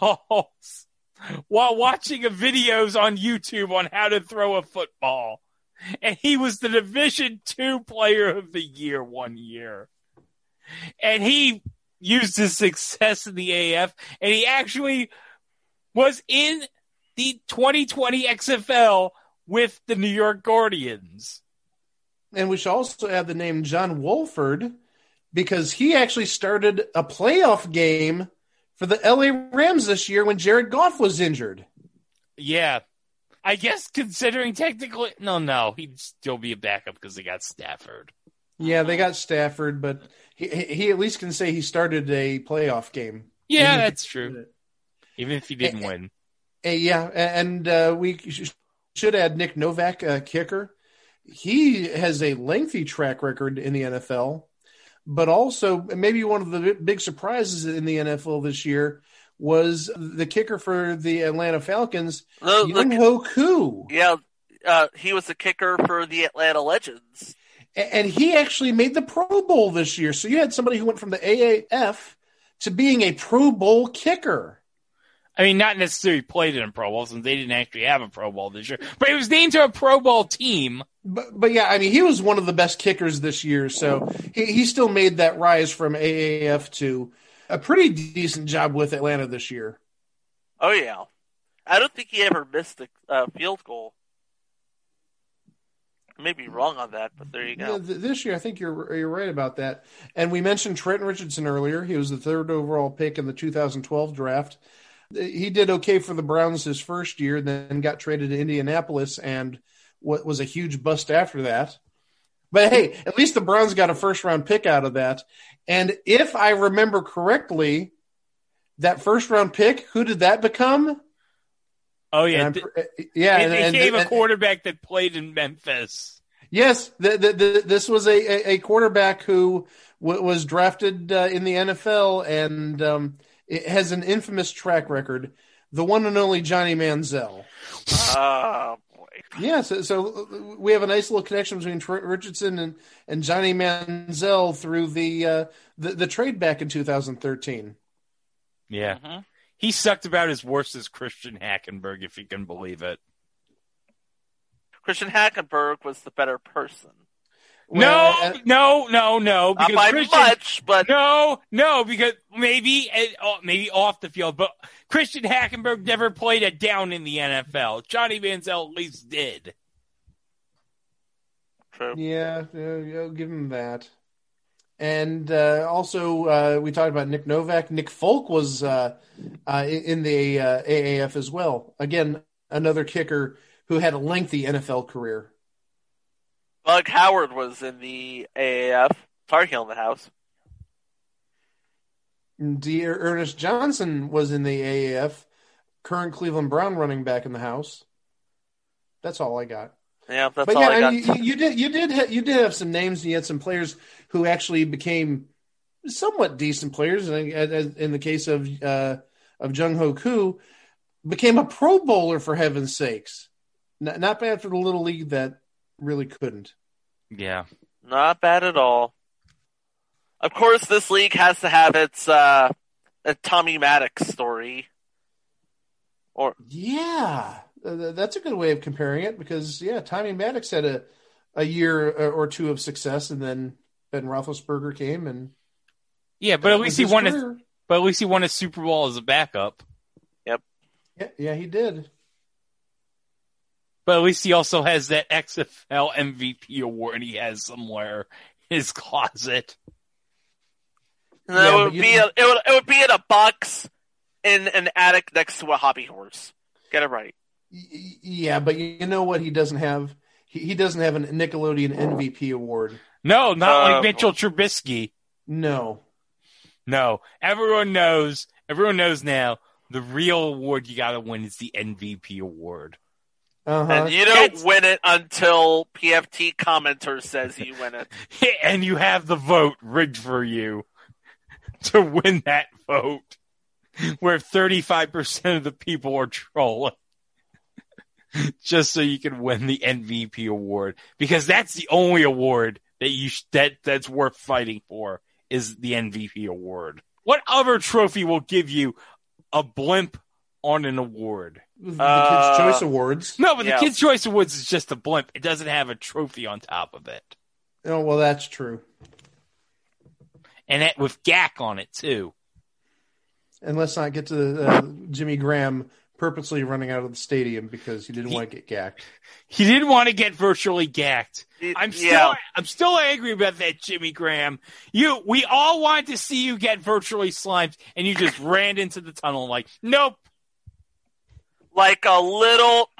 footballs while watching videos on YouTube on how to throw a football. and he was the Division Two Player of the Year one year. And he used his success in the A A F, and he actually was in the twenty twenty X F L with the New York Guardians. And we should also add the name John Wolford, because he actually started a playoff game for the L A Rams this year when Jared Goff was injured. Yeah. I guess considering technically... No, no. He'd still be a backup because they got Stafford. Yeah, they got Stafford, but he he at least can say he started a playoff game. Yeah, that's true. Even if he didn't and, win. And, yeah, and uh, we should add Nick Novak, uh, kicker. He has a lengthy track record in the N F L. But also, maybe one of the big surprises in the N F L this year was the kicker for the Atlanta Falcons, the, Younghoe Koo. Yeah, uh, he was the kicker for the Atlanta Legends. And he actually made the Pro Bowl this year. So you had somebody who went from the A A F to being a Pro Bowl kicker. I mean, not necessarily played in a Pro Bowl, since they didn't actually have a Pro Bowl this year. But he was named to a Pro Bowl team. But, but yeah, I mean, he was one of the best kickers this year, so he, he still made that rise from A A F to a pretty decent job with Atlanta this year. Oh, yeah. I don't think he ever missed a uh, field goal. I may be wrong on that, but there you go. Yeah, th- this year, I think you're you're right about that. And we mentioned Trent Richardson earlier. He was the third overall pick in the two thousand twelve draft. He did okay for the Browns his first year, then got traded to Indianapolis and what was a huge bust after that. But hey, at least the Browns got a first round pick out of that. And if I remember correctly, that first round pick, who did that become? Oh yeah, and yeah. It and, and, became and, a quarterback that played in Memphis. Yes, the, the, the, this was a, a quarterback who w- was drafted uh, in the N F L and um, it has an infamous track record. The one and only Johnny Manziel. Oh boy! Yeah, so, so we have a nice little connection between Trent Richardson and, and Johnny Manziel through the, uh, the the trade back in two thousand thirteen. Yeah. Mm-hmm. He sucked about as worse as Christian Hackenberg, if you can believe it. Christian Hackenberg was the better person. Well, no, uh, no, no, no. Because not by Christian, much, but no, no, because maybe, maybe off the field, but Christian Hackenberg never played a down in the N F L. Johnny Manziel at least did. True. Yeah, I'll give him that. And uh, also, uh, we talked about Nick Novak. Nick Folk was uh, uh, in the uh, A A F as well. Again, another kicker who had a lengthy N F L career. Bug Howard was in the A A F. Tar Heel in the house. D. Ernest Johnson was in the A A F. Current Cleveland Brown running back in the house. That's all I got. Yeah, that's but all yeah, I got. You, you did, you did, ha- you did have some names. And you had some players who actually became somewhat decent players. And in the case of uh, of Younghoe Koo, became a Pro Bowler for heaven's sakes. Not, not bad for the little league that really couldn't. Yeah, not bad at all. Of course, this league has to have its uh, a Tommy Maddox story. Or yeah. Uh, that's a good way of comparing it because, yeah, Tommy Maddox had a, a year or two of success, and then Ben Roethlisberger came and yeah, but at least he won a, but at least he won a Super Bowl as a backup. Yep. Yeah, yeah, he did. But at least he also has that X F L M V P award he has somewhere in his closet. No, yeah, it would be a, it would it would be in a box in an attic next to a hobby horse. Get it right. Yeah, but you know what he doesn't have? He, he doesn't have a Nickelodeon M V P award. No, not uh, like Mitchell Trubisky. No. No. Everyone knows, everyone knows now, the real award you gotta win is the M V P award. Uh-huh. And you don't That's... win it until P F T commenter says you win it. And you have the vote rigged for you to win that vote, where thirty-five percent of the people are trolling. Just so you can win the M V P award, because that's the only award that you sh- that that's worth fighting for is the M V P award. What other trophy will give you a blimp on an award? The Uh, Kids' Choice Awards. No, but Yeah. the Kids' Choice Awards is just a blimp. It doesn't have a trophy on top of it. Oh, well, that's true. And that with G A C on it, too. And let's not get to uh, Jimmy Graham purposely running out of the stadium because he didn't He- want to get gacked. He didn't want to get virtually gacked. I'm still, yeah. I'm still angry about that, Jimmy Graham. You, we all wanted to see you get virtually slimed, and you just ran into the tunnel like, nope. Like a little.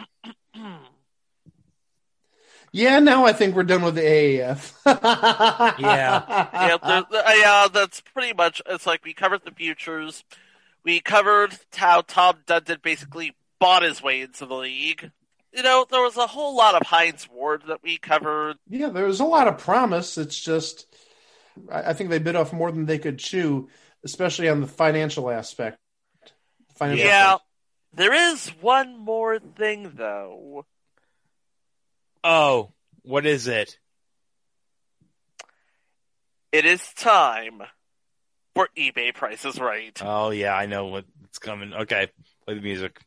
Yeah, now I think we're done with the A A F. Yeah. yeah, there- there- yeah, that's pretty much. It's like we covered the futures. We covered how Tom Dundon basically bought his way into the league. You know, there was a whole lot of Heinz Ward that we covered. Yeah, there was a lot of promise. It's just, I I think they bit off more than they could chew, especially on the financial aspect. Financial Yeah, aspect. there is one more thing though. Oh, what is it? It is time for eBay Price is Right. Oh, yeah, I know what's coming. Okay, play the music.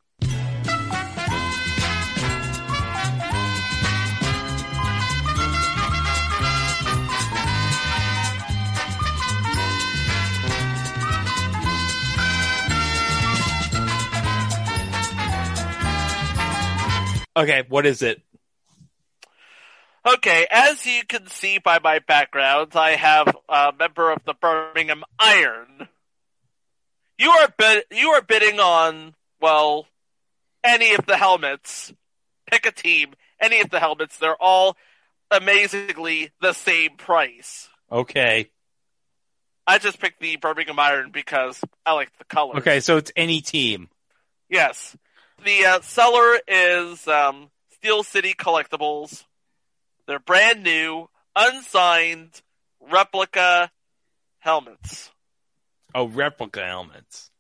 Okay, what is it? Okay, as you can see by my background, I have a member of the Birmingham Iron. You are bid- you are bidding on, well, any of the helmets. Pick a team. Any of the helmets. They're all amazingly the same price. Okay. I just picked the Birmingham Iron because I like the colors. Okay, so it's any team. Yes. The uh, seller is um, Steel City Collectibles. They're brand new, unsigned, replica helmets. Oh, replica helmets.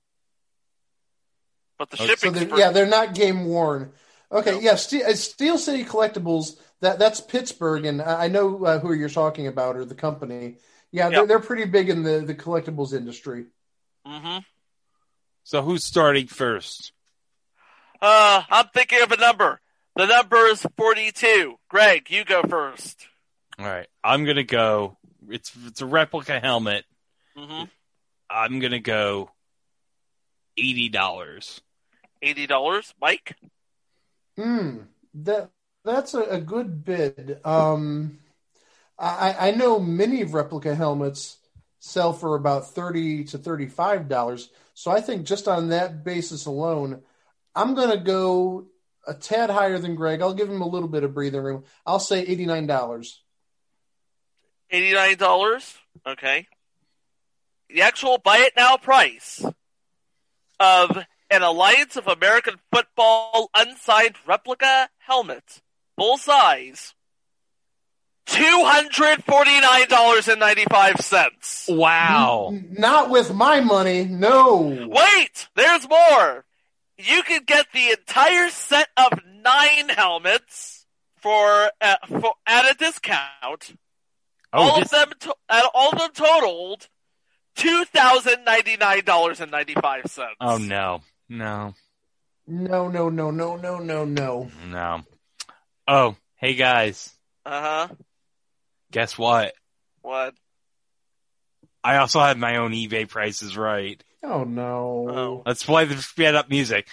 But the Oh, shipping, So they're, yeah, they're not game worn. Okay, yeah, Steel, uh, Steel City Collectibles. That that's Pittsburgh, and I I know uh, who you're talking about, or the company. Yeah, they're, Yep. they're pretty big in the, the collectibles industry. Mm-hmm. So who's starting first? Uh, I'm thinking of a number. The number is forty-two. Greg, you go first. All right, I'm gonna go. It's it's a replica helmet. Mm-hmm. I'm gonna go eighty dollars. eighty dollars. Mike? Hmm, that that's a, a good bid. Um, I, I know many replica helmets sell for about thirty to thirty-five dollars. So I think just on that basis alone, I'm going to go a tad higher than Greg. I'll give him a little bit of breathing room. I'll say eighty-nine dollars. eighty-nine dollars. Okay. The actual buy it now price of an Alliance of American Football unsigned replica helmet, full size, two hundred forty-nine dollars and ninety-five cents. Wow. N- not with my money, no. Wait, there's more. You can get the entire set of nine helmets for, uh, for at a discount. Oh, all this- of them, to, at all of them totaled, two thousand ninety-nine dollars and ninety-five cents. Oh no, no, No, no, no, no, no, no, no. no. Oh, hey guys, Uh huh. guess what? What? I also have my own eBay prices right. Oh no. Oh. Let's play the sped up music.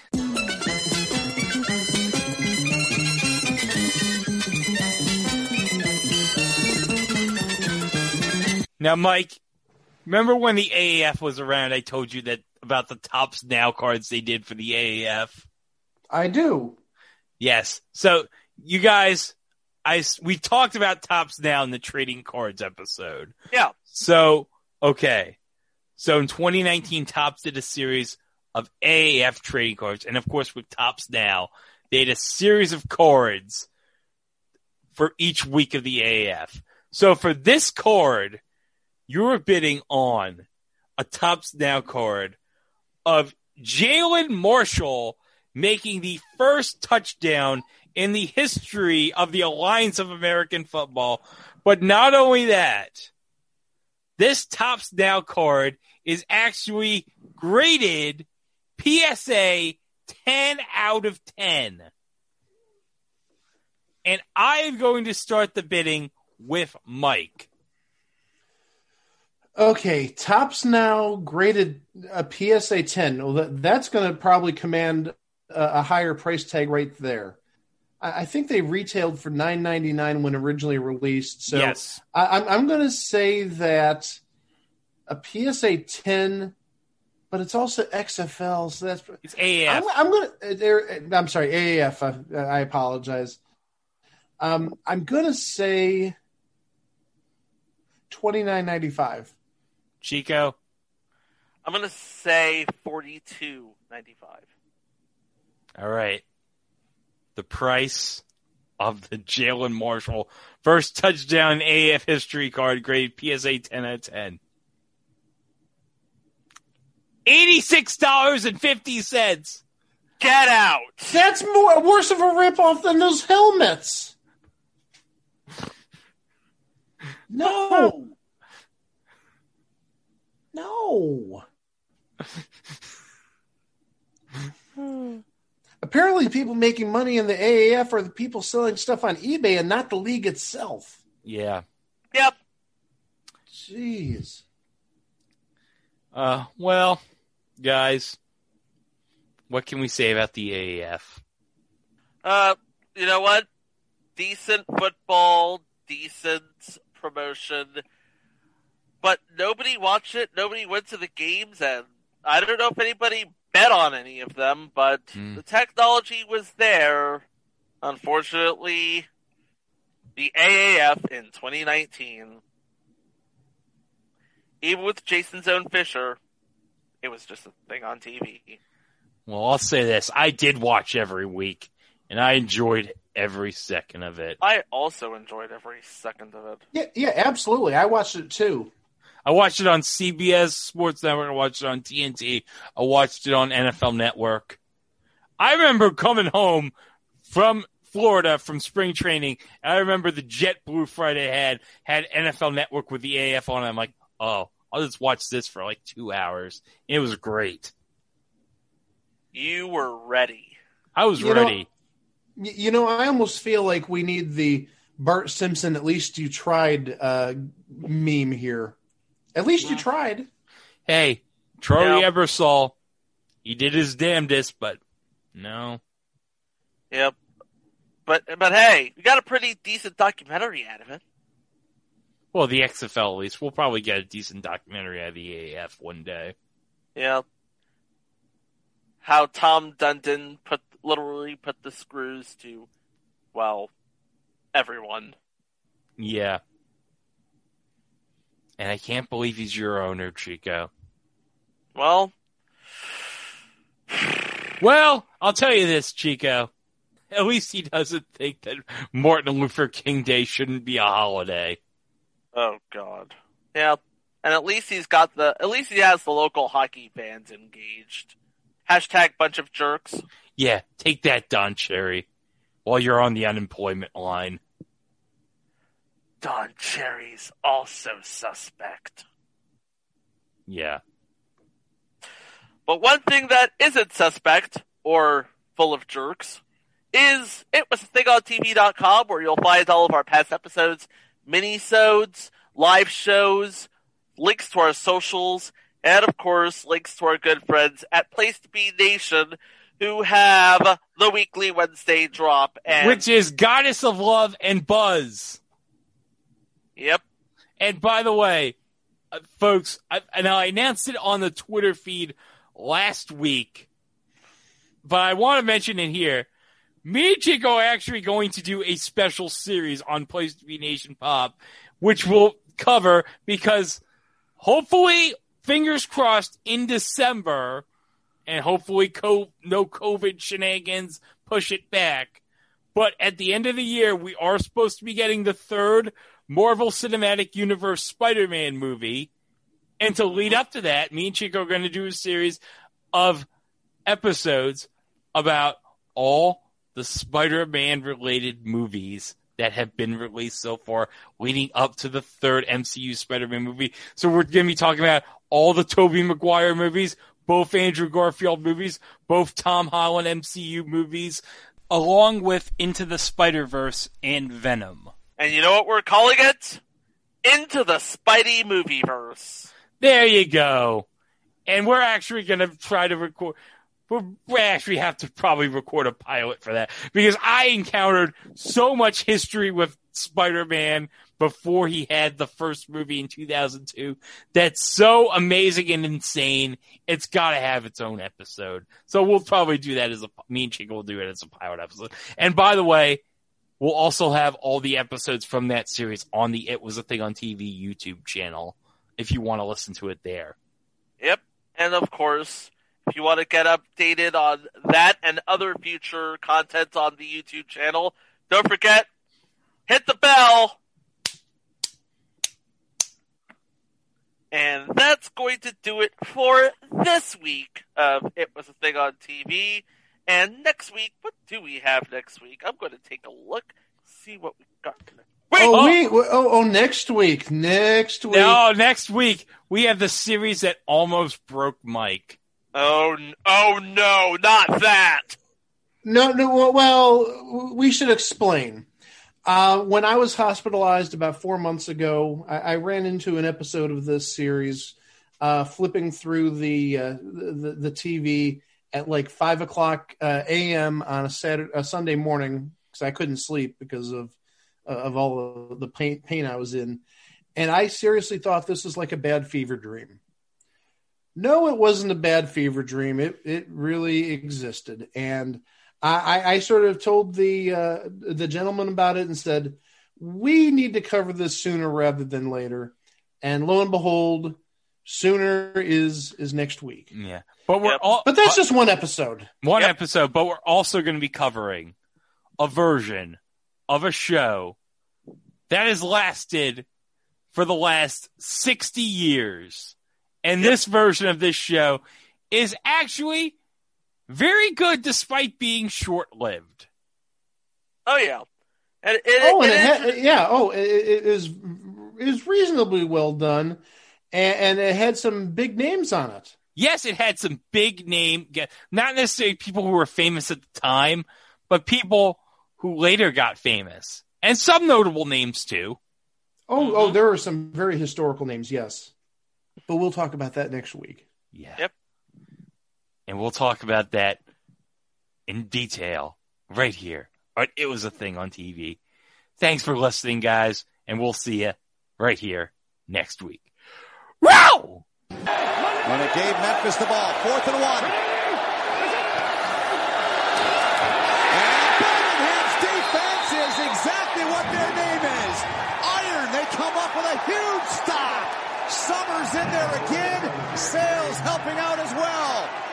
Now, Mike, remember when the A A F was around? I told you that about the Topps Now cards they did for the A A F. I do. Yes. So you guys, I we talked about Topps Now in the trading cards episode. Yeah. So okay. So in twenty nineteen, Topps did a series of A A F trading cards, and of course with Topps Now, they had a series of cards for each week of the A A F. So for this card, you were bidding on a Topps Now card of Jalen Marshall making the first touchdown in the history of the Alliance of American Football. But not only that, this Topps Now card is actually graded P S A ten out of ten. And I am going to start the bidding with Mike. Okay, Topps now graded a P S A ten. Well, that, that's going to probably command a, a higher price tag right there. I, I think they retailed for nine ninety-nine when originally released. So yes. I, I'm, I'm going to say that a P S A ten, but it's also X F L. So that's it's A A F. I'm, I'm going to. I'm sorry, A A F. I, I apologize. Um, I'm going to say twenty-nine ninety-five. Chico? I'm going to say forty-two ninety-five. All right. The price of the Jalen Marshall first touchdown A A F history card, graded P S A ten out of ten. eighty-six dollars and fifty cents. Get out. That's more worse of a ripoff than those helmets. No. No. Apparently people making money in the A A F are the people selling stuff on eBay and not the league itself. Yeah. Yep. Jeez. Uh, well, guys, what can we say about the A A F? Uh, you know what? Decent football, decent promotion, but nobody watched it, nobody went to the games, and I don't know if anybody bet on any of them, but mm. the technology was there. Unfortunately, the A A F in twenty nineteen, even with Jason's own Fisher, it was just a thing on T V. Well, I'll say this. I did watch every week, and I enjoyed every second of it. I also enjoyed every second of it. Yeah, yeah, absolutely. I watched it too. I watched it on C B S Sports Network. I watched it on T N T. I watched it on N F L Network. I remember coming home from Florida from spring training, and I remember the JetBlue Friday had had N F L Network with the A A F on it. I'm like, oh, I'll just watch this for like two hours. It was great. You were ready. I was you ready. Know, you know, I almost feel like we need the Bart Simpson, at least you tried uh, meme here. At least you tried. Hey, Charlie Yep. Ebersol, he did his damnedest, but no. Yep. But but hey, we got a pretty decent documentary out of it. Well, the X F L at least. We'll probably get a decent documentary out of the A A F one day. Yeah. How Tom Dundon put literally put the screws to, well, everyone. Yeah. And I can't believe he's your owner, Chico. Well. Well, I'll tell you this, Chico. At least he doesn't think that Martin Luther King Day shouldn't be a holiday. Oh, God. Yeah. And at least he's got the, at least he has the local hockey fans engaged. Hashtag bunch of jerks. Yeah, take that, Don Cherry, while you're on the unemployment line. Don Cherry's also suspect. Yeah. But one thing that isn't suspect, or full of jerks, is It Was a Thing on T V dot com, where you'll find all of our past episodes, mini-sodes, live shows, links to our socials, and of course, links to our good friends at Place to Be Nation, who have the weekly Wednesday drop. And which is Goddess of Love and Buzz. Yep. And by the way, uh, folks, I, and I announced it on the Twitter feed last week, but I want to mention it here. Me and Chico are actually going to do a special series on Place to Be Nation Pop, which we'll cover because hopefully, fingers crossed, in December, and hopefully co- no COVID shenanigans push it back. But at the end of the year, we are supposed to be getting the third Marvel Cinematic Universe Spider-Man movie. And to lead up to that, me and Chico are going to do a series of episodes about all the Spider-Man related movies that have been released so far leading up to the third M C U Spider-Man movie. So we're going to be talking about all the Tobey Maguire movies, both Andrew Garfield movies, both Tom Holland M C U movies, along with Into the Spider-Verse and Venom. And you know what we're calling it? Into the Spidey Movieverse. There you go. And we're actually going to try to record... We actually have to probably record a pilot for that, because I encountered so much history with Spider-Man before he had the first movie in two thousand two. That's so amazing and insane. It's got to have its own episode. So we'll probably do that as a, me and Chico will do it as a pilot episode. And by the way, we'll also have all the episodes from that series on the It Was a Thing on T V YouTube channel if you want to listen to it there. Yep. And of course, if you want to get updated on that and other future content on the YouTube channel, don't forget, hit the bell. And that's going to do it for this week of It Was a Thing on T V. And next week, what do we have next week? I'm going to take a look, see what we've got. Wait, oh, oh. We, oh, oh, next week. Next week. No, next week, we have the series that almost broke Mike. Oh, oh no, not that. No, no, well, we should explain. Uh, when I was hospitalized about four months ago, I, I ran into an episode of this series, uh, flipping through the, uh, the the T V at like five o'clock uh, a m on a Saturday, a Sunday morning, because I couldn't sleep because of uh, of all of the pain pain I was in, and I seriously thought this was like a bad fever dream. No, it wasn't a bad fever dream. It it really existed, and I, I, I sort of told the uh, the gentleman about it and said, we need to cover this sooner rather than later. And lo and behold, sooner is is next week. Yeah, but we're all, but that's just one episode. One yep. episode, but we're also going to be covering a version of a show that has lasted for the last sixty years. And yep. this version of this show is actually very good despite being short-lived. Oh, yeah. And it, oh, it, and it, it had, yeah. Oh, it, it is it is reasonably well done, and, and it had some big names on it. Yes, it had some big name, not necessarily people who were famous at the time, but people who later got famous, and some notable names too. Oh, mm-hmm. oh, there are some very historical names, yes. But we'll talk about that next week. Yeah. Yep. And we'll talk about that in detail right here. Right, It Was a Thing on T V. Thanks for listening, guys, and we'll see you right here next week. Row! When it gave Memphis the ball, fourth and one. And Birmingham's defense is exactly what their name is. Iron, they come up with a huge stop. Summers in there again. Sales helping out as well.